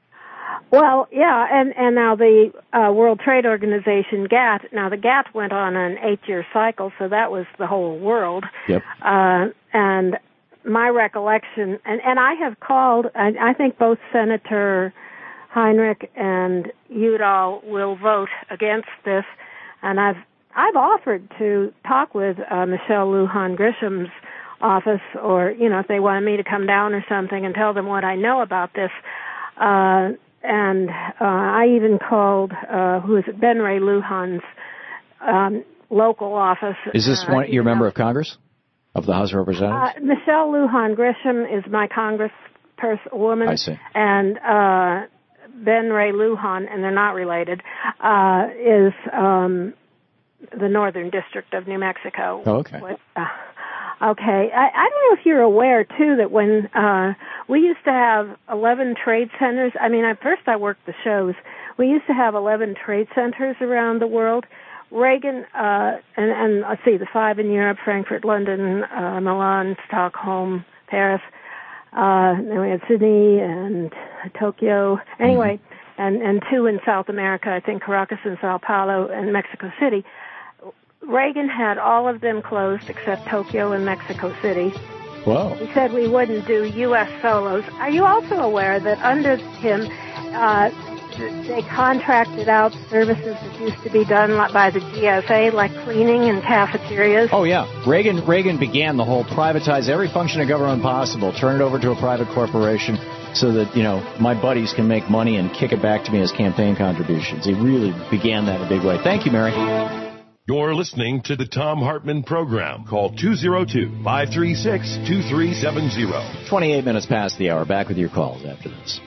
Well, yeah, and, and now the uh, World Trade Organization, GATT, now the GATT went on an eight-year cycle, so that was the whole world. Yep. Uh, and my recollection, and, and I have called, I, I think both Senator Heinrich and Udall will vote against this, and I've I've offered to talk with uh, Michelle Lujan Grisham's office, or, you know, if they wanted me to come down or something and tell them what I know about this. Uh, and uh, I even called, uh, who is it, Ben Ray Lujan's um, local office. Is this uh, one, your member of Congress? Of the House of Representatives? Uh, Michelle Lujan Grisham is my congresswoman. I see. And uh, Ben Ray Lujan, and they're not related, uh, is um, the Northern District of New Mexico. Oh, okay. With, uh, Okay. I, I don't know if you're aware, too, that when uh we used to have eleven trade centers, I mean, at first I worked the shows, we used to have eleven trade centers around the world. Reagan, uh and, and let's see, the five in Europe, Frankfurt, London, uh Milan, Stockholm, Paris, uh then we had Sydney and Tokyo. Anyway, mm-hmm. and, and two in South America, I think Caracas and Sao Paulo and Mexico City. Reagan had all of them closed except Tokyo and Mexico City. Whoa. He said we wouldn't do U S solos. Are you also aware that under him, uh, they contracted out services that used to be done by the G S A, like cleaning and cafeterias? Oh, yeah. Reagan Reagan began the whole privatize every function of government possible, turn it over to a private corporation so that, you know, my buddies can make money and kick it back to me as campaign contributions. He really began that in a big way. Thank you, Mary. You're listening to the Thom Hartmann Program. Call two oh two, five three six, two three seven zero. twenty-eight minutes past the hour. Back with your calls after this.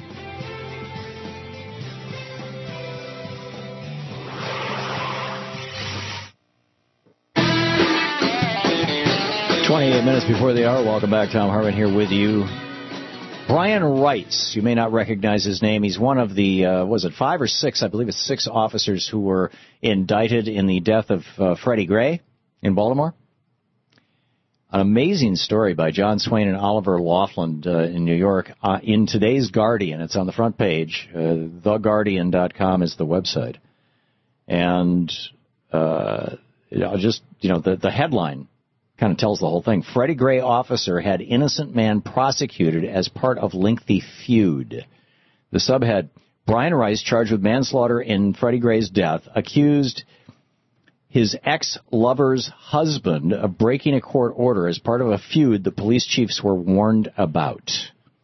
twenty-eight minutes before the hour. Welcome back. Thom Hartmann here with you. Brian Rice, you may not recognize his name. He's one of the, uh, was it five or six, I believe it's six officers who were indicted in the death of uh, Freddie Gray in Baltimore. An amazing story by John Swain and Oliver Laughlin uh, in New York uh, in today's Guardian. It's on the front page. Uh, the guardian dot com is the website. And uh, just, you know, the, the headline kind of tells the whole thing. Freddie Gray officer had innocent man prosecuted as part of lengthy feud. The subhead, Brian Rice, charged with manslaughter in Freddie Gray's death, accused his ex-lover's husband of breaking a court order as part of a feud the police chiefs were warned about.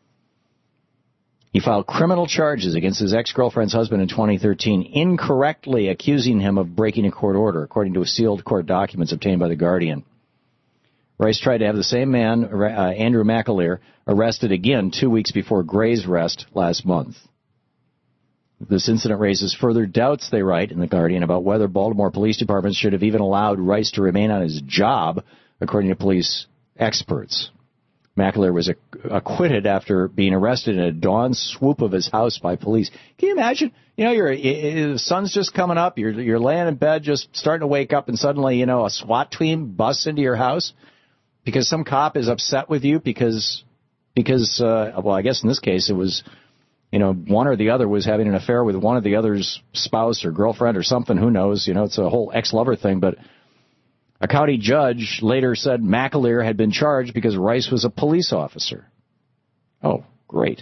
He filed criminal charges against his ex-girlfriend's husband in twenty thirteen, incorrectly accusing him of breaking a court order, according to sealed court documents obtained by The Guardian. Rice tried to have the same man, uh, Andrew McAleer, arrested again two weeks before Gray's arrest last month. This incident raises further doubts, they write in The Guardian, about whether Baltimore police departments should have even allowed Rice to remain on his job, according to police experts. McAleer was acquitted after being arrested in a dawn swoop of his house by police. Can you imagine? You know, your the sun's just coming up, you're you're laying in bed, just starting to wake up, and suddenly, you know, a SWAT team busts into your house because some cop is upset with you because, because uh, well, I guess in this case it was, you know, one or the other was having an affair with one of the other's spouse or girlfriend or something. Who knows? You know, it's a whole ex-lover thing. But a county judge later said McAleer had been charged because Rice was a police officer. Oh, great.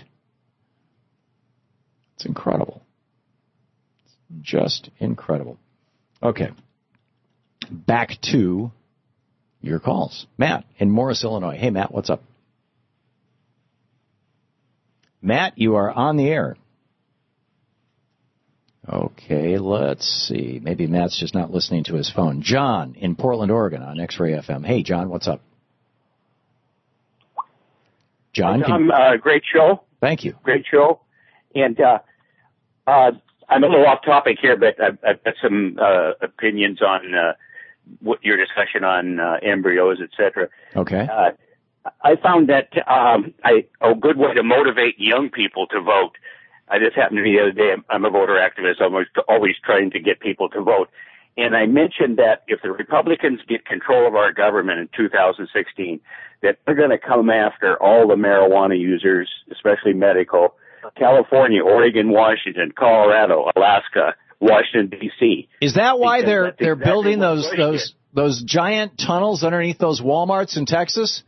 It's incredible. It's just incredible. Okay. Back to your calls. Matt in Morris, Illinois. Hey, Matt, what's up? Matt, you are on the air. Okay, let's see. Maybe Matt's just not listening to his phone. John in Portland, Oregon on X-Ray F M. Hey, John, what's up? John? Can... Um, uh, great show. Thank you. Great show. And uh, uh, I'm a little off topic here, but I've, I've got some uh, opinions on uh, what your discussion on uh, embryos, et cetera. Okay. Uh, I found that um, I, a good way to motivate young people to vote. I just happened to be the other day. I'm a voter activist. I'm always, always trying to get people to vote. And I mentioned that if the Republicans get control of our government in two thousand sixteen, that they're going to come after all the marijuana users, especially medical, California, Oregon, Washington, Colorado, Alaska, Washington, D C. Is that why Because they're that's they're exactly building what those Bush those those giant tunnels underneath those Walmarts in Texas?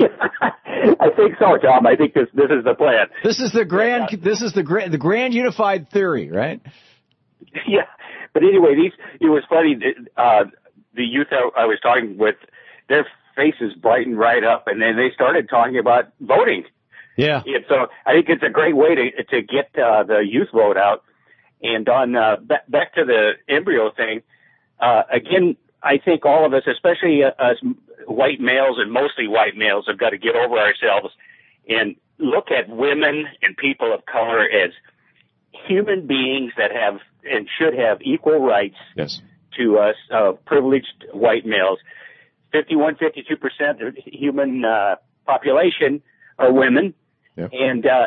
I think so, Tom. I think this this is the plan. This is the grand this is the grand the grand unified theory, right? Yeah. But anyway, these it was funny. Uh, the youth I, I was talking with, their faces brightened right up, and then they started talking about voting. Yeah. And so I think it's a great way to to get uh, the youth vote out. And on uh, back, back to the embryo thing, uh, again, I think all of us, especially uh, us white males and mostly white males, have got to get over ourselves and look at women and people of color as human beings that have and should have equal rights yes. to us, uh, privileged white males. fifty-one, fifty-two percent of the human uh, population are women. Yep. And uh,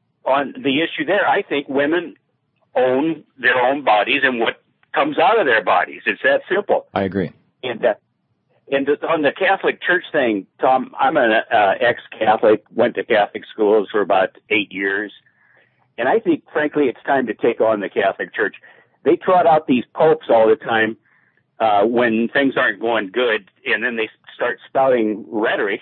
on the issue there, I think women own their own bodies and what comes out of their bodies. It's that simple. I agree. And uh, and on the Catholic Church thing, Tom, I'm an uh, ex-Catholic, went to Catholic schools for about eight years. And I think, frankly, it's time to take on the Catholic Church. They trot out these popes all the time uh, when things aren't going good, and then they start spouting rhetoric.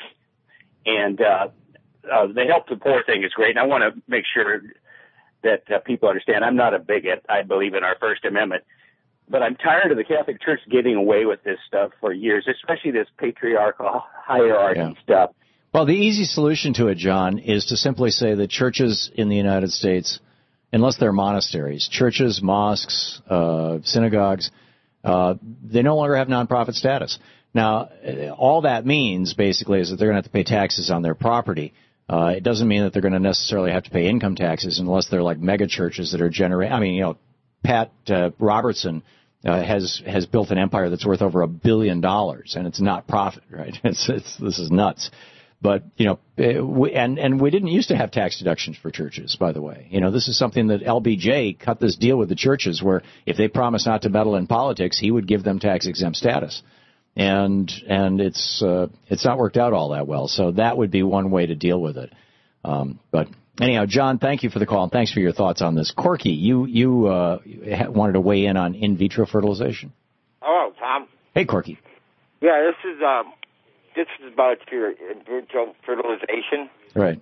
And uh, uh, the help the poor thing is great. And I want to make sure that uh, people understand I'm not a bigot. I believe in our First Amendment. But I'm tired of the Catholic Church getting away with this stuff for years, especially this patriarchal hierarchy Yeah. stuff. Well, the easy solution to it, John, is to simply say that churches in the United States, unless they're monasteries, churches, mosques, uh, synagogues, uh, they no longer have nonprofit status. Now, all that means, basically, is that they're going to have to pay taxes on their property. Uh, it doesn't mean that they're going to necessarily have to pay income taxes unless they're like mega churches that are generating. I mean, you know, Pat uh, Robertson uh, has has built an empire that's worth over a billion dollars, and it's not profit, right? It's, it's this is nuts. But, you know, we, and, and we didn't used to have tax deductions for churches, by the way. You know, this is something that L B J cut this deal with the churches where if they promised not to meddle in politics, he would give them tax exempt status. And, and it's, uh, it's not worked out all that well. So that would be one way to deal with it. Um, but anyhow, John, thank you for the call and thanks for your thoughts on this. Corky, you, you, uh, wanted to weigh in on in vitro fertilization. Hello, Tom. Hey, Corky. Yeah, this is, um, This is about your in vitro fertilization. Right.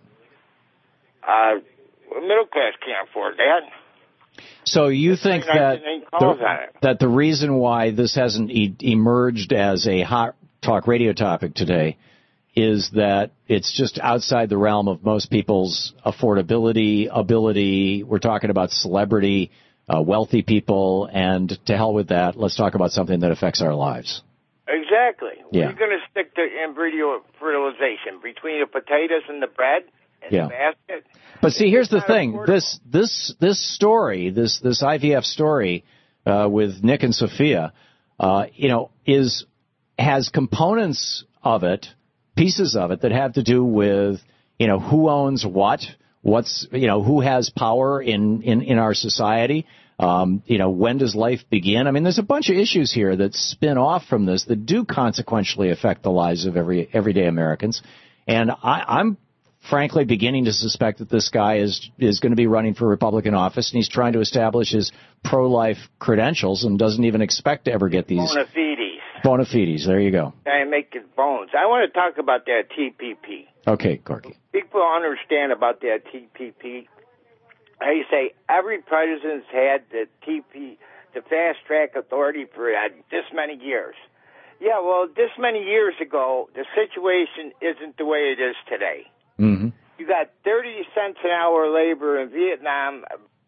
Uh, middle class can't afford that. So you think that calls the, on it. that the reason why this hasn't e- emerged as a hot talk radio topic today is that it's just outside the realm of most people's affordability, ability. We're talking about celebrity, uh, wealthy people, and to hell with that. Let's talk about something that affects our lives. Exactly. Yeah. You're going to stick to embryo fertilization between the potatoes and the bread and Yeah. the basket. But see, here's the It's not thing. affordable. This this this story, this this I V F story uh, with Nick and Sophia, uh, you know, is has components of it, pieces of it that have to do with, you know, who owns what, what's, you know, who has power in in in our society. Um, you know, when does life begin? I mean, there's a bunch of issues here that spin off from this that do consequentially affect the lives of every everyday Americans. And I, I'm frankly beginning to suspect that this guy is is going to be running for Republican office, and he's trying to establish his pro-life credentials and doesn't even expect to ever get these Bona fides. bona fides. There you go. I make his bones. I want to talk about that T P P. Okay, Corky. People understand about that T P P. I say every president's had the T P, the fast track authority for uh, this many years. Yeah, well, this many years ago, the situation isn't the way it is today. Mm-hmm. You got thirty cents an hour labor in Vietnam.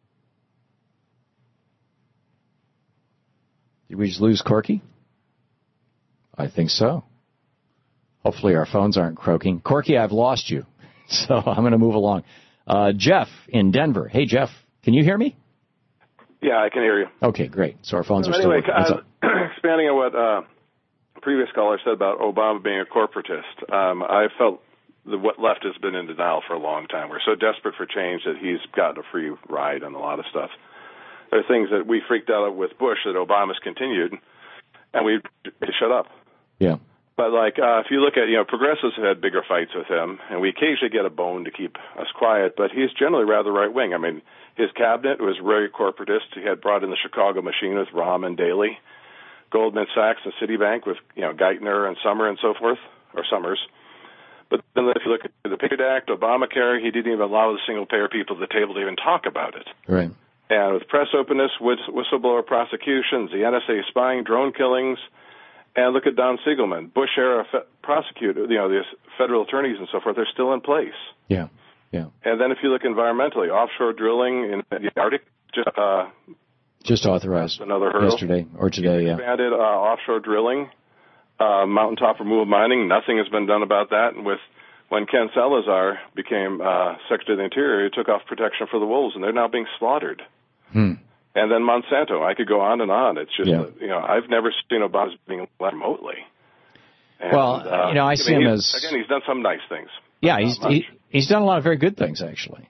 Did we just lose Corky? I think so. Hopefully our phones aren't croaking. Corky, I've lost you, so I'm going to move along. Uh, Jeff in Denver. Hey, Jeff, can you hear me? Yeah, I can hear you. Okay, great. So our phones So are still anyway, working. What's up? uh, expanding on what uh, previous caller said about Obama being a corporatist, um, I felt the what left has been in denial for a long time. We're so desperate for change that he's gotten a free ride on a lot of stuff. There are things that we freaked out with Bush that Obama's continued, and we shut up. Yeah. But like, uh, if you look at, you know, progressives have had bigger fights with him, and we occasionally get a bone to keep us quiet, but he's generally rather right-wing. I mean, his cabinet was very corporatist. He had brought in the Chicago machine with Rahm and Daley, Goldman Sachs and Citibank with, you know, Geithner and Summer and so forth, or Summers. But then if you look at the Patriot Act, Obamacare, he didn't even allow the single-payer people at the table to even talk about it. Right. And with press openness, whistleblower prosecutions, the N S A spying, drone killings, and look at Don Siegelman, Bush-era fe- prosecutor, you know, the federal attorneys and so forth, they're still in place. Yeah, yeah. And then if you look environmentally, offshore drilling in the Arctic, just uh, just authorized another hurdle. yesterday or today, yeah. Expanded uh, offshore drilling, uh, mountaintop removal mining. Nothing has been done about that. And with when Ken Salazar became uh, Secretary of the Interior, he took off protection for the wolves, and they're now being slaughtered. Hmm. And then Monsanto. I could go on and on. It's just, Yeah. you know, I've never seen Obama being led remotely. And, Well, uh, you know, I see mean, him he's- as- Again, he's done some nice things. Yeah, he's he, he's done a lot of very good things, actually.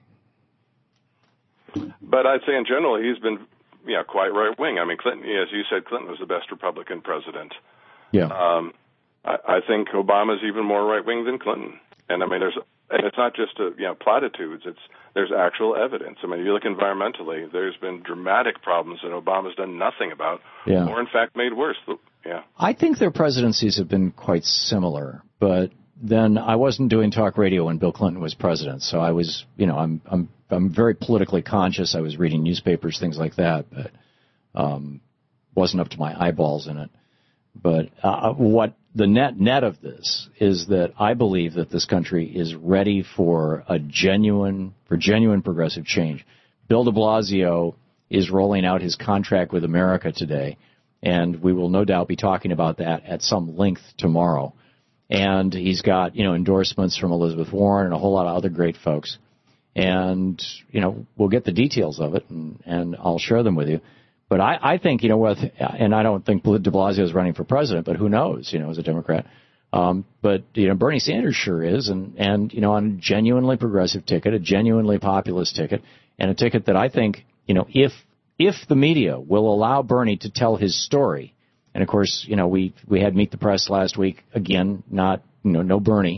But I'd say in general, he's been, you know, quite right-wing. I mean, Clinton, as you said, Clinton was the best Republican president. Yeah. Um, I, I think Obama's even more right-wing than Clinton. And I mean, there's, and it's not just, a, you know, platitudes. It's, there's actual evidence. I mean, if you look environmentally, there's been dramatic problems that Obama's done nothing about, Yeah. or in fact made worse. Yeah. I think their presidencies have been quite similar, but then I wasn't doing talk radio when Bill Clinton was president, so I was, you know, I'm I'm I'm very politically conscious. I was reading newspapers, things like that, but um, wasn't up to my eyeballs in it. But uh, what the net net of this is that I believe that this country is ready for a genuine for genuine progressive change. Bill de Blasio is rolling out his contract with America today, and we will no doubt be talking about that at some length tomorrow. And he's got, you know, endorsements from Elizabeth Warren and a whole lot of other great folks. And, you know, we'll get the details of it, and, and I'll share them with you. But I, I think, you know, what, and I don't think de Blasio is running for president, but who knows, you know, as a Democrat. Um, but, you know, Bernie Sanders sure is, and, and, you know, on a genuinely progressive ticket, a genuinely populist ticket, and a ticket that I think, you know, if if the media will allow Bernie to tell his story, and of course, you know, we we had Meet the Press last week, again, not, you know, no Bernie.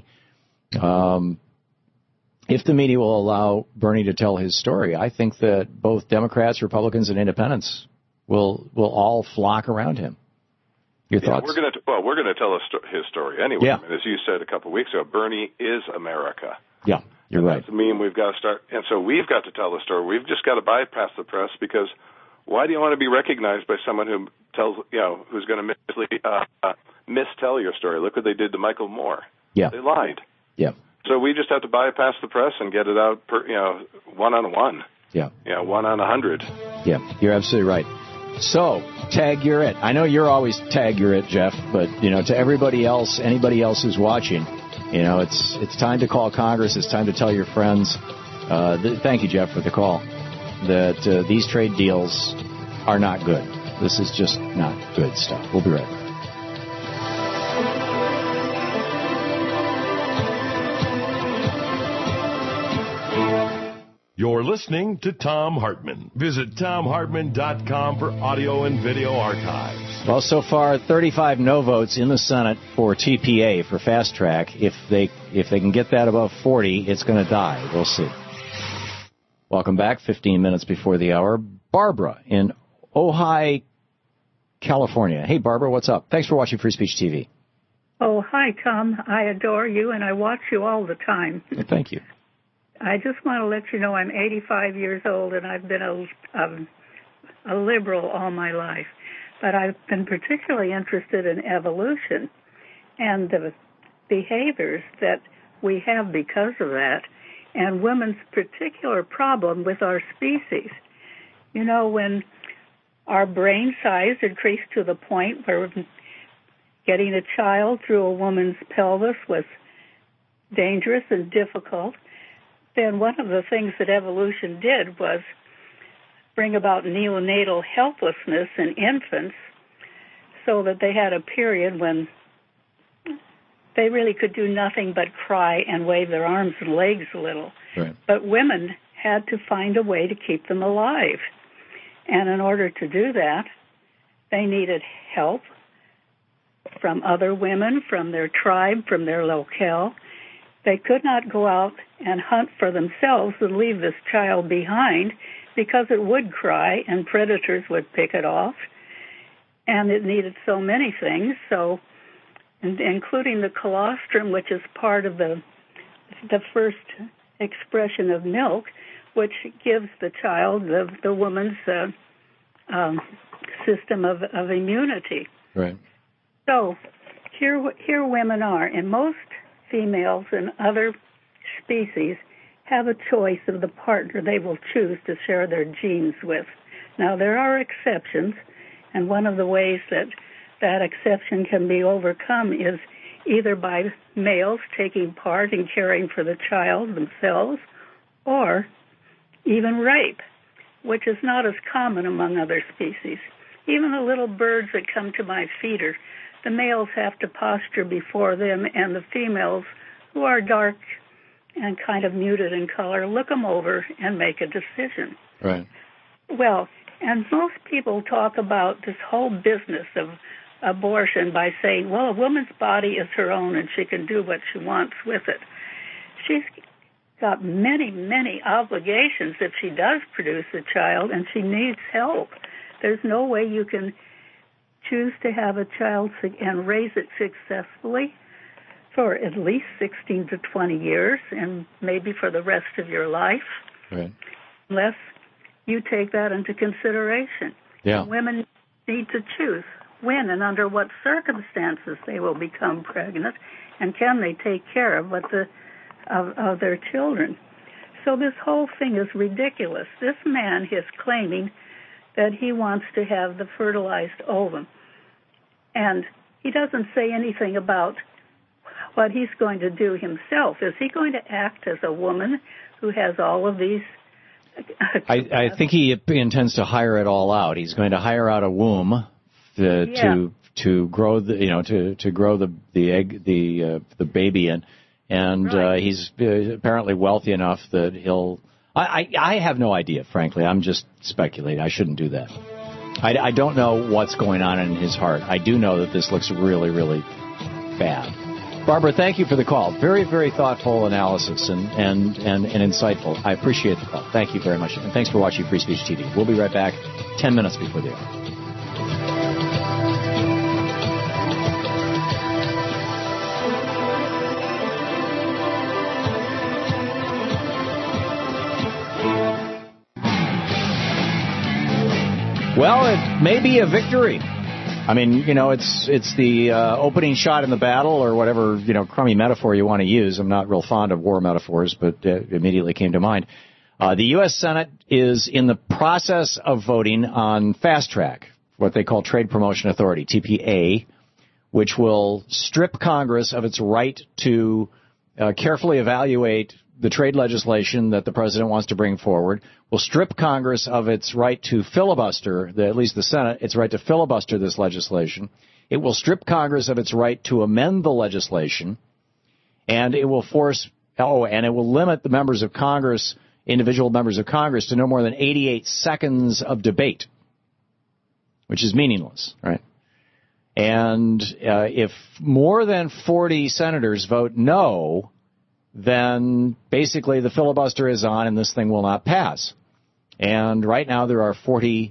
Um, if the media will allow Bernie to tell his story, I think that both Democrats, Republicans, and independents will will all flock around him. Your yeah, thoughts? We're going to well, we're going to tell his, sto- his story anyway. Yeah. I mean, as you said a couple of weeks ago, Bernie is America. Yeah, you're right. That's mean we've got to start, and so we've got to tell the story. We've just got to bypass the press, because why do you want to be recognized by someone who tells, you know, who's going to mislead, uh, uh, mistell your story? Look what they did to Michael Moore. Yeah, they lied. Yeah. So we just have to bypass the press and get it out, per, you know, one on one. Yeah. Yeah, one on a hundred. Yeah, you're absolutely right. So, tag you're it. I know you're always tag you're it, Jeff, but, you know, to everybody else, anybody else who's watching, you know, it's it's time to call Congress. It's time to tell your friends. Uh, th- thank you, Jeff, for the call. That uh, these trade deals are not good. This is just not good stuff. We'll be right back. You're listening to Thom Hartmann. Visit Thom Hartmann dot com for audio and video archives. Well, so far, thirty-five no votes in the Senate for T P A, for fast track. If they if they can get that above forty, it's going to die. We'll see. Welcome back. fifteen minutes before the hour. Barbara in Ojai, California. Hey, Barbara, what's up? Thanks for watching Free Speech T V. Oh, hi, Tom. I adore you, and I watch you all the time. Well, thank you. I just want to let you know I'm eighty-five years old, and I've been a, a, a liberal all my life. But I've been particularly interested in evolution and the behaviors that we have because of that, and women's particular problem with our species. You know, when our brain size increased to the point where getting a child through a woman's pelvis was dangerous and difficult, then one of the things that evolution did was bring about neonatal helplessness in infants, so that they had a period when they really could do nothing but cry and wave their arms and legs a little. Right. But women had to find a way to keep them alive. And in order to do that, they needed help from other women, from their tribe, from their locale. They could not go out and hunt for themselves and leave this child behind because it would cry and predators would pick it off. And it needed so many things, so including the colostrum, which is part of the the first expression of milk, which gives the child the, the woman's uh, um, system of, of immunity. Right. So here, here women are, and most females and other species have a choice of the partner they will choose to share their genes with. Now, there are exceptions, and one of the ways that that exception can be overcome is either by males taking part in caring for the child themselves, or even rape, which is not as common among other species. Even the little birds that come to my feeder, the males have to posture before them, and the females, who are dark and kind of muted in color, look them over and make a decision. Right. Well, and most people talk about this whole business of abortion by saying, well, a woman's body is her own and she can do what she wants with it. She's got many, many obligations if she does produce a child, and she needs help. There's no way you can choose to have a child and raise it successfully for at least sixteen to twenty years, and maybe for the rest of your life, right, unless you take that into consideration. Yeah. Women need to choose when and under what circumstances they will become pregnant, and can they take care of what the of, of their children. So this whole thing is ridiculous. This man is claiming that he wants to have the fertilized ovum, and he doesn't say anything about what he's going to do himself. Is he going to act as a woman who has all of these? I, I think he intends to hire it all out. He's going to hire out a womb to Yeah. to, to grow the you know to, to grow the the egg the uh, the baby in, and Right. uh, he's uh, apparently wealthy enough that he'll. I, I I have no idea, frankly. I'm just speculating. I shouldn't do that. I, I don't know what's going on in his heart. I do know that this looks really really bad. Barbara, thank you for the call. Very, very thoughtful analysis and, and, and, and insightful. I appreciate the call. Thank you very much. And thanks for watching Free Speech T V. We'll be right back ten minutes before the hour. Well, it may be a victory. I mean, you know, it's it's the uh, opening shot in the battle, or whatever, you know, crummy metaphor you want to use. I'm not real fond of war metaphors, but uh, it immediately came to mind. Uh, the U S Senate is in the process of voting on Fast Track, what they call Trade Promotion Authority, T P A, which will strip Congress of its right to uh, carefully evaluate the trade legislation that the president wants to bring forward, will strip Congress of its right to filibuster, the, at least the Senate, its right to filibuster this legislation. It will strip Congress of its right to amend the legislation, and it will force, oh, and it will limit the members of Congress, individual members of Congress, to no more than eighty-eight seconds of debate, which is meaningless, right? And uh, if more than forty senators vote no, then basically the filibuster is on and this thing will not pass. And right now there are forty,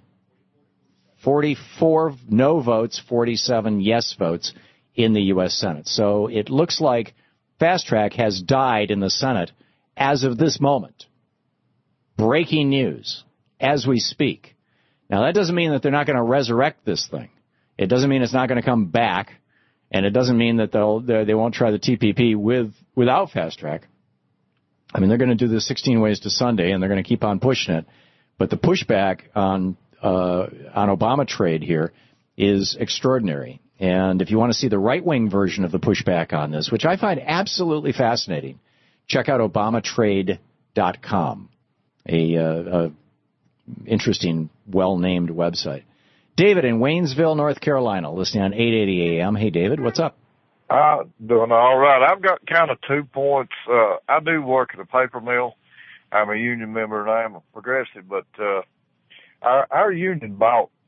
forty-four no votes, forty-seven yes votes in the U S Senate. So it looks like Fast Track has died in the Senate as of this moment. Breaking news as we speak. Now that doesn't mean that they're not going to resurrect this thing. It doesn't mean it's not going to come back. And it doesn't mean that they'll, they won't try the T P P with without Fast Track. I mean, they're going to do the sixteen Ways to Sunday, and they're going to keep on pushing it. But the pushback on uh, on Obama trade here is extraordinary. And if you want to see the right-wing version of the pushback on this, which I find absolutely fascinating, check out Obama Trade dot com, a, uh, a interesting, well-named website. David in Waynesville, North Carolina, listening on eight eighty A M. Hey, David, what's up? Uh, doing all right. I've got kind of two points. Uh, I do work at a paper mill. I'm a union member and I'm a progressive, but, uh, our, our union bought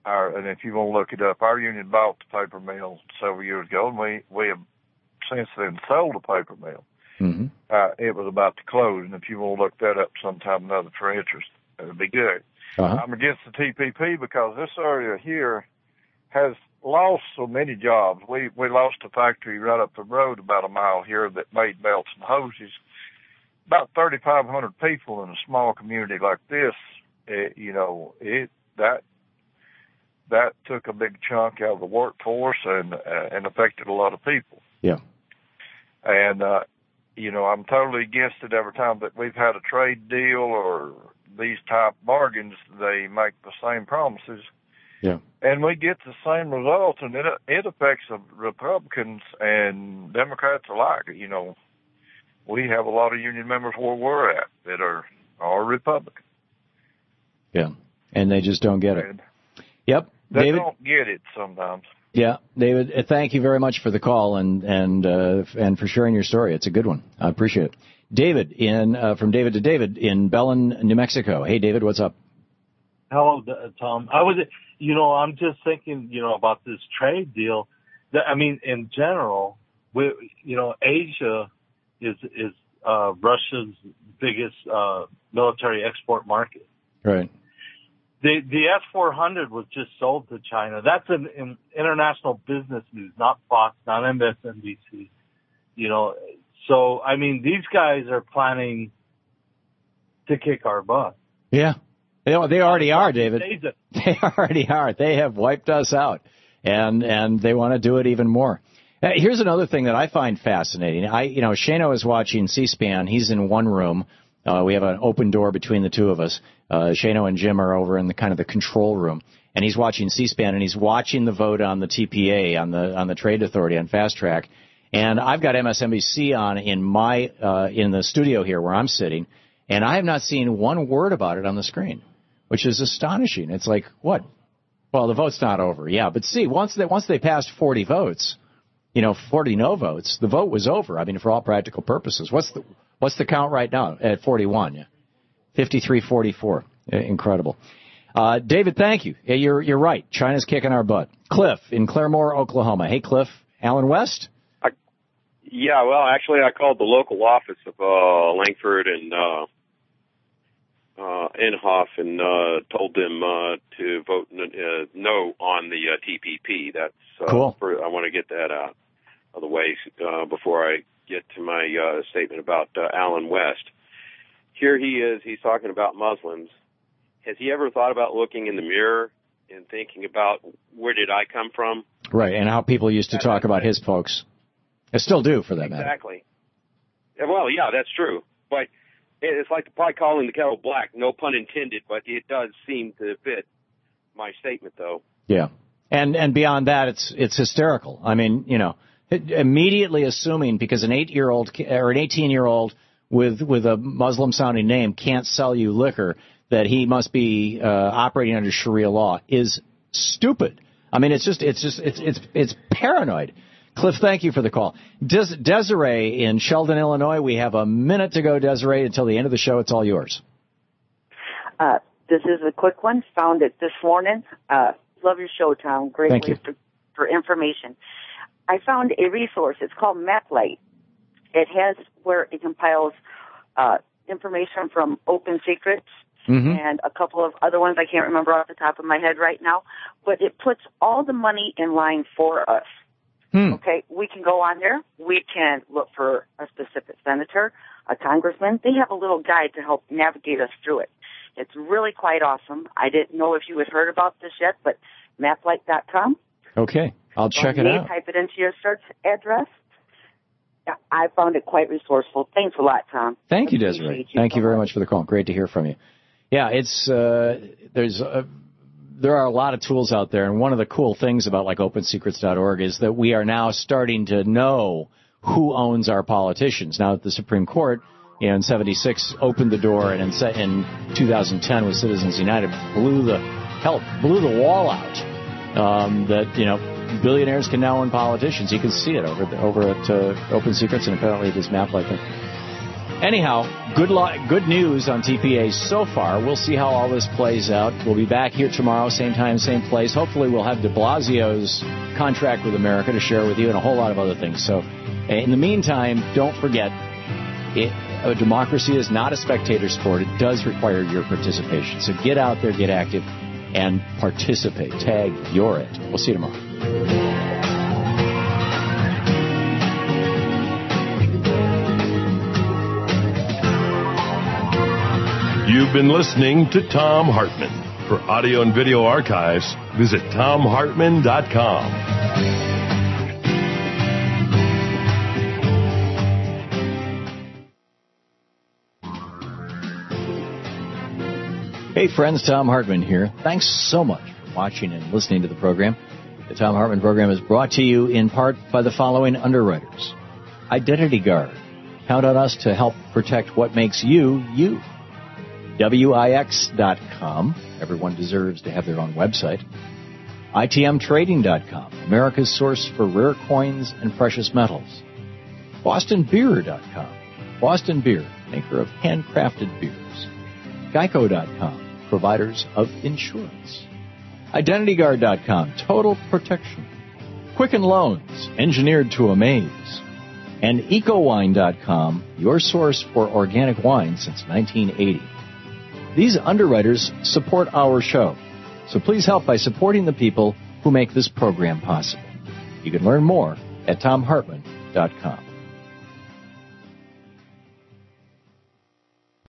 our, and if you want to look it up, our union bought the paper mill several years ago, and we, we have since then sold the paper mill. Mm-hmm. Uh, it was about to close, and if you want to look that up sometime another for interest, it would be good. Uh-huh. I'm against the T P P because this area here has lost so many jobs. We we lost a factory right up the road about a mile here that made belts and hoses. About thirty-five hundred people in a small community like this, it, you know, it that that took a big chunk out of the workforce and uh, and affected a lot of people. Yeah. And uh, you know, I'm totally against it every time that we've had a trade deal or these type bargains. They make the same promises. Yeah. And we get the same results, and it it affects the Republicans and Democrats alike. You know, we have a lot of union members where we're at that are are Republican. Yeah, and they just don't get it. And yep, they David. don't get it sometimes. Yeah, David. Uh, thank you very much for the call and and uh, and for sharing your story. It's a good one. I appreciate it. David in uh, from David to David in Belen, New Mexico. Hey, David, what's up? Hello, Tom. I was, you know, I'm just thinking, you know, about this trade deal. That, I mean, in general, we, you know, Asia is is uh, Russia's biggest uh, military export market. Right. The the S four hundred was just sold to China. That's an, an international business news, not Fox, not M S N B C. You know, so I mean, these guys are planning to kick our butt. Yeah. They, they already are, David. They already are. They have wiped us out, and and they want to do it even more. Uh, here's another thing that I find fascinating. I, you know, Shano is watching C-SPAN. He's in one room. Uh, we have an open door between the two of us. Uh, Shano and Jim are over in the kind of the control room, and he's watching C-SPAN, and he's watching the vote on the T P A, on the on the Trade Authority, on Fast Track. And I've got M S N B C on in my uh, in the studio here where I'm sitting, and I have not seen one word about it on the screen, which is astonishing. It's like, what? Well, the vote's not over. Yeah, but see, once they once they passed forty votes, you know, forty no votes, the vote was over. I mean, for all practical purposes. What's the what's the count right now at forty-one? Yeah. fifty-three forty-four. Incredible. Uh, David, thank you. Yeah, you're you're right. China's kicking our butt. Cliff in Claremore, Oklahoma. Hey, Cliff. Alan West? I, yeah, well, actually, I called the local office of uh, Langford and uh, uh, Inhofe and uh, told them uh, to vote uh, no on the uh, T P P. That's uh, cool. For, I want to get that out of the way uh, before I get to my uh, statement about uh, Alan West. Here he is. He's talking about Muslims. Has he ever thought about looking in the mirror and thinking about where did I come from? Right, and how people used to talk about his folks. I still do, for that matter. Exactly. Well, yeah, that's true. But it's like probably calling the kettle black. No pun intended, but it does seem to fit my statement, though. Yeah. And and beyond that, it's it's hysterical. I mean, you know, immediately assuming because an eight-year-old or an eighteen-year-old with with a Muslim-sounding name can't sell you liquor, that he must be uh, operating under Sharia law is stupid. I mean, it's just it's just it's it's it's paranoid. Cliff, thank you for the call. Des- Desiree in Sheldon, Illinois. We have a minute to go, Desiree, until the end of the show. It's all yours. Uh, this is a quick one. Found it this morning. Uh, love your show, Tom. Great Thank way you. for, for information. I found a resource. It's called MapLight. It has where it compiles uh, information from Open Secrets mm-hmm. and a couple of other ones I can't remember off the top of my head right now. But it puts all the money in line for us. Hmm. Okay, we can go on there. We can look for a specific senator, a congressman. They have a little guide to help navigate us through it. It's really quite awesome. I didn't know if you had heard about this yet, but maplight dot com. Okay, I'll check it out. Type it into your search address. Yeah, I found it quite resourceful. Thanks a lot, Tom. Thank you, Desiree. You Thank so you very much. much for the call. Great to hear from you. Yeah, it's uh, there's a, there are a lot of tools out there, and one of the cool things about like open secrets dot org is that we are now starting to know who owns our politicians. Now that the Supreme Court, you know, in seventy-six opened the door, and in, in two thousand ten with Citizens United blew the hell blew the wall out. Um, that you know billionaires can now own politicians. You can see it over over at uh, Open Secrets, and apparently this map like that. Anyhow, good lo- good news on T P A so far. We'll see how all this plays out. We'll be back here tomorrow, same time, same place. Hopefully we'll have de Blasio's contract with America to share with you and a whole lot of other things. So in the meantime, don't forget, it, a democracy is not a spectator sport. It does require your participation. So get out there, get active, and participate. Tag You're It. We'll see you tomorrow. You've been listening to Thom Hartmann. For audio and video archives, visit Thom Hartmann dot com. Hey friends, Thom Hartmann here. Thanks so much for watching and listening to the program. The Thom Hartmann program is brought to you in part by the following underwriters. Identity Guard. Count on us to help protect what makes you, you. W I X dot com. Everyone deserves to have their own website. I T M Trading dot com. America's source for rare coins and precious metals. Boston Beer dot com. Boston Beer, maker of handcrafted beers. Geico dot com. Providers of insurance. Identity Guard dot com. Total protection. Quicken Loans, engineered to amaze. And Eco Wine dot com, your source for organic wine since nineteen eighty. These underwriters support our show, so please help by supporting the people who make this program possible. You can learn more at Thom Hartmann dot com.